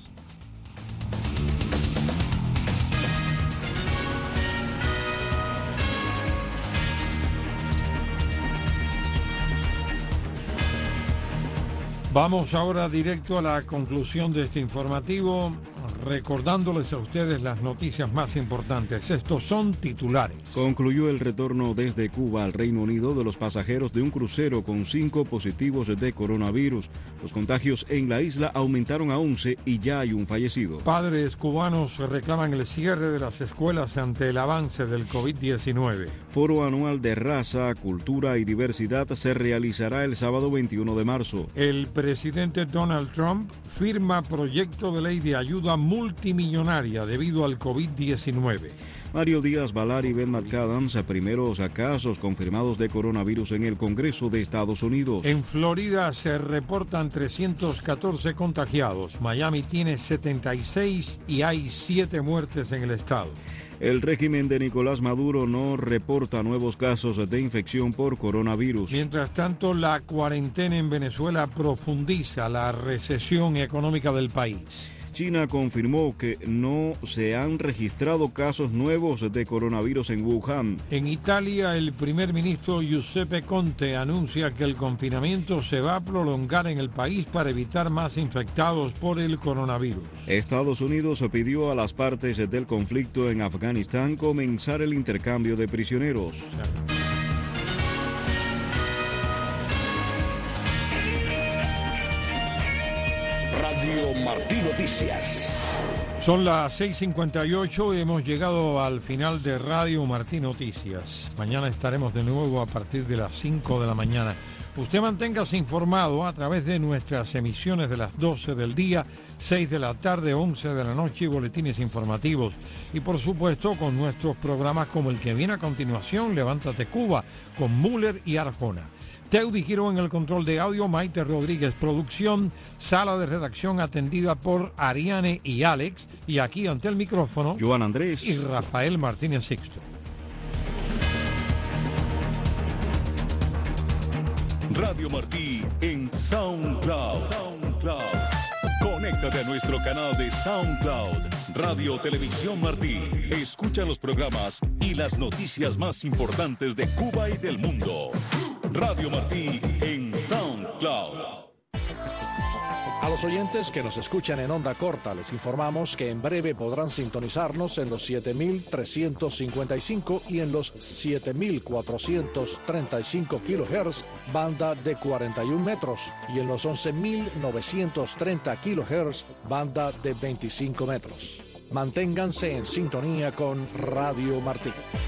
S1: Vamos ahora directo a la conclusión de este informativo, recordándoles a ustedes las noticias más importantes. Estos son titulares.
S2: Concluyó el retorno desde Cuba al Reino Unido de los pasajeros de un crucero con 5 positivos de coronavirus. Los contagios en la isla aumentaron a 11 y ya hay un fallecido.
S1: Padres cubanos reclaman el cierre de las escuelas ante el avance del COVID-19.
S2: Foro anual de raza, cultura y diversidad se realizará el sábado 21 de marzo.
S1: El presidente Donald Trump firma proyecto de ley de ayuda multimillonaria debido al COVID-19.
S2: Mario Díaz-Balart y Ben McAdams, primeros casos confirmados de coronavirus en el Congreso de Estados Unidos.
S1: En Florida se reportan 314 contagiados. Miami tiene 76 y hay 7 muertes en el estado.
S2: El régimen de Nicolás Maduro no reporta nuevos casos de infección por coronavirus.
S1: Mientras tanto, la cuarentena en Venezuela profundiza la recesión económica del país.
S2: China confirmó que no se han registrado casos nuevos de coronavirus en Wuhan.
S1: En Italia, el primer ministro Giuseppe Conte anuncia que el confinamiento se va a prolongar en el país para evitar más infectados por el coronavirus.
S2: Estados Unidos pidió a las partes del conflicto en Afganistán comenzar el intercambio de prisioneros.
S25: Radio Martí Noticias.
S1: Son las 6:58 y hemos llegado al final de Radio Martí Noticias. Mañana estaremos de nuevo a partir de las 5 de la mañana. Usted manténgase informado a través de nuestras emisiones de las 12 del día, 6 de la tarde, 11 de la noche y boletines informativos. Y por supuesto con nuestros programas como el que viene a continuación, Levántate Cuba, con Müller y Arjona. Teudi Giró en el control de audio, Maite Rodríguez producción, sala de redacción atendida por Ariane y Alex, y aquí ante el micrófono,
S2: Joan Andrés
S1: y Rafael Martínez Sixto.
S3: Radio Martí en SoundCloud. Conéctate a nuestro canal de SoundCloud, Radio Televisión Martí. Escucha los programas y las noticias más importantes de Cuba y del mundo. Radio Martí en SoundCloud.
S9: A los oyentes que nos escuchan en onda corta, les informamos que en breve podrán sintonizarnos en los 7.355 y en los 7.435 kHz, banda de 41 metros, y en los 11.930 kHz, banda de 25 metros. Manténganse en sintonía con Radio Martí.